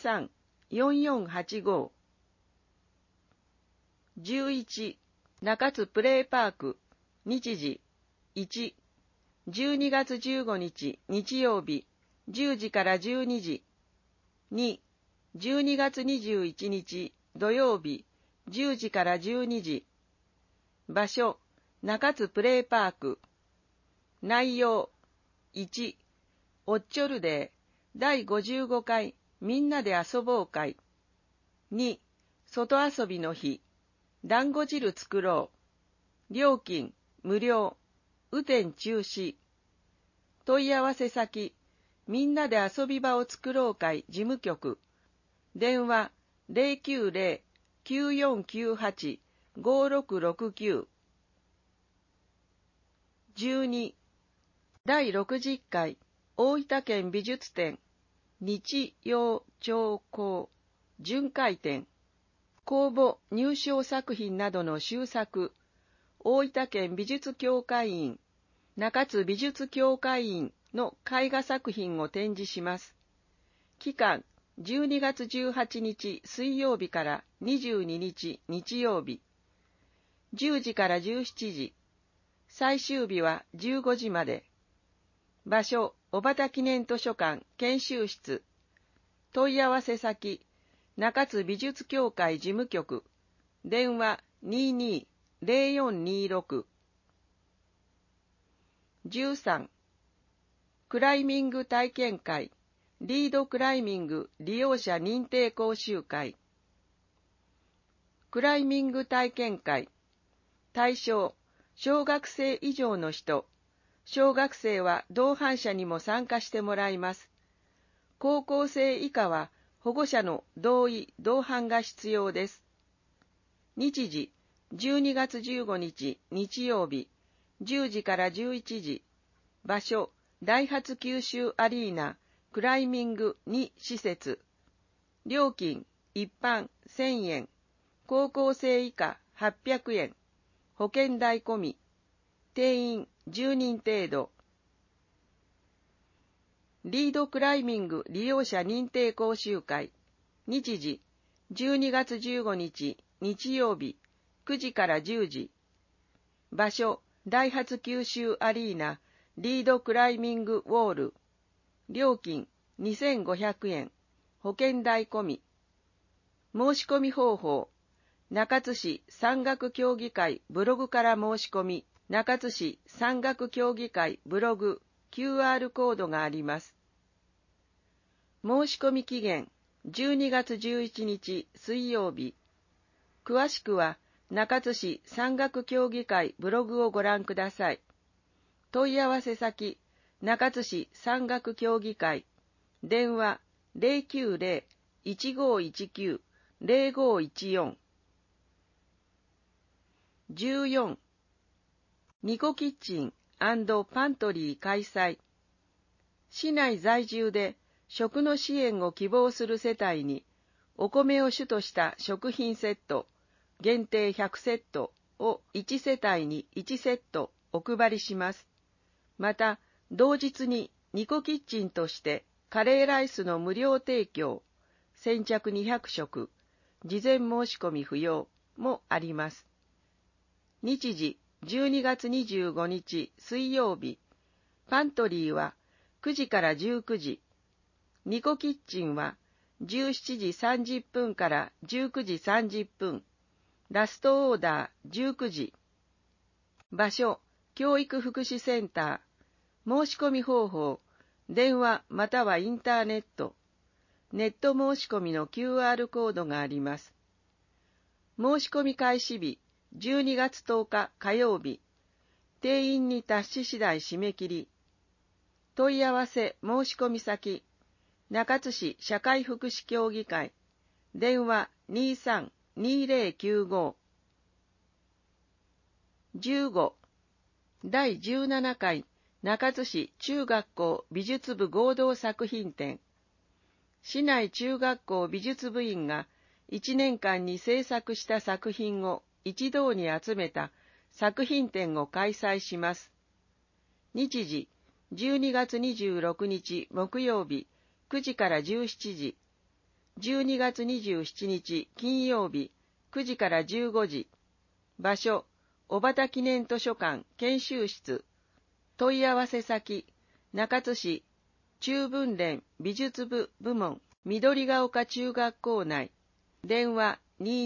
23-4485。11. 中津プレイパーク。日時1、12月15日日曜日10時から12時。2、12月21日土曜日10時から12時。場所、中津プレイパーク。内容、1、おっちょるデー第55回みんなで遊ぼう会。2、外遊びの日。団子汁作ろう。料金、無料。雨天中止。問い合わせ先、みんなで遊び場を作ろう会事務局。電話090-9498-5669。12. 第60回大分県美術展日曜朝講巡回展。公募入賞作品などの修作。大分県美術協会員、中津美術協会員の絵画作品を展示します。期間、12月18日水曜日から22日日曜日。10時から17時。最終日は15時まで。場所、小畑記念図書館研修室。問い合わせ先、中津美術協会事務局。電話22-0426。13. クライミング体験会リードクライミング利用者認定講習会。クライミング体験会。対象、小学生以上の人。小学生は同伴者にも参加してもらいます。高校生以下は保護者の同意・同伴が必要です。日時、12月15日日曜日、10時から11時。場所、ダイハツ九州アリーナ、クライミング2施設。料金、一般1000円。高校生以下800円。保険代込み。定員10人程度。リードクライミング利用者認定講習会。日時、12月15日日曜日、9時から10時。場所、ダイハツ九州アリーナ、リードクライミングウォール。料金2500円。保険代込み。申し込み方法。中津市山岳協議会ブログから申し込み、中津市山岳協議会ブログ QR コードがあります。申し込み期限12月11日水曜日。詳しくは中津市山岳協議会ブログをご覧ください。問い合わせ先、中津市山岳協議会。電話090-1519 0514。14、ニコキッチン&パントリー開催。市内在住で食の支援を希望する世帯に、お米を主とした食品セット、限定100セットを1世帯に1セットお配りします。また、同日にニコキッチンとしてカレーライスの無料提供、先着200食、事前申し込み不要もあります。日時12月25日水曜日、パントリーは9時から19時、ニコキッチンは17時30分から19時30分、ラストオーダー19時。場所、教育福祉センター。申し込み方法、電話またはインターネット。ネット申し込みの QR コードがあります。申し込み開始日、12月10日火曜日。定員に達し次第締め切り。問い合わせ申し込み先、中津市社会福祉協議会。電話23-2095。15、第17回中津市中学校美術部合同作品展。市内中学校美術部員が1年間に制作した作品を一堂に集めた作品展を開催します。日時、12月26日木曜日9時から17時、12月27日金曜日9時から15時、場所、小畑記念図書館研修室、問い合わせ先、中津市中文連美術部部門緑が丘中学校内、電話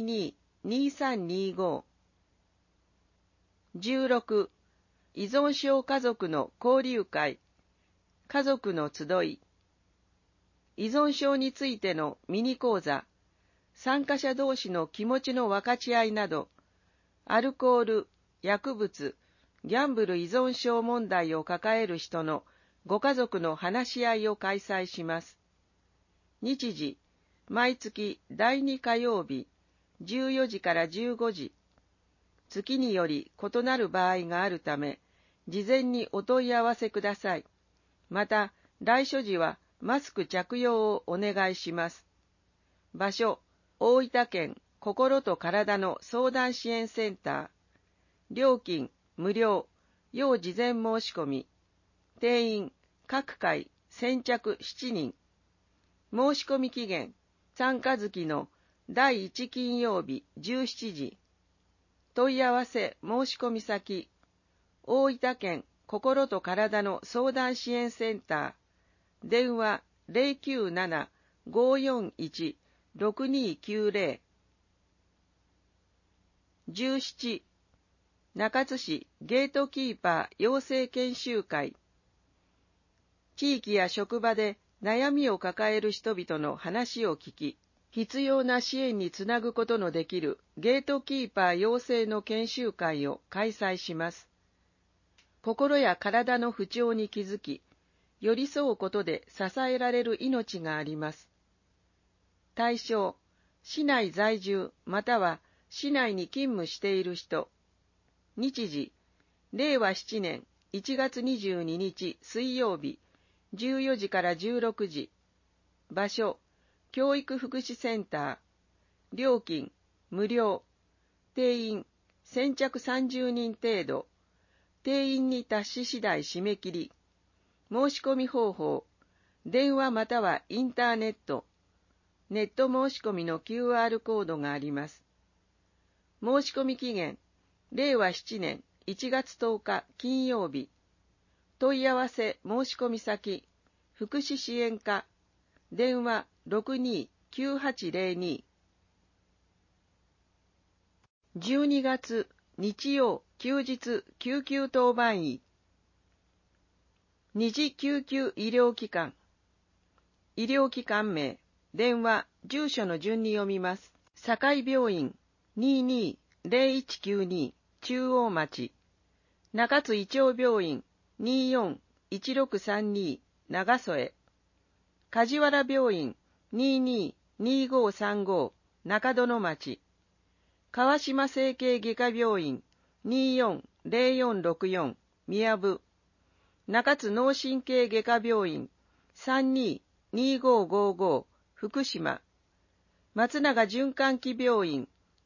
22-2325。16、依存症家族の交流会、家族の集い。依存症についてのミニ講座、参加者同士の気持ちの分かち合いなど、アルコール、薬物、ギャンブル依存症問題を抱える人のご家族の話し合いを開催します。日時、毎月第2火曜日、14時から15時。月により異なる場合があるため、事前にお問い合わせください。また、来所時はマスク着用をお願いします。場所、大分県心と体の相談支援センター。料金、無料、要事前申し込み。定員、各回、先着7人。申し込み期限、参加月の第1金曜日17時。問い合わせ申し込み先、大分県心と体の相談支援センター。電話097-541-6290。17、中津市ゲートキーパー養成研修会。地域や職場で悩みを抱える人々の話を聞き、必要な支援につなぐことのできるゲートキーパー養成の研修会を開催します。心や体の不調に気づき、寄り添うことで支えられる命があります。対象、市内在住または市内に勤務している人。日時、令和7年1月22日水曜日、14時から16時。場所、教育福祉センター。料金、無料。定員、先着30人程度。定員に達し次第締め切り。申し込み方法、電話またはインターネット。ネット申し込みの QR コードがあります。申し込み期限、令和7年1月10日金曜日。問い合わせ申し込み先、福祉支援課。電話62-9802。12月日曜休日救急当番医。二次救急医療機関。医療機関名、電話、住所の順に読みます。堺病院22-0192中央町。中津医長病院24-1632長添。梶原病院22-2535 中殿町、川島整形外科病院240464宮部、中津脳神経外科病院322555福島、松永循環器病院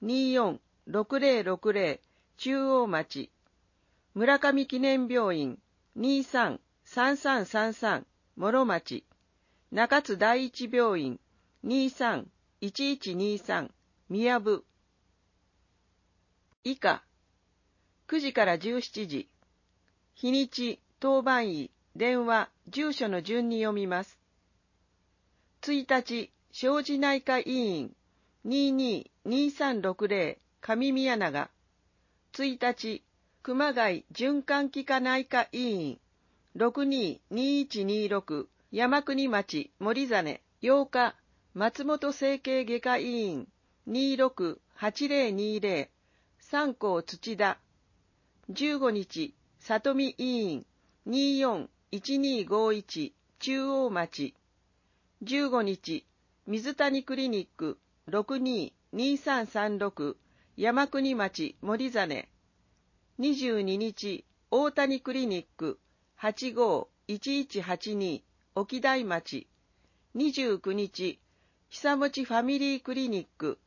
246060中央町、村上記念病院233333諸町、中津第一病院231123宮部。以下、9時から17時、日にち、当番医、電話、住所の順に読みます。1日、小児内科医院222360上宮永。1日、熊谷循環器科内科医院622126山国町森実。8日、松本整形外科医院268020三高土田。15日、里見医院241251中央町。15日、水谷クリニック622336山国町森実。22日、大谷クリニック851182沖大町。29日、久持ファミリークリニック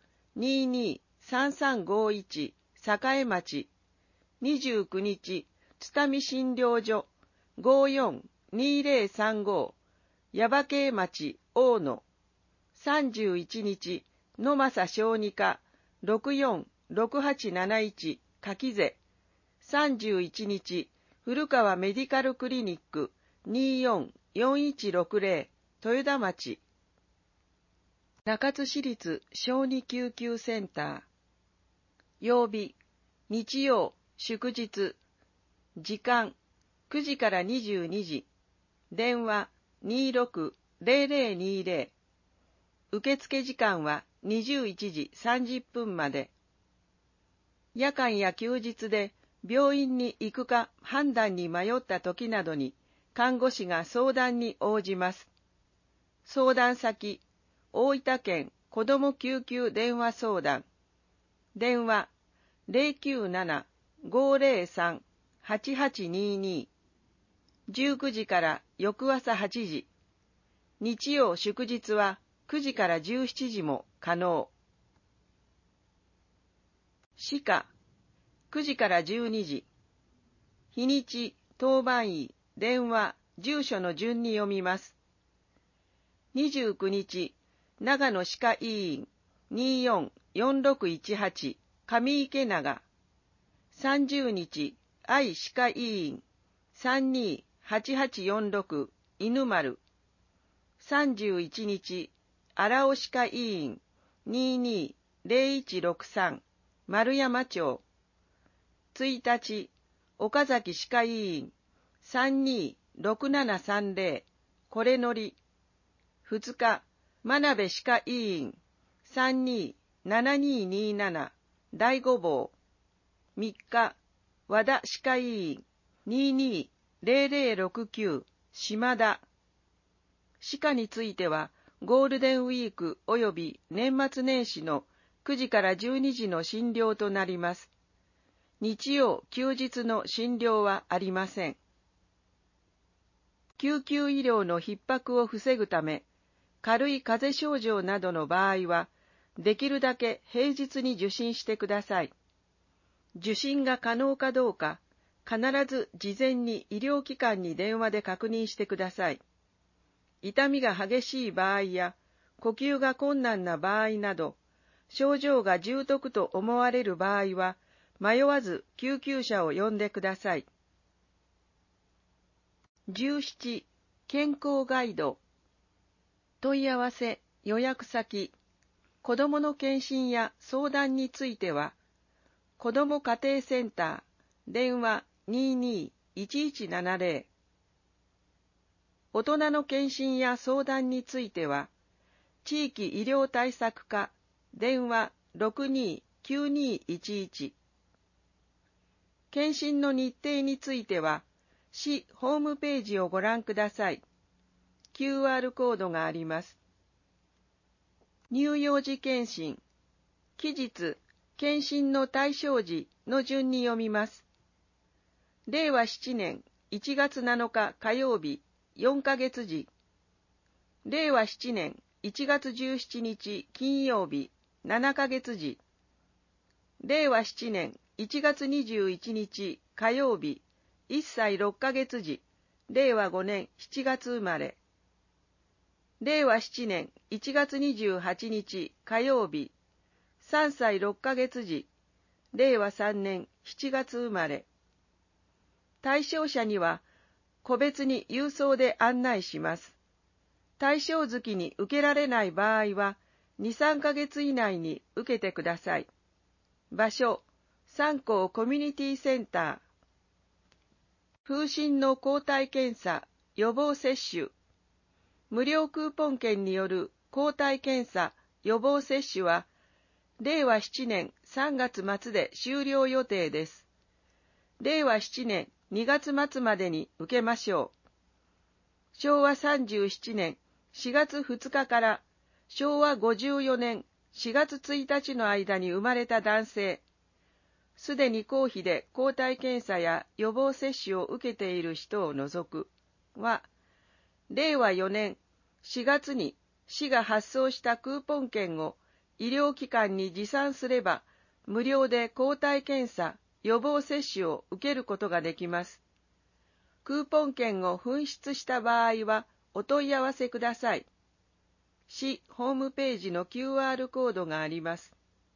223351栄町。29日、津民診療所542035耶馬溪町大野。31日、野政小児科646871柿瀬。31日、古川メディカルクリニック244160豊田町。中津市立小児救急センター。曜日、日曜、祝日。時間、9時から22時。電話、260020。受付時間は21時30分まで。夜間や休日で病院に行くか判断に迷った時などに看護師が相談に応じます。相談先、大分県子ども救急電話相談。電話、097-503-8822。19時から翌朝8時。日曜祝日は9時から17時も可能。歯科、9時から12時。日にち、当番医、電話、住所の順に読みます。29日、長野歯科医院244618上池永。30日、愛歯科医院328846犬丸。31日、荒尾歯科医院220163丸山町。1日、岡崎歯科医院326730これのり。2日、真鍋歯科医院327227大御坊。3日、和田歯科医院220069島田。歯科については、ゴールデンウィーク及び年末年始の9時から12時の診療となります。日曜、休日の診療はありません。救急医療の逼迫を防ぐため、軽い風邪症状などの場合は、できるだけ平日に受診してください。受診が可能かどうか、必ず事前に医療機関に電話で確認してください。痛みが激しい場合や、呼吸が困難な場合など、症状が重篤と思われる場合は、迷わず救急車を呼んでください。17、健康ガイド。問い合わせ、予約先。子どもの検診や相談については、子ども家庭センター、電話221170。大人の検診や相談については、地域医療対策課、電話629211。検診の日程については、市ホームページをご覧ください。QR コードがあります。乳幼児検診、 期日、検診の対象時の順に読みます。令和7年1月7日火曜日、4ヶ月時。令和7年1月17日金曜日、7ヶ月時。令和7年1月21日火曜日、1歳6ヶ月時。令和5年7月生まれ。令和7年1月28日火曜日、3歳6ヶ月時。令和3年7月生まれ。対象者には個別に郵送で案内します。対象月に受けられない場合は、2、3ヶ月以内に受けてください。場所、三校コミュニティセンター。風疹の抗体検査、予防接種。無料クーポン券による抗体検査、予防接種は、令和7年3月末で終了予定です。令和7年2月末までに受けましょう。昭和37年4月2日から昭和54年4月1日の間に生まれた男性、すでに公費で抗体検査や予防接種を受けている人を除くは、令和4年4月に市が発送したクーポン券を医療機関に持参すれば、無料で抗体検査、予防接種を受けることができます。クーポン券を紛失した場合はお問い合わせください。市ホームページの QR コードがあります。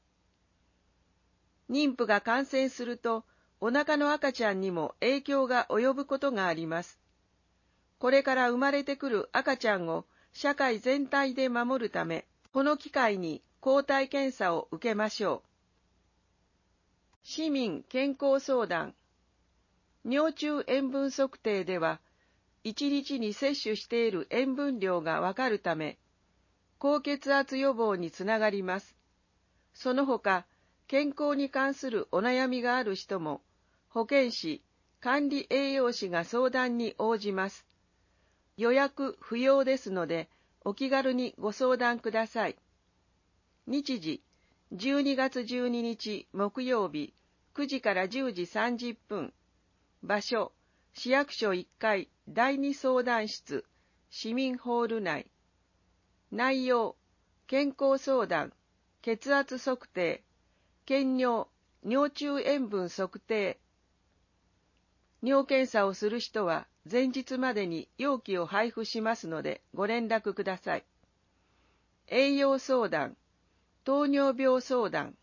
妊婦が感染すると、お腹の赤ちゃんにも影響が及ぶことがあります。これから生まれてくる赤ちゃんを社会全体で守るため、この機会に抗体検査を受けましょう。市民健康相談。尿中塩分測定では、1日に摂取している塩分量がわかるため、高血圧予防につながります。その他、健康に関するお悩みがある人も、保健師、管理栄養士が相談に応じます。予約不要ですので、お気軽にご相談ください。日時、12月12日木曜日、9時から10時30分。場所、市役所1階第2相談室、市民ホール内。内容、健康相談、血圧測定、検尿、尿中塩分測定。尿検査をする人は前日までに容器を配布しますのでご連絡ください。栄養相談、糖尿病相談。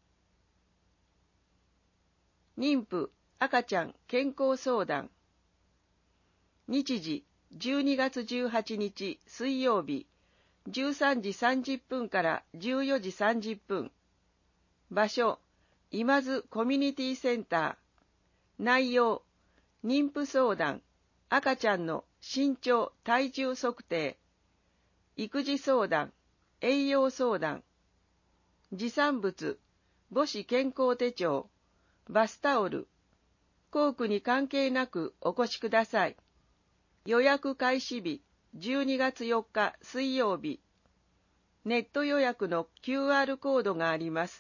妊婦、赤ちゃん健康相談。日時、12月18日水曜日、13時30分から14時30分。場所、今津コミュニティセンター。内容、妊婦相談、赤ちゃんの身長・体重測定、育児相談、栄養相談。持参物、母子健康手帳、バスタオル。校区に関係なくお越しください。予約開始日、12月4日水曜日。ネット予約の QR コードがあります。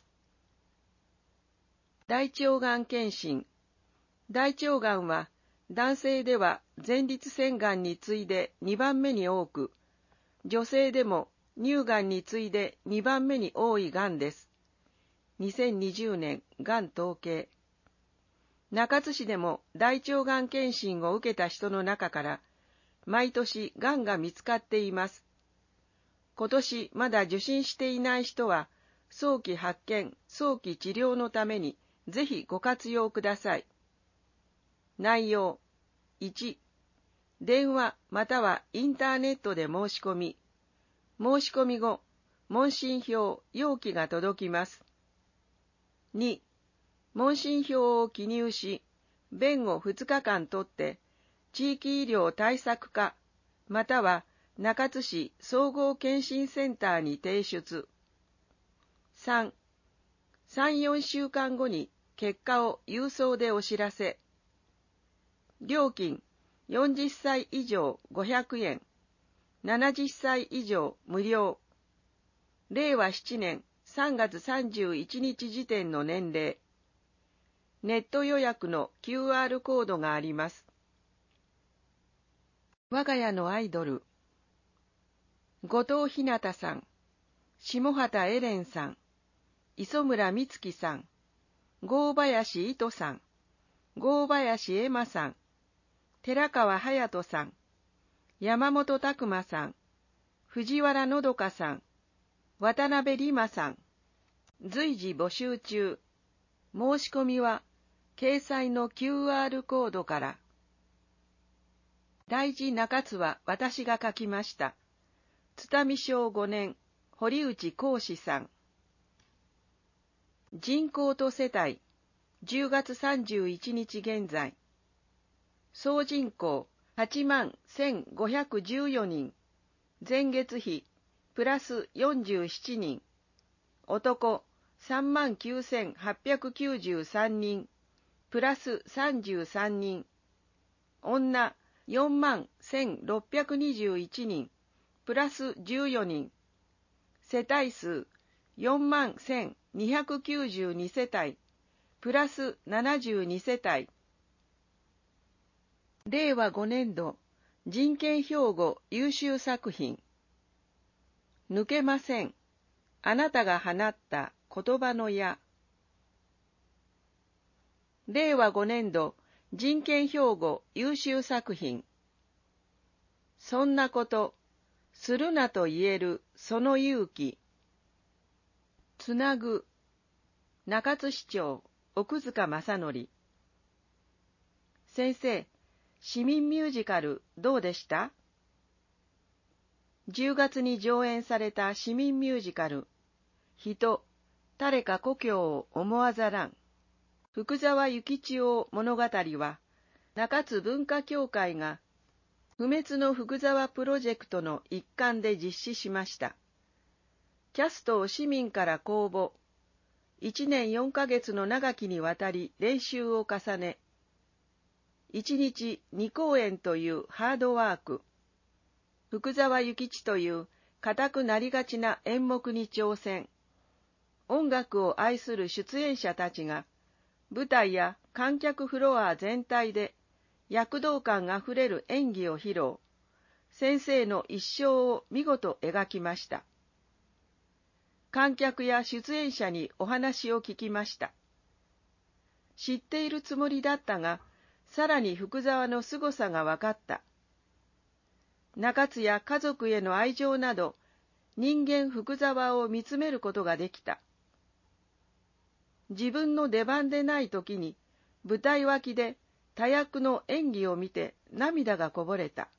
大腸がん検診。大腸がんは男性では前立腺がんに次いで2番目に多く、女性でも乳がんに次いで2番目に多いがんです。2020年がん統計。中津市でも大腸がん検診を受けた人の中から毎年がんが見つかっています。今年まだ受診していない人は早期発見、早期治療のためにぜひご活用ください。内容。1、電話またはインターネットで申し込み。申し込み後、問診票、容器が届きます。2、問診票を記入し、便を2日間取って、地域医療対策課、または中津市総合検診センターに提出。3、3、4週間後に結果を郵送でお知らせ。料金、40歳以上500円、70歳以上無料。令和7年 3月31日時点の年齢。ネット予約の QR コードがあります。我が家のアイドル。後藤ひなたさん、下畑エレンさん、磯村美月さん、郷林糸さん、郷林恵馬さん、寺川隼人さん、山本拓馬さん、藤原のどかさん、渡辺里馬さん、随時募集中。申し込みは、掲載の QR コードから。大事中津は私が書きました。津民省5年、堀内幸志さん。人口と世帯、10月31日現在。総人口81,1514人。前月比、プラス47人。男39,893人。プラス33人。女41,1621人。プラス14人。世帯数41,292世帯。プラス72世帯。令和5年度人権標語優秀作品。抜けません。あなたが放った言葉の矢。令和5年度人権標語優秀作品。そんなこと、するなと言えるその勇気。つなぐ。中津市長、奥塚正則。先生、市民ミュージカルどうでした？ 10 月に上演された市民ミュージカル、人、誰か故郷を思わざらん。福沢諭吉郎物語は、中津文化協会が、不滅の福沢プロジェクトの一環で実施しました。キャストを市民から公募、1年4ヶ月の長きにわたり練習を重ね、1日2公演というハードワーク、福沢諭吉という固くなりがちな演目に挑戦、音楽を愛する出演者たちが、舞台や観客フロア全体で躍動感あふれる演技を披露、先生の一生を見事描きました。観客や出演者にお話を聞きました。知っているつもりだったが、さらに福沢の凄さが分かった。中津や家族への愛情など、人間福沢を見つめることができた。自分の出番でない時に、舞台脇で多役の演技を見て涙がこぼれた。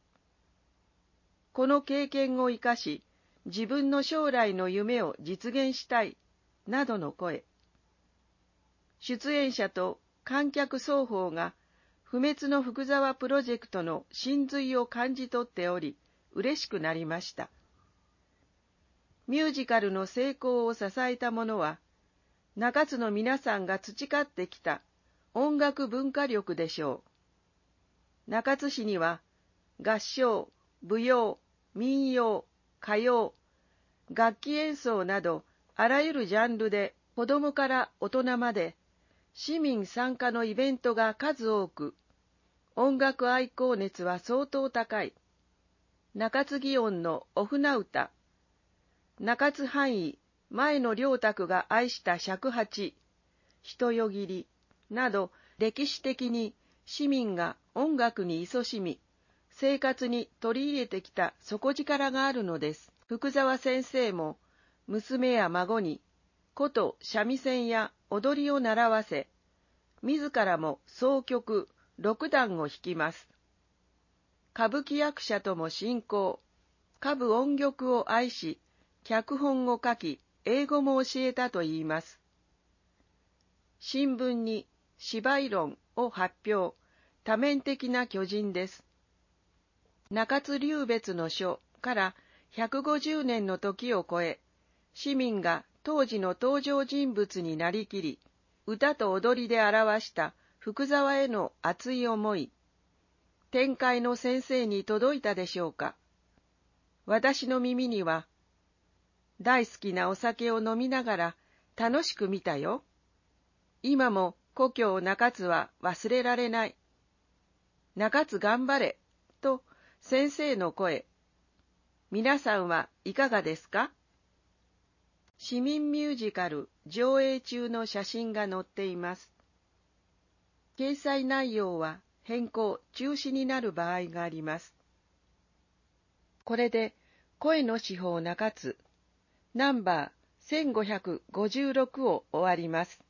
この経験を生かし、自分の将来の夢を実現したい、などの声。出演者と観客双方が不滅の福沢プロジェクトの真髄を感じ取っており、嬉しくなりました。ミュージカルの成功を支えたものは、中津の皆さんが培ってきた音楽文化力でしょう。中津市には合唱、舞踊、民謡、歌謡、楽器演奏などあらゆるジャンルで子供から大人まで市民参加のイベントが数多く、音楽愛好熱は相当高い。中津祇園のお船歌、中津藩医前野良沢が愛した尺八、人よぎりなど歴史的に市民が音楽に勤しみ、生活に取り入れてきた底力があるのです。福沢先生も娘や孫に琴、三味線や踊りを習わせ、自らも箏曲、六段を弾きます。歌舞伎役者とも親交、歌舞音曲を愛し、脚本を書き、英語も教えたといいます。新聞に芝居論を発表、多面的な巨人です。中津留別の書から150年の時を超え、市民が当時の登場人物になりきり、歌と踊りで表した福沢への熱い思い、天界の先生に届いたでしょうか。私の耳には、 大好きなお酒を飲みながら楽しく見たよ。今も故郷中津は忘れられない。中津頑張れ、と先生の声。皆さんはいかがですか？市民ミュージカル上映中の写真が載っています。掲載内容は変更・中止になる場合があります。これで声の司法中津ナンバー1556を終わります。